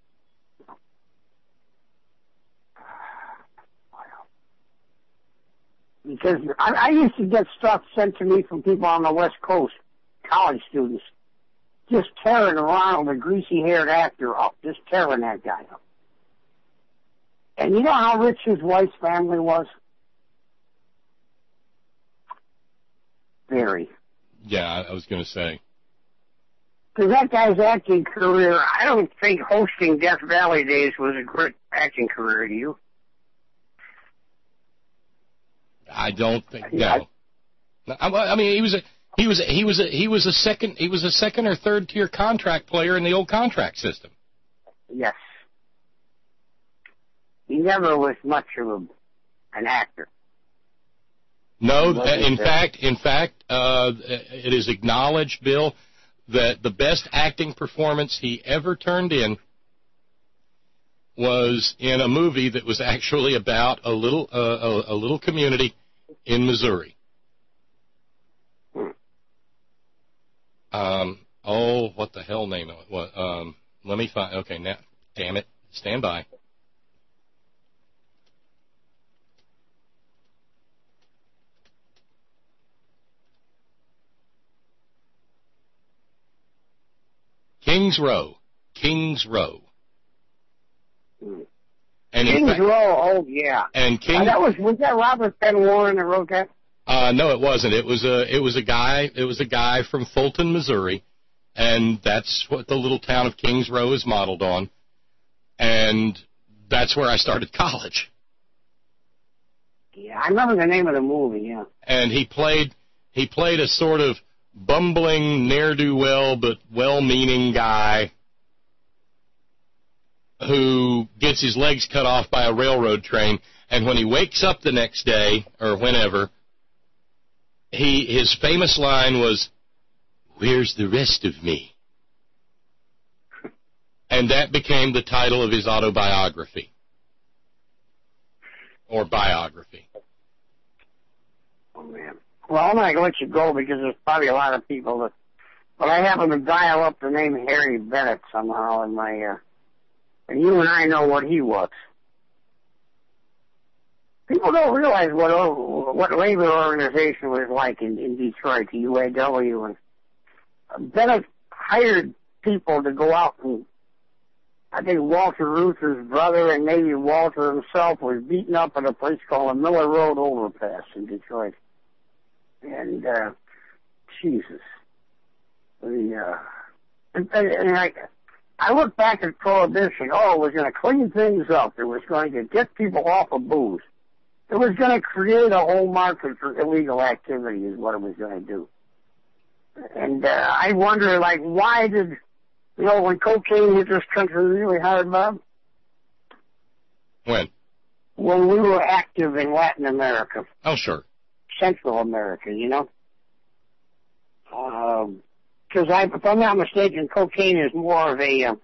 Because I used to get stuff sent to me from people on the West Coast, college students, just tearing around the greasy-haired actor up, just tearing that guy up. And you know how rich his wife's family was? Very. Yeah, I was going to say. Because that guy's acting career, I don't think hosting Death Valley Days was a great acting career, do you? I don't think no. I mean, he was a second or third tier contract player in the old contract system. Yes. He never was much of an actor. No, in fact, it is acknowledged, Bill, that the best acting performance he ever turned in was in a movie that was actually about a little community in Missouri. What the hell name of it was? Let me find. Okay, now, damn it, stand by. Kings Row. And Kings Row, oh yeah. And was that Robert Penn Warren that wrote that? No, it wasn't. It was a guy from Fulton, Missouri, and that's what the little town of Kings Row is modeled on. And that's where I started college. Yeah, I remember the name of the movie, yeah. And he played a sort of bumbling, ne'er-do-well but well-meaning guy who gets his legs cut off by a railroad train, and when he wakes up the next day, or whenever, his famous line was, "Where's the rest of me?" And that became the title of his autobiography. Or biography. Oh, man. Well, I'm not going to let you go because there's probably a lot of people that... But I happen to dial up the name Harry Bennett somehow in my... and you and I know what he was. People don't realize what labor organization was like in Detroit, the UAW. And Bennett hired people to go out and... I think Walter Reuther's brother and maybe Walter himself was beaten up at a place called the Miller Road Overpass in Detroit. And, Jesus. I look back at Prohibition. Oh, it was going to clean things up. It was going to get people off of booze. It was going to create a whole market for illegal activity is what it was going to do. And I wonder, like, why did... You know, when cocaine hit this country really hard, Bob? When? When we were active in Latin America. Oh, sure. Central America, you know? Because if I'm not mistaken, cocaine is more of a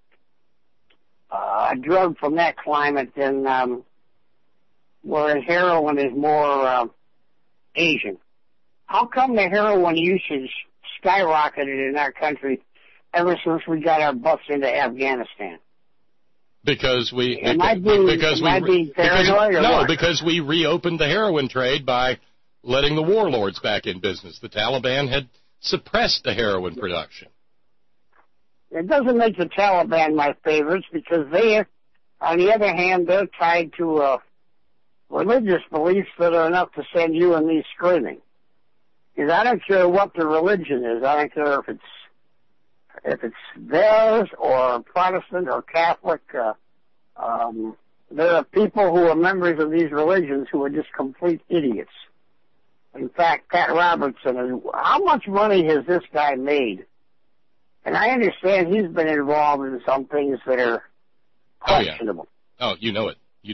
drug from that climate than, whereas heroin is more Asian. How come the heroin usage skyrocketed in our country ever since we got our butts into Afghanistan? Because we reopened the heroin trade by letting the warlords back in business. The Taliban had suppressed the heroin production. It doesn't make the Taliban my favorites because they, on the other hand, they're tied to religious beliefs that are enough to send you and me screaming. Because I don't care what the religion is. I don't care if it's theirs or Protestant or Catholic. There are people who are members of these religions who are just complete idiots. In fact, Pat Robertson, how much money has this guy made? And I understand he's been involved in some things that are questionable. Oh, you know it.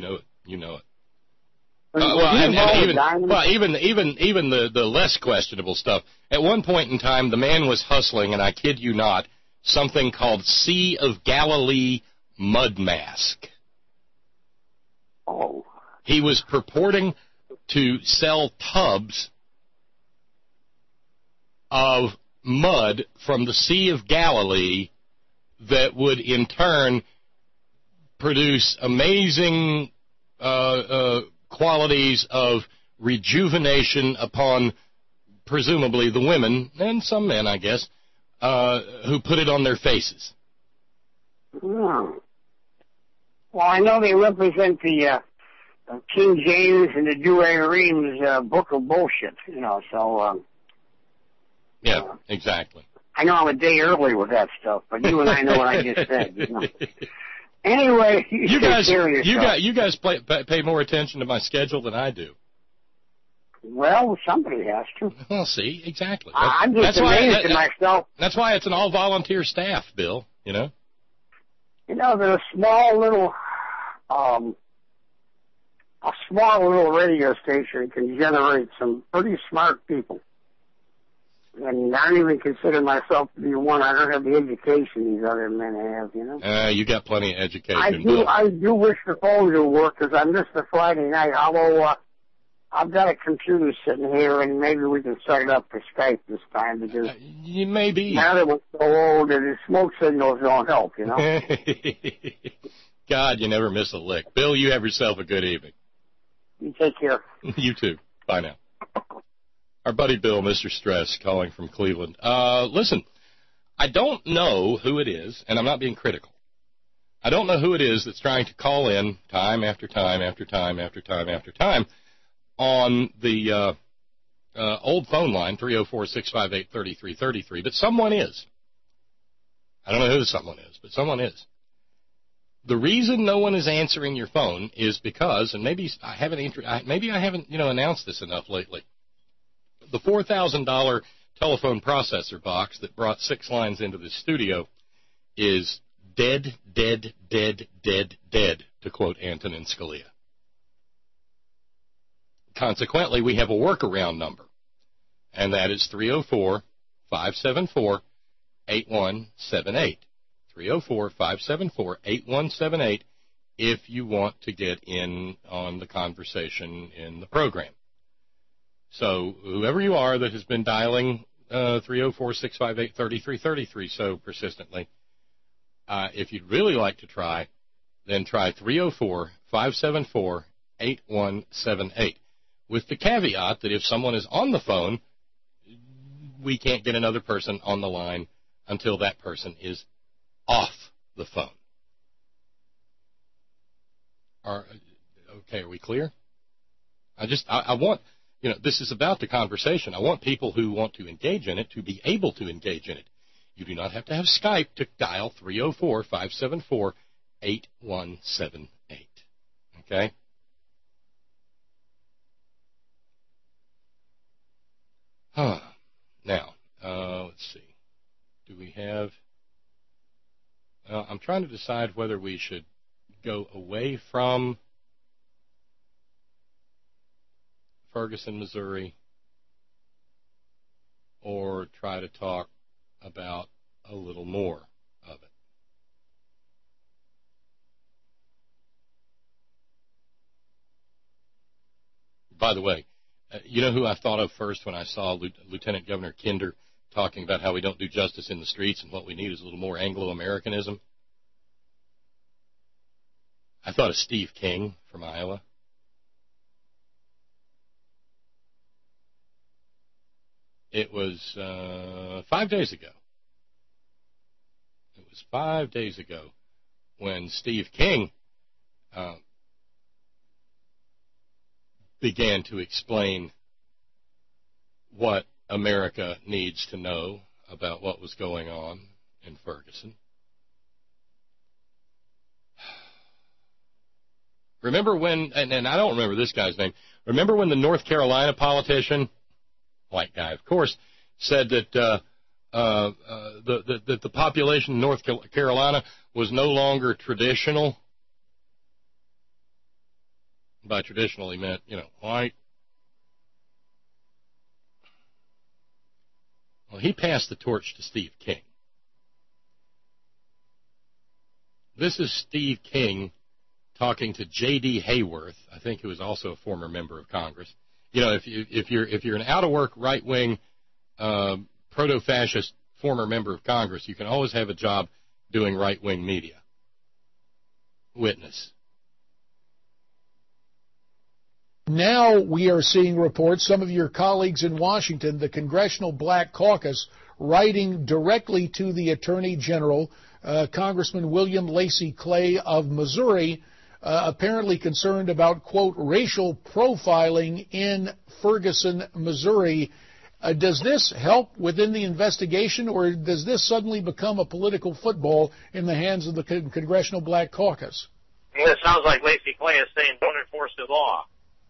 Even the less questionable stuff. At one point in time, the man was hustling, and I kid you not, something called Sea of Galilee mud mask. Oh. He was purporting to sell tubs of mud from the Sea of Galilee that would in turn produce amazing qualities of rejuvenation upon presumably the women and some men, I guess, who put it on their faces. Hmm. Well, I know they represent the King James and the Douay-Rheims book of bullshit, so... yeah, exactly. I know I'm a day early with that stuff, but you and I know what I just said. Anyway, you guys pay more attention to my schedule than I do. Well, somebody has to. Well, see, exactly. I'm just amazed to myself. That's why it's an all-volunteer staff, Bill, that a small little radio station can generate some pretty smart people. And I don't even consider myself to be one. I don't have the education these other men have, You got plenty of education, I do wish the phone would work because I missed the Friday night. Although I've got a computer sitting here, and maybe we can set it up for Skype this time because maybe my other one's so old and the smoke signals don't help, God, you never miss a lick. Bill, you have yourself a good evening. You take care. You too. Bye now. Our buddy Bill, Mr. Stress, calling from Cleveland. Listen, I don't know who it is, and I'm not being critical. I don't know who it is that's trying to call in time after time after time after time after time on the old phone line, 304-658-3333, but someone is. I don't know who the someone is, but someone is. The reason no one is answering your phone is because, and maybe I haven't announced this enough lately, the $4,000 telephone processor box that brought 6 lines into the studio is dead, to quote Antonin Scalia. Consequently, we have a workaround number, and that is 304-574-8178. 304-574-8178 if you want to get in on the conversation in the program. So whoever you are that has been dialing 304-658-3333 so persistently, if you'd really like to try, then try 304-574-8178, with the caveat that if someone is on the phone, we can't get another person on the line until that person is off the phone. Okay, are we clear? I want... this is about the conversation. I want people who want to engage in it to be able to engage in it. You do not have to have Skype to dial 304-574-8178. Okay? Now, let's see. Do we have... I'm trying to decide whether we should go away from Ferguson, Missouri, or try to talk about a little more of it. By the way, you know who I thought of first when I saw Lieutenant Governor Kinder talking about how we don't do justice in the streets and what we need is a little more Anglo-Americanism? I thought of Steve King from Iowa. It was 5 days ago. It was 5 days ago when Steve King began to explain what America needs to know about what was going on in Ferguson. Remember when, and I don't remember this guy's name, remember when the North Carolina politician, white guy of course, said that that the population in North Carolina was no longer traditional? By traditional he meant, white. Well, he passed the torch to Steve King. This is Steve King talking to J.D. Hayworth, I think, who is also a former member of Congress. If you're an out-of-work right-wing proto-fascist former member of Congress, you can always have a job doing right-wing media. Witness. Now we are seeing reports, some of your colleagues in Washington, the Congressional Black Caucus, writing directly to the Attorney General, Congressman William Lacey Clay of Missouri, apparently concerned about, quote, racial profiling in Ferguson, Missouri. Does this help within the investigation, or does this suddenly become a political football in the hands of the Congressional Black Caucus? Well, it sounds like Lacey Clay is saying don't enforce the law.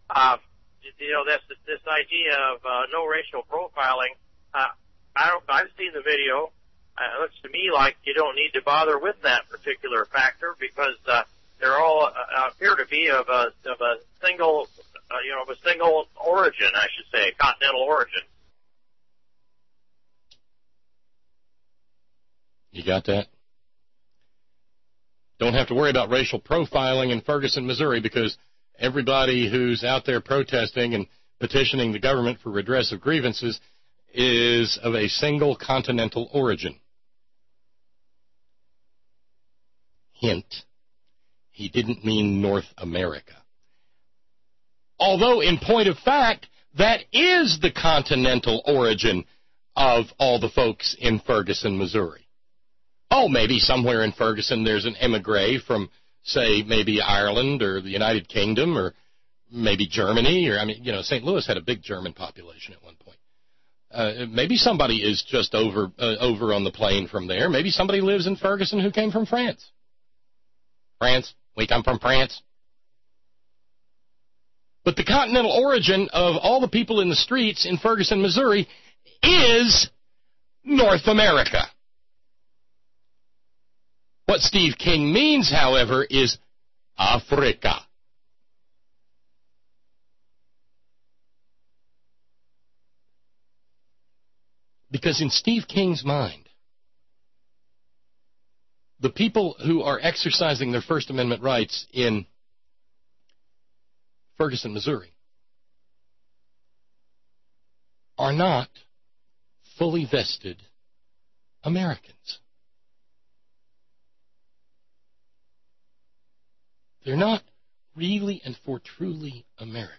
This idea of no racial profiling. I've seen the video. It looks to me like you don't need to bother with that particular factor because they're all appear to be of a single origin, I should say, continental origin. You got that? Don't have to worry about racial profiling in Ferguson, Missouri, because everybody who's out there protesting and petitioning the government for redress of grievances is of a single continental origin. Hint, he didn't mean North America. Although, in point of fact, that is the continental origin of all the folks in Ferguson, Missouri. Oh, maybe somewhere in Ferguson there's an emigre from, say, maybe Ireland or the United Kingdom or maybe Germany, or, St. Louis had a big German population at one point. Maybe somebody is just over on the plain from there. Maybe somebody lives in Ferguson who came from France. France, we come from France. But the continental origin of all the people in the streets in Ferguson, Missouri is North America. What Steve King means, however, is Africa. Because in Steve King's mind, the people who are exercising their First Amendment rights in Ferguson, Missouri, are not fully vested Americans. They're not really and for truly Americans.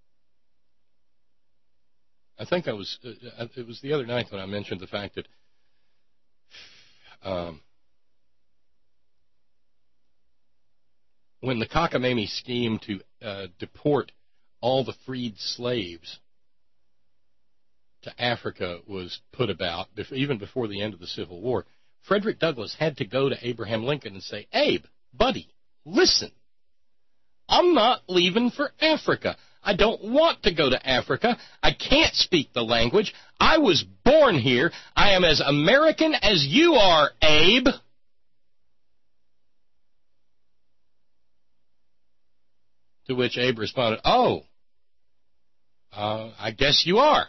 I think it was the other night when I mentioned the fact that when the cockamamie scheme to deport all the freed slaves to Africa was put about, even before the end of the Civil War, Frederick Douglass had to go to Abraham Lincoln and say, Abe, buddy, listen. I'm not leaving for Africa. I don't want to go to Africa. I can't speak the language. I was born here. I am as American as you are, Abe. To which Abe responded, I guess you are.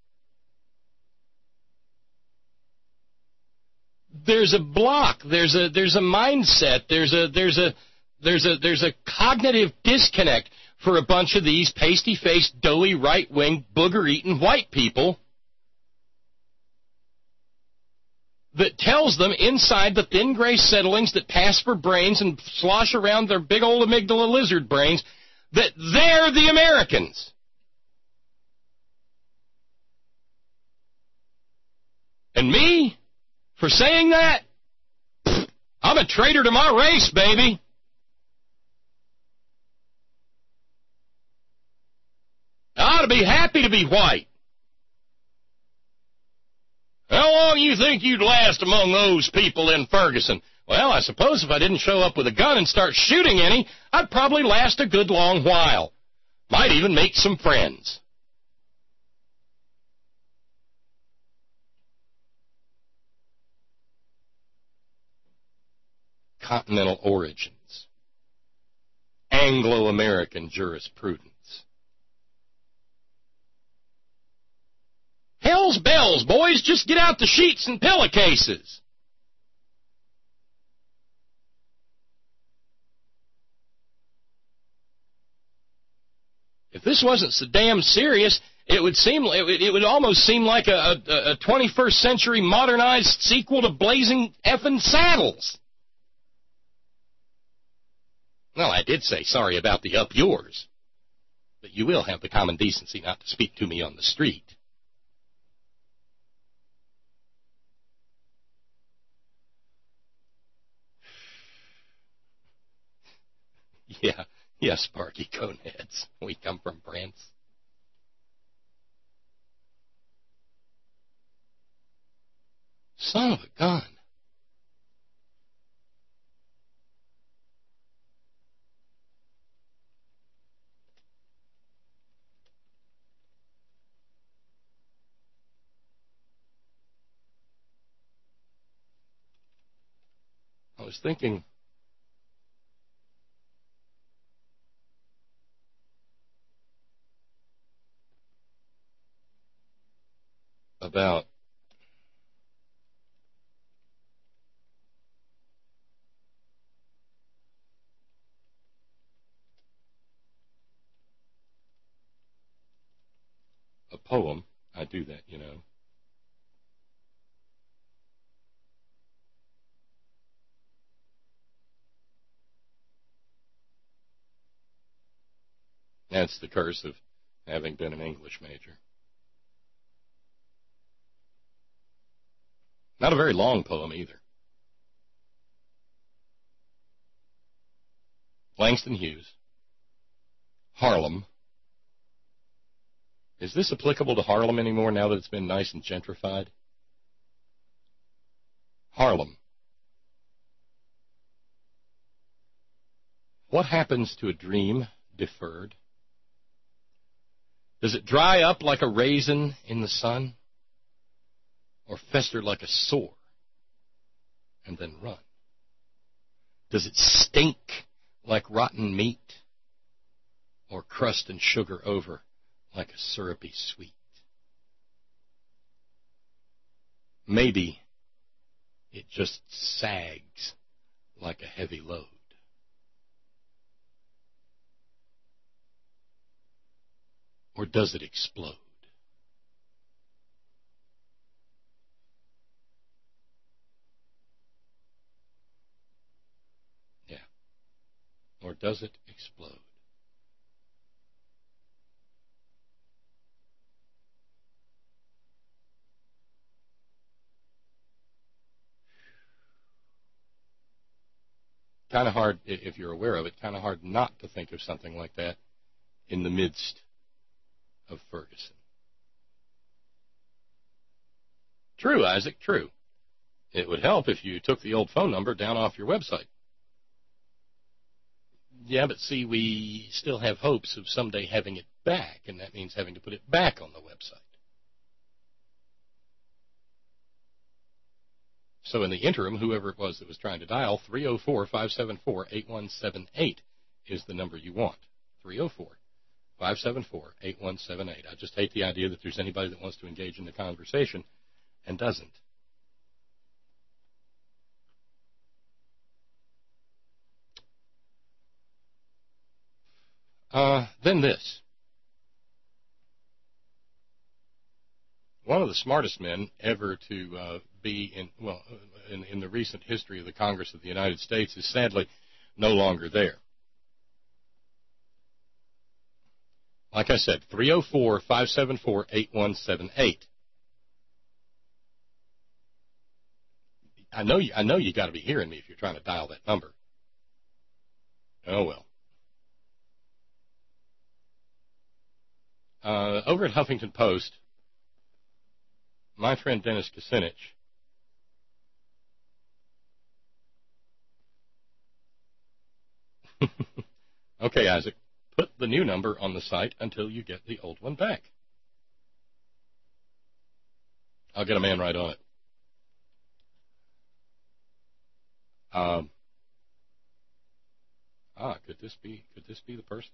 There's a block. There's a mindset. There's a cognitive disconnect for a bunch of these pasty-faced, doughy, right-wing, booger-eating white people that tells them inside the thin gray settlings that pass for brains and slosh around their big old amygdala lizard brains that they're the Americans. And me, for saying that, I'm a traitor to my race, baby. I ought to be happy to be white. How long you think you'd last among those people in Ferguson? Well, I suppose if I didn't show up with a gun and start shooting any, I'd probably last a good long while. Might even make some friends. Continental origins. Anglo-American jurisprudence. Hell's bells, boys, just get out the sheets and pillowcases. If this wasn't so damn serious, it would almost seem like a 21st century modernized sequel to Blazing Effin' Saddles. Well, I did say sorry about the up yours, but you will have the common decency not to speak to me on the street. Yeah, yes, Sparky Coneheads. We come from France. Son of a gun. I was thinking about a poem. I do that, you know. That's the curse of having been an English major. Not a very long poem either. Langston Hughes. Harlem. Is this applicable to Harlem anymore now that it's been nice and gentrified? Harlem. What happens to a dream deferred? Does it dry up like a raisin in the sun? Or fester like a sore and then run? Does it stink like rotten meat? Or crust and sugar over like a syrupy sweet? Maybe it just sags like a heavy load. Or does it explode? Yeah. Or does it explode? Kind of hard, if you're aware of it, kind of hard not to think of something like that in the midst of Ferguson. True, Isaac, true. It would help if you took the old phone number down off your website. Yeah, but see, we still have hopes of someday having it back, and that means having to put it back on the website. So in the interim, whoever it was that was trying to dial, 304-574-8178 is the number you want. 304-574-8178. I just hate the idea that there's anybody that wants to engage in the conversation and doesn't. Then this. One of the smartest men ever to be in the recent history of the Congress of the United States is sadly no longer there. Like I said, 304-574-8178. I know you got to be hearing me if you're trying to dial that number. Oh, well. Over at Huffington Post, my friend Dennis Kucinich okay, Isaac, put the new number on the site until you get the old one back. I'll get a man right on it. Could this be the person?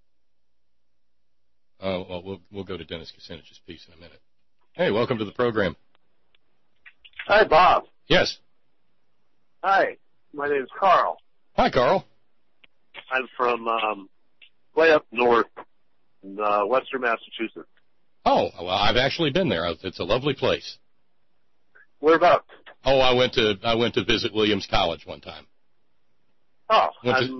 Well, we'll go to Dennis Kucinich's piece in a minute. Hey, welcome to the program. Hi, Bob. Yes. Hi, my name's Carl. Hi, Carl. I'm from way up north in western Massachusetts. Oh, well, I've actually been there. It's a lovely place. Whereabouts? Oh, I went to visit Williams College one time. Oh,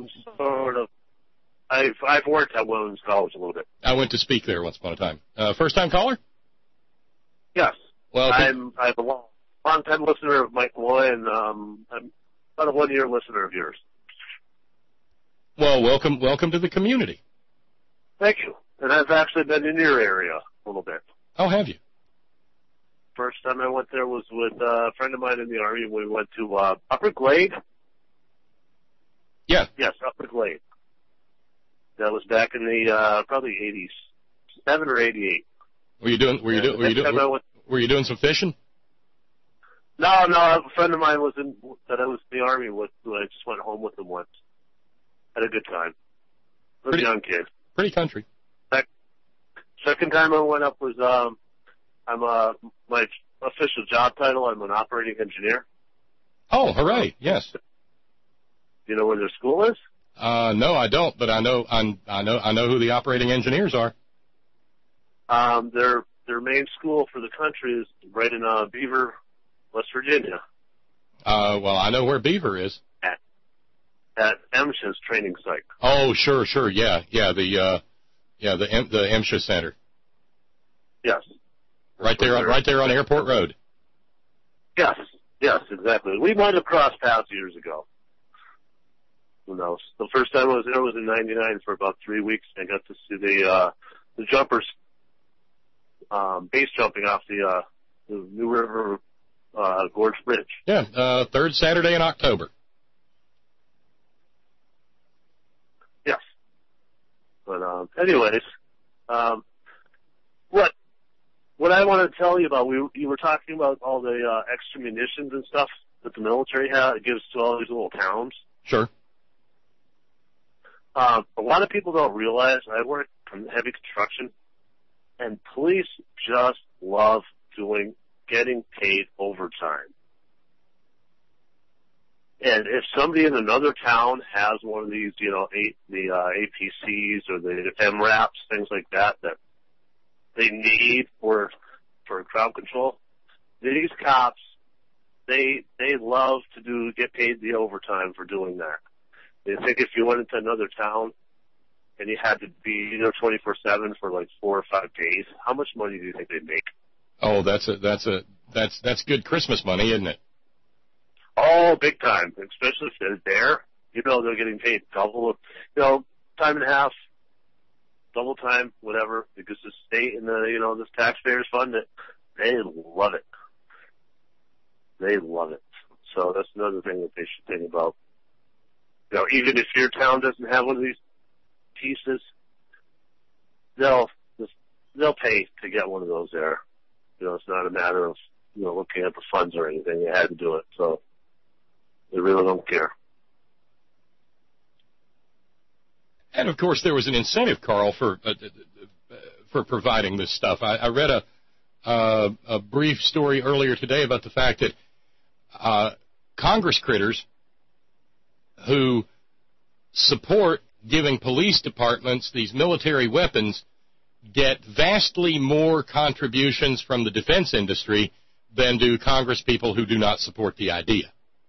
I've worked at Williams College a little bit. I went to speak there once upon a time. First time caller? Yes. Well, I'm a long time listener of Mike Malloy, and I'm about a 1 year listener of yours. Well, welcome to the community. Thank you. And I've actually been in your area a little bit. Oh, have you? First time I went there was with a friend of mine in the Army. We went to Upper Glade. Yeah. Yes, Upper Glade. That was back in the probably 87 or 88. Were you doing some fishing? No. A friend of mine that I was in the Army with. I just went home with him once. Had a good time. I was a young kid. Pretty country. Second time I went up was my official job title. I'm an operating engineer. Oh, hooray! Yes. Do you know where their school is? No, I don't. But I know who the operating engineers are. Their main school for the country is right in Beaver, West Virginia. Well, I know where Beaver is. At MSHA's training site. Oh, sure, yeah, the MSHA Center. Yes. Right there on Airport Road. Yes, exactly. We might have crossed paths years ago. Who knows? The first time I was there was in '99 for about 3 weeks. I got to see the jumpers base jumping off the New River Gorge Bridge. Yeah, third Saturday in October. Yes. But anyways, what I want to tell you about, you were talking about all the extra munitions and stuff that the military gives to all these little towns. Sure. A lot of people don't realize I work in heavy construction, and police just love getting paid overtime. And if somebody in another town has one of these, the APCs or the MRAPs, things like that they need for crowd control, these cops, they love to get paid the overtime for doing that. They think if you went into another town and you had to be 24/7 for like 4 or 5 days, how much money do you think they'd make? Oh, that's good Christmas money, isn't it? Oh, big time. Especially if they're there. They're getting paid double, time and a half, double time, whatever, because the state and this taxpayers fund it, they love it. They love it. So that's another thing that they should think about. Even if your town doesn't have one of these pieces, they'll pay to get one of those there. It's not a matter of, looking at the funds or anything. They had to do it, so they really don't care. And, of course, there was an incentive, Carl, for providing this stuff. I read a brief story earlier today about the fact that Congress critters who support giving police departments these military weapons get vastly more contributions from the defense industry than do Congress people who do not support the idea.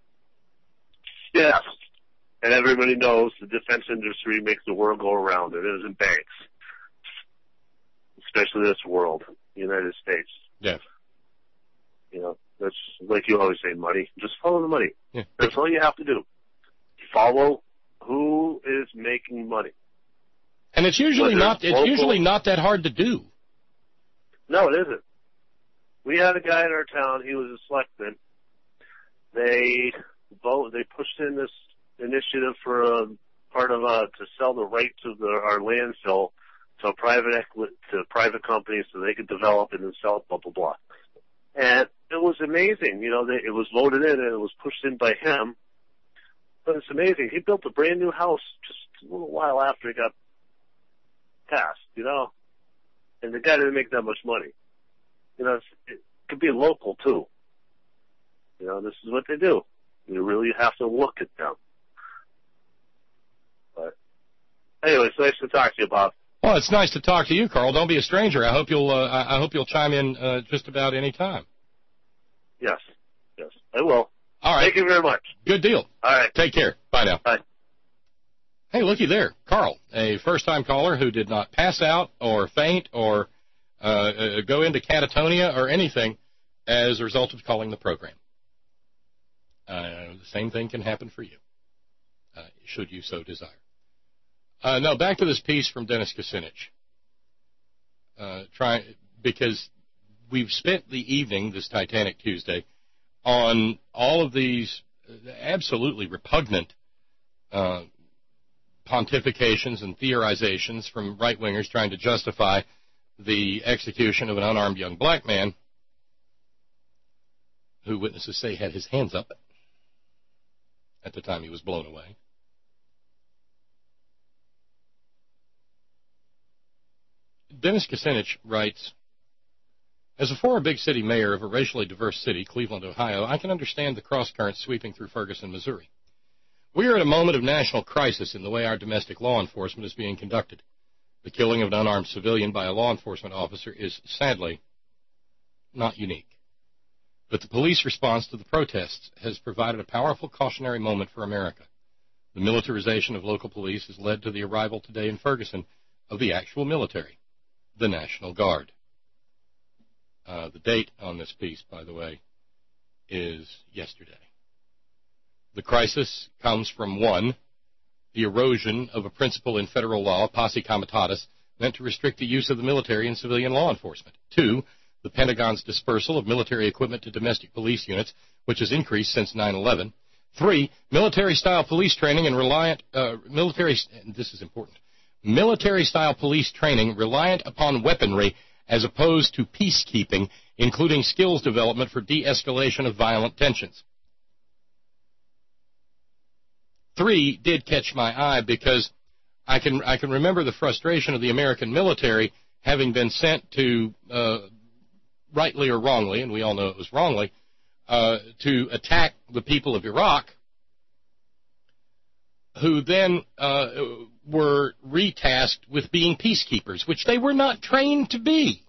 Yes. And everybody knows the defense industry makes the world go around. It isn't banks. Especially this world, the United States. Yeah. That's like you always say, money. Just follow the money. Yeah. That's all you have to do. Follow who is making money. And it's usually not that hard to do. No, it isn't. We had a guy in our town. He was a selectman. They pushed in this initiative for a part of to sell the rights of our landfill to private companies so they could develop it and sell it, blah blah blah. And it was amazing. It was voted in and it was pushed in by him. But it's amazing. He built a brand new house just a little while after it got passed. And the guy didn't make that much money. It could be local too. This is what they do. You really have to look at them. But anyway, it's nice to talk to you, Bob. Well, it's nice to talk to you, Carl. Don't be a stranger. I hope you'll chime in just about any time. Yes, I will. All right. Thank you very much. Good deal. All right. Take care. Bye now. Bye. Hey, looky there, Carl, a first-time caller who did not pass out or faint or go into catatonia or anything as a result of calling the program. The same thing can happen for you, should you so desire. No, back to this piece from Dennis Kucinich. Because we've spent the evening, this Titanic Tuesday, on all of these absolutely repugnant pontifications and theorizations from right-wingers trying to justify the execution of an unarmed young black man who witnesses say had his hands up at the time he was blown away. Dennis Kucinich writes, as a former big city mayor of a racially diverse city, Cleveland, Ohio, I can understand the cross-currents sweeping through Ferguson, Missouri. We are at a moment of national crisis in the way our domestic law enforcement is being conducted. The killing of an unarmed civilian by a law enforcement officer is, sadly, not unique. But the police response to the protests has provided a powerful cautionary moment for America. The militarization of local police has led to the arrival today in Ferguson of the actual military, the National Guard. The date on this piece, by the way, is yesterday. The crisis comes from, 1, the erosion of a principle in federal law, posse comitatus, meant to restrict the use of the military in civilian law enforcement. 2, the Pentagon's dispersal of military equipment to domestic police units, which has increased since 9/11. 3, military-style police training and military-style police training reliant upon weaponry as opposed to peacekeeping, including skills development for de-escalation of violent tensions. 3 did catch my eye because I can remember the frustration of the American military having been sent to, rightly or wrongly, and we all know it was wrongly, to attack the people of Iraq, who then were retasked with being peacekeepers, which they were not trained to be.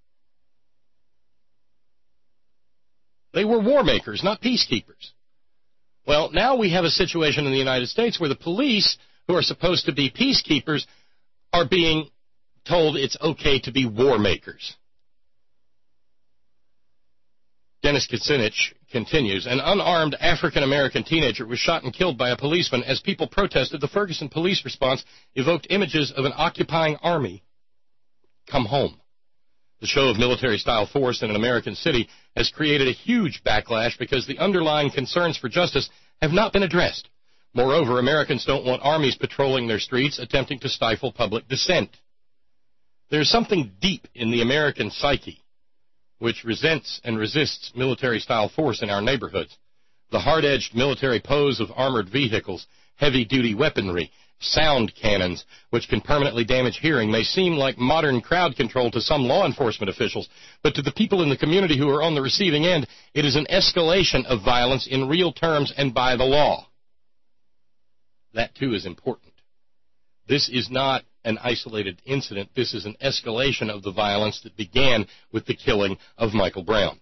They were war makers, not peacekeepers. Well, now we have a situation in the United States where the police, who are supposed to be peacekeepers, are being told it's okay to be war makers. Dennis Kucinich continues, an unarmed African-American teenager was shot and killed by a policeman as people protested. The Ferguson police response evoked images of an occupying army. Come home. The show of military-style force in an American city has created a huge backlash because the underlying concerns for justice have not been addressed. Moreover, Americans don't want armies patrolling their streets attempting to stifle public dissent. There's something deep in the American psyche which resents and resists military-style force in our neighborhoods. The hard-edged military pose of armored vehicles, heavy-duty weaponry, sound cannons, which can permanently damage hearing, may seem like modern crowd control to some law enforcement officials, but to the people in the community who are on the receiving end, it is an escalation of violence in real terms and by the law. That, too, is important. This is not an isolated incident. This is an escalation of the violence that began with the killing of Michael Brown.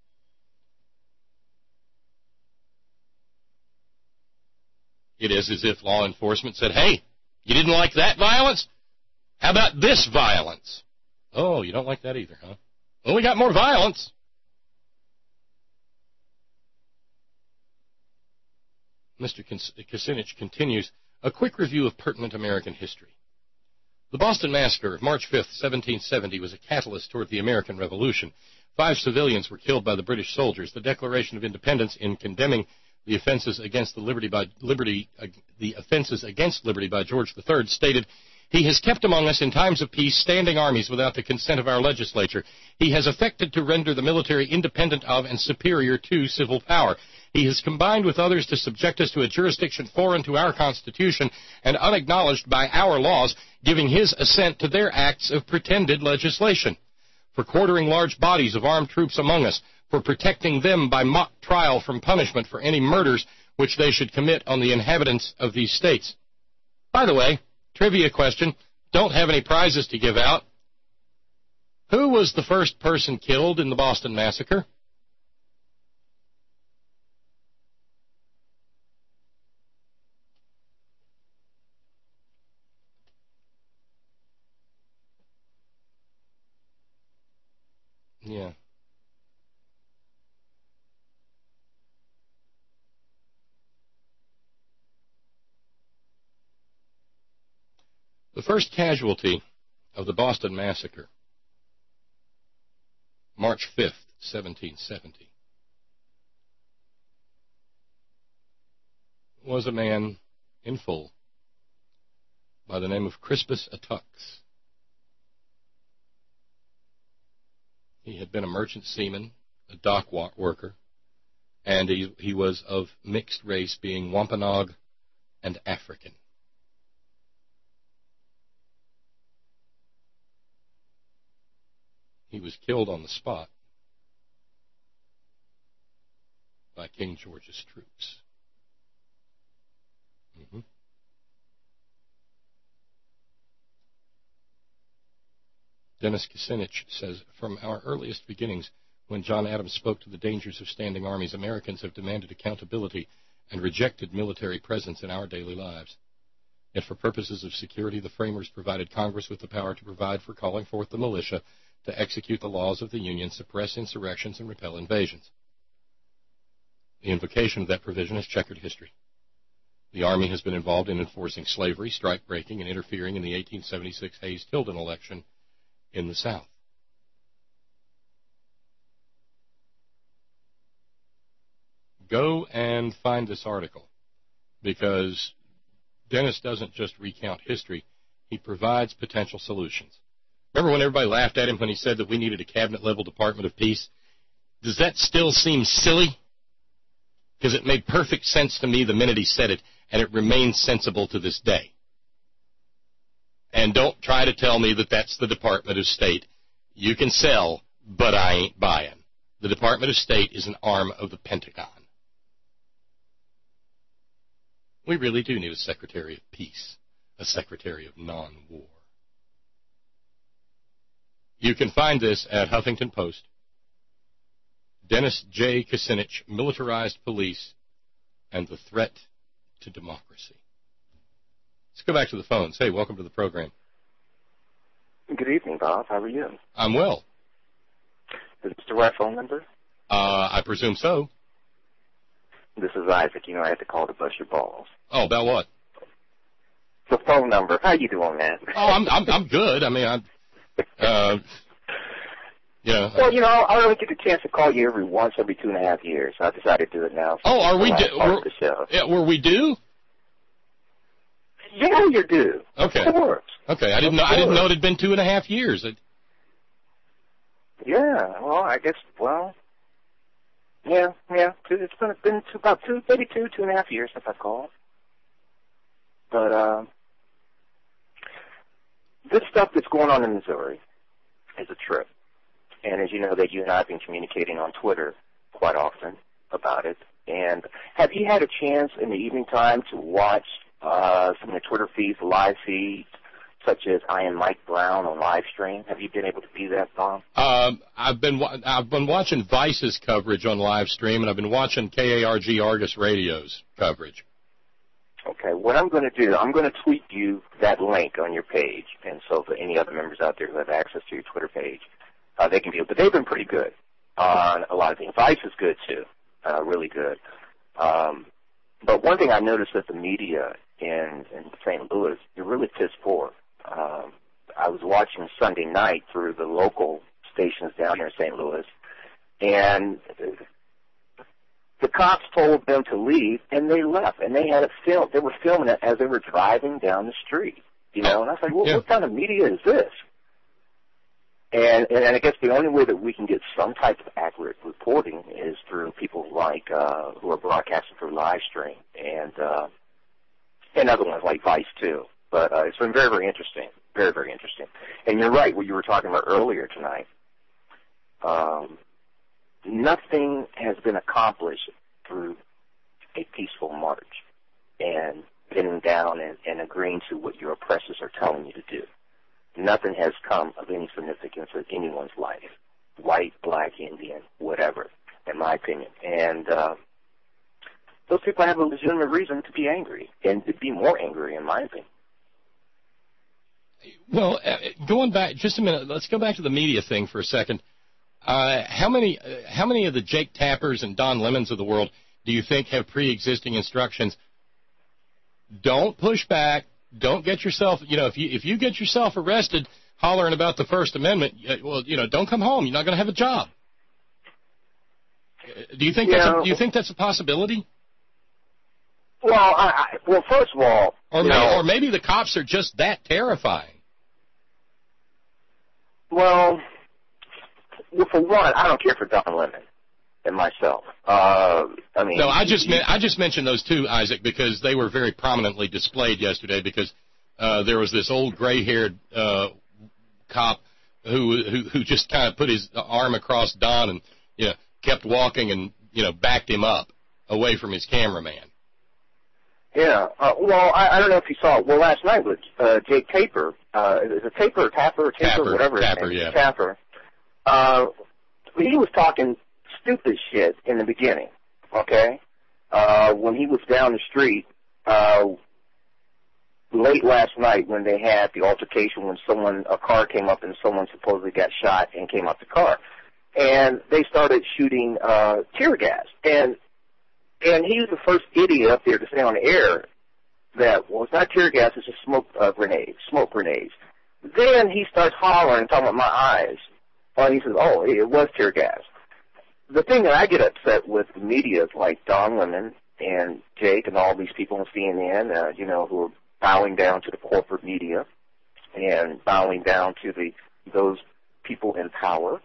It is as if law enforcement said, hey, you didn't like that violence? How about this violence? Oh, you don't like that either, huh? Well, we got more violence. Mr. Kucinich continues, a quick review of pertinent American history. The Boston Massacre of March 5th, 1770 was a catalyst toward the American Revolution. 5 civilians were killed by the British soldiers. The Declaration of Independence, in condemning the offenses against liberty by George III, stated, "He has kept among us in times of peace standing armies without the consent of our legislature. He has affected to render the military independent of and superior to civil power. He has combined with others to subject us to a jurisdiction foreign to our Constitution and unacknowledged by our laws, giving his assent to their acts of pretended legislation. For quartering large bodies of armed troops among us, for protecting them by mock trial from punishment for any murders which they should commit on the inhabitants of these states." By the way, trivia question, don't have any prizes to give out. Who was the first person killed in the Boston Massacre? Yeah. The first casualty of the Boston Massacre, March 5th, 1770, was a man in full by the name of Crispus Attucks. He had been a merchant seaman, a dock worker, and he was of mixed race, being Wampanoag and African. He was killed on the spot by King George's troops. Dennis Kucinich says, "From our earliest beginnings, when John Adams spoke to the dangers of standing armies, Americans have demanded accountability and rejected military presence in our daily lives. Yet for purposes of security, the framers provided Congress with the power to provide for calling forth the militia to execute the laws of the Union, suppress insurrections, and repel invasions. The invocation of that provision has checkered history. The Army has been involved in enforcing slavery, strike-breaking, and interfering in the 1876 Hayes-Tilden election in the South. Go and find this article, because Dennis doesn't just recount history, he provides potential solutions. Remember when everybody laughed at him when he said that we needed a cabinet-level Department of Peace? Does that still seem silly? Because it made perfect sense to me the minute he said it, and it remains sensible to this day. And don't try to tell me that that's the Department of State. You can sell, but I ain't buying. The Department of State is an arm of the Pentagon. We really do need a Secretary of Peace, a Secretary of Non-War. You can find this at Huffington Post. Dennis J. Kucinich, Militarized Police and the Threat to Democracy. Let's go back to the phones. Hey, welcome to the program. Good evening, Bob. How are you? I'm well. Is this the right phone number? I presume so. This is Isaac. You know, I had to call to bust your balls. Oh, about what? The phone number. How you doing, man? Oh, I'm good. I mean, yeah. Well, you know, I only get the chance to call you every 2.5 years. I decided to do it now. Oh, are we due? Were we due? Yeah, you're due. Okay. Of course. Okay, I didn't know it had been 2.5 years. Yeah. Well, I guess. Well. Yeah. It's been about 2.5 years since I called. But this stuff that's going on in Missouri is a trip. And as you know, that you and I have been communicating on Twitter quite often about it. And have you had a chance in the evening time to watch some of the Twitter feeds, live feeds, such as I Am Mike Brown on live stream? Have you been able to do that, Bob? I've been watching Vice's coverage on live stream, and I've been watching KARG Argus Radio's coverage. Okay, what I'm going to do, I'm going to tweet you that link on your page, and so for any other members out there who have access to your Twitter page, they can view it. But they've been pretty good on a lot of things. Vice is good, too, really good. But one thing I noticed that the media in St. Louis, they're really piss poor. I was watching Sunday night through the local stations down here in St. Louis, and the cops told them to leave, and they left. And they had it filmed. They were filming it as they were driving down the street. And I was like, well, what kind of media is this? And I guess the only way that we can get some type of accurate reporting is through people like who are broadcasting through live stream and other ones like Vice too. But it's been very, very interesting, very, very interesting. And you're right, what you were talking about earlier tonight. Nothing has been accomplished through a peaceful march and getting down and agreeing to what your oppressors are telling you to do. Nothing has come of any significance in anyone's life, white, black, Indian, whatever, in my opinion. And those people have a legitimate reason to be angry and to be more angry, in my opinion. Well, going back just a minute, let's go back to the media thing for a second. How many of the Jake Tappers and Don Lemons of the world do you think have pre-existing instructions? Don't push back. Don't get yourself, if you get yourself arrested hollering about the First Amendment, well, don't come home. You're not going to have a job. Do you think that's a possibility? Well, well, first of all, or maybe the cops are just that terrifying. Well, for one, I don't care for Don Lemon and myself. No, I just mentioned those two, Isaac, because they were very prominently displayed yesterday. Because there was this old gray-haired cop who just kind of put his arm across Don and kept walking and backed him up away from his cameraman. Yeah. Well, I don't know if you saw it. Well, last night with Jake Tapper, is it Tapper or Tapper or Tapper, whatever his name is. Tapper. He was talking stupid shit in the beginning, okay? When he was down the street late last night when they had the altercation when a car came up and someone supposedly got shot and came out the car. And they started shooting tear gas. And he was the first idiot up there to say on the air that, well, it's not tear gas, it's just smoke grenades. Then he starts hollering and talking about my eyes. And he says, oh, it was tear gas. The thing that I get upset with the media like Don Lemon and Jake and all these people on CNN, who are bowing down to the corporate media and bowing down to those people in power.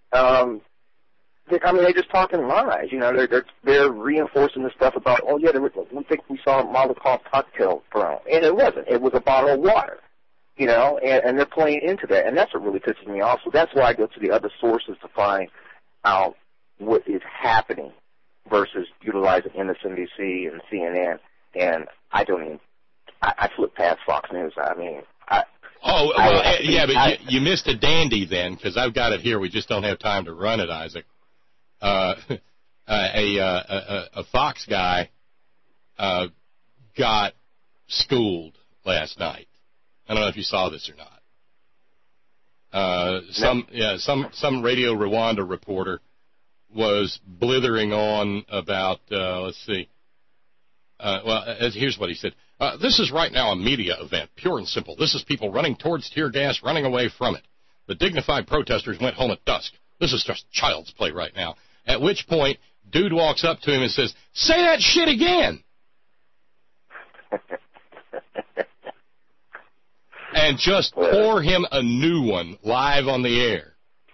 They're just talking lies. They're reinforcing the stuff about, oh, yeah, we think we saw a Molotov cocktail thrown. And it wasn't. It was a bottle of water, and they're playing into that. And that's what really pisses me off. So that's why I go to the other sources to find out what is happening versus utilizing MSNBC and CNN. And I flip past Fox News. But you missed a dandy then, because I've got it here. We just don't have time to run it, Isaac. A Fox guy got schooled last night. I don't know if you saw this or not. Some Radio Rwanda reporter was blithering on about, let's see. Here's what he said. This is right now a media event, pure and simple. This is people running towards tear gas, running away from it. The dignified protesters went home at dusk. This is just child's play right now. At which point, dude walks up to him and says, say that shit again. And just pour him a new one live on the air.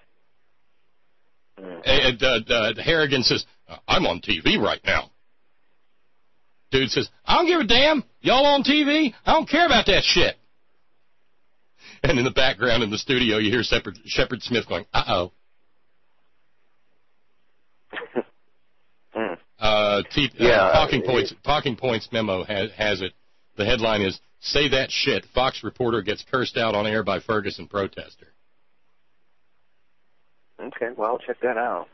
And Harrigan says, I'm on TV right now. Dude says, I don't give a damn. Y'all on TV? I don't care about that shit. And in the background in the studio, you hear Shepard Smith going, uh-oh. Talking Points memo has it. The headline is, say that shit. Fox reporter gets cursed out on air by Ferguson protester. Okay, well, I'll check that out.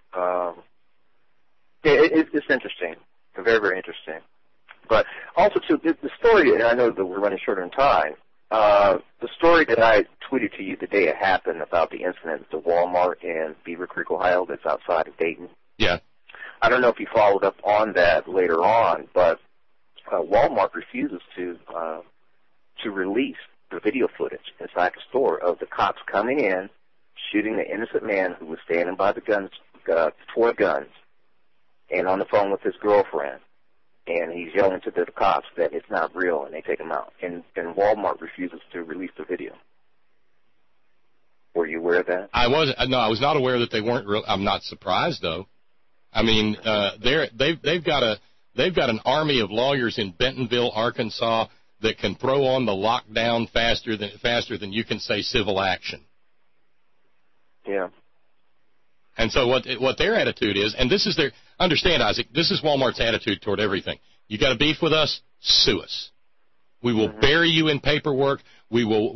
It's interesting. Very, very interesting. But also, too, the story, and I know that we're running short on time, the story that I tweeted to you the day it happened about the incident at the Walmart in Beaver Creek, Ohio, that's outside of Dayton. Yeah. I don't know if you followed up on that later on, but Walmart refuses to release the video footage inside the store of the cops coming in, shooting the innocent man who was standing by the guns, toy guns, and on the phone with his girlfriend. And he's yelling to the cops that it's not real, and they take him out. And Walmart refuses to release the video. Were you aware of that? I was not aware that they weren't real. I'm not surprised, though. I mean, they've got an army of lawyers in Bentonville, Arkansas, that can throw on the lockdown faster than you can say civil action. Yeah. And so what their attitude is, and this is their, understand, Isaac, this is Walmart's attitude toward everything. You got a beef with us? Sue us. We will bury you in paperwork. We will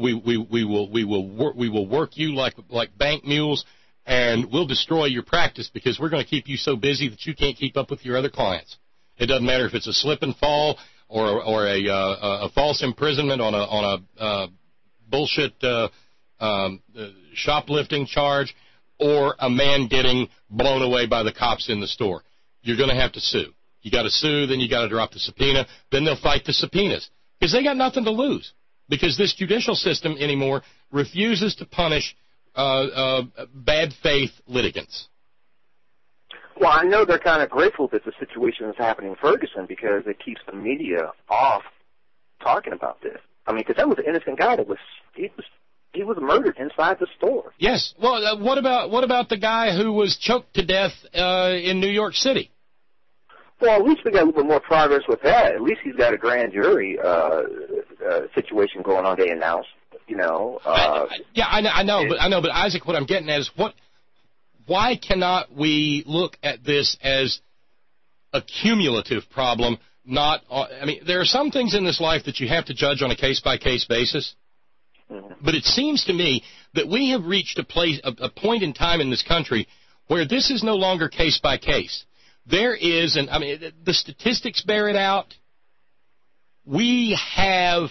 work you like bank mules, and we'll destroy your practice because we're going to keep you so busy that you can't keep up with your other clients. It doesn't matter if it's a slip and fall or a false imprisonment on a bullshit shoplifting charge, or a man getting blown away by the cops in the store. You're going to have to sue. You got to sue, then you got to drop the subpoena. Then they'll fight the subpoenas because they got nothing to lose. Because this judicial system anymore refuses to punish bad faith litigants. Well, I know they're kind of grateful that the situation is happening in Ferguson because it keeps the media off talking about this. I mean, because that was an innocent guy he was murdered inside the store. Yes. Well, what about the guy who was choked to death in New York City? Well, at least we got a little bit more progress with that. At least he's got a grand jury situation going on. They announced, you know. I know, but Isaac, what I'm getting at is why cannot we look at this as a cumulative problem? There are some things in this life that you have to judge on a case-by-case basis. But it seems to me that we have reached a point in time in this country where this is no longer case by case. There is, the statistics bear it out. We have,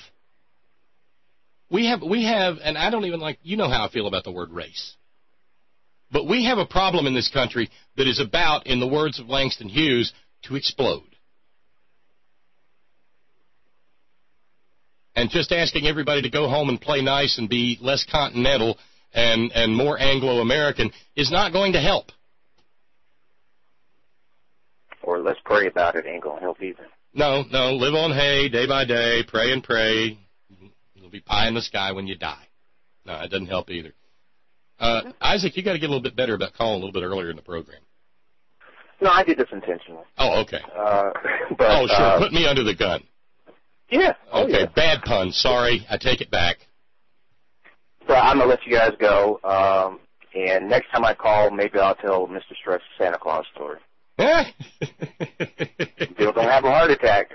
and I don't even you know how I feel about the word race. But we have a problem in this country that is about, in the words of Langston Hughes, to explode. And just asking everybody to go home and play nice and be less continental and more Anglo-American is not going to help. Or let's pray about it ain't going to help either. No, live on hay, day by day, pray and pray. You'll be pie in the sky when you die. No, it doesn't help either. Isaac, you got to get a little bit better about calling a little bit earlier in the program. No, I did this intentionally. Oh, okay. Sure, put me under the gun. Yeah. Okay, yeah. Bad pun. Sorry, I take it back. So I'm going to let you guys go. And next time I call, maybe I'll tell Mr. Stretch the Santa Claus story. Bill don't have a heart attack.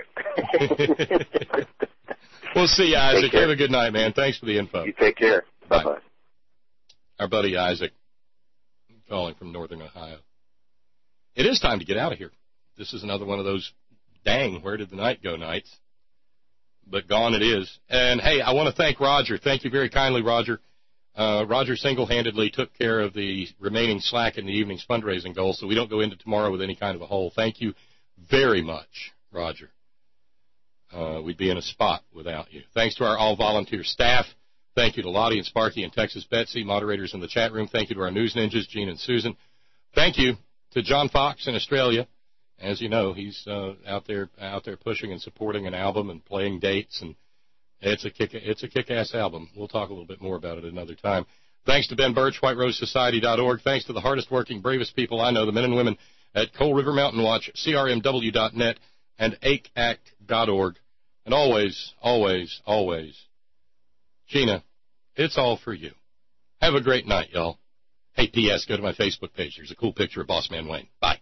We'll see you, Isaac. Have a good night, man. Thanks for the info. You take care. Bye-bye. Our buddy Isaac calling from Northern Ohio. It is time to get out of here. This is another one of those dang, where did the night go nights? But gone it is. And, hey, I want to thank Roger. Thank you very kindly, Roger. Roger single-handedly took care of the remaining slack in the evening's fundraising goal, so we don't go into tomorrow with any kind of a hole. Thank you very much, Roger. We'd be in a spot without you. Thanks to our all-volunteer staff. Thank you to Lottie and Sparky and Texas Betsy, moderators in the chat room. Thank you to our news ninjas, Gene and Susan. Thank you to John Fox in Australia. As you know, he's out there pushing and supporting an album and playing dates, and it's a kick-ass album. We'll talk a little bit more about it another time. Thanks to Ben Birch, WhiteRoseSociety.org. Thanks to the hardest-working, bravest people I know, the men and women at Coal River Mountain Watch, CRMW.net, and AcheAct.org. And always, always, always, Gina, it's all for you. Have a great night, y'all. Hey, P.S., go to my Facebook page. There's a cool picture of Boss Man Wayne. Bye.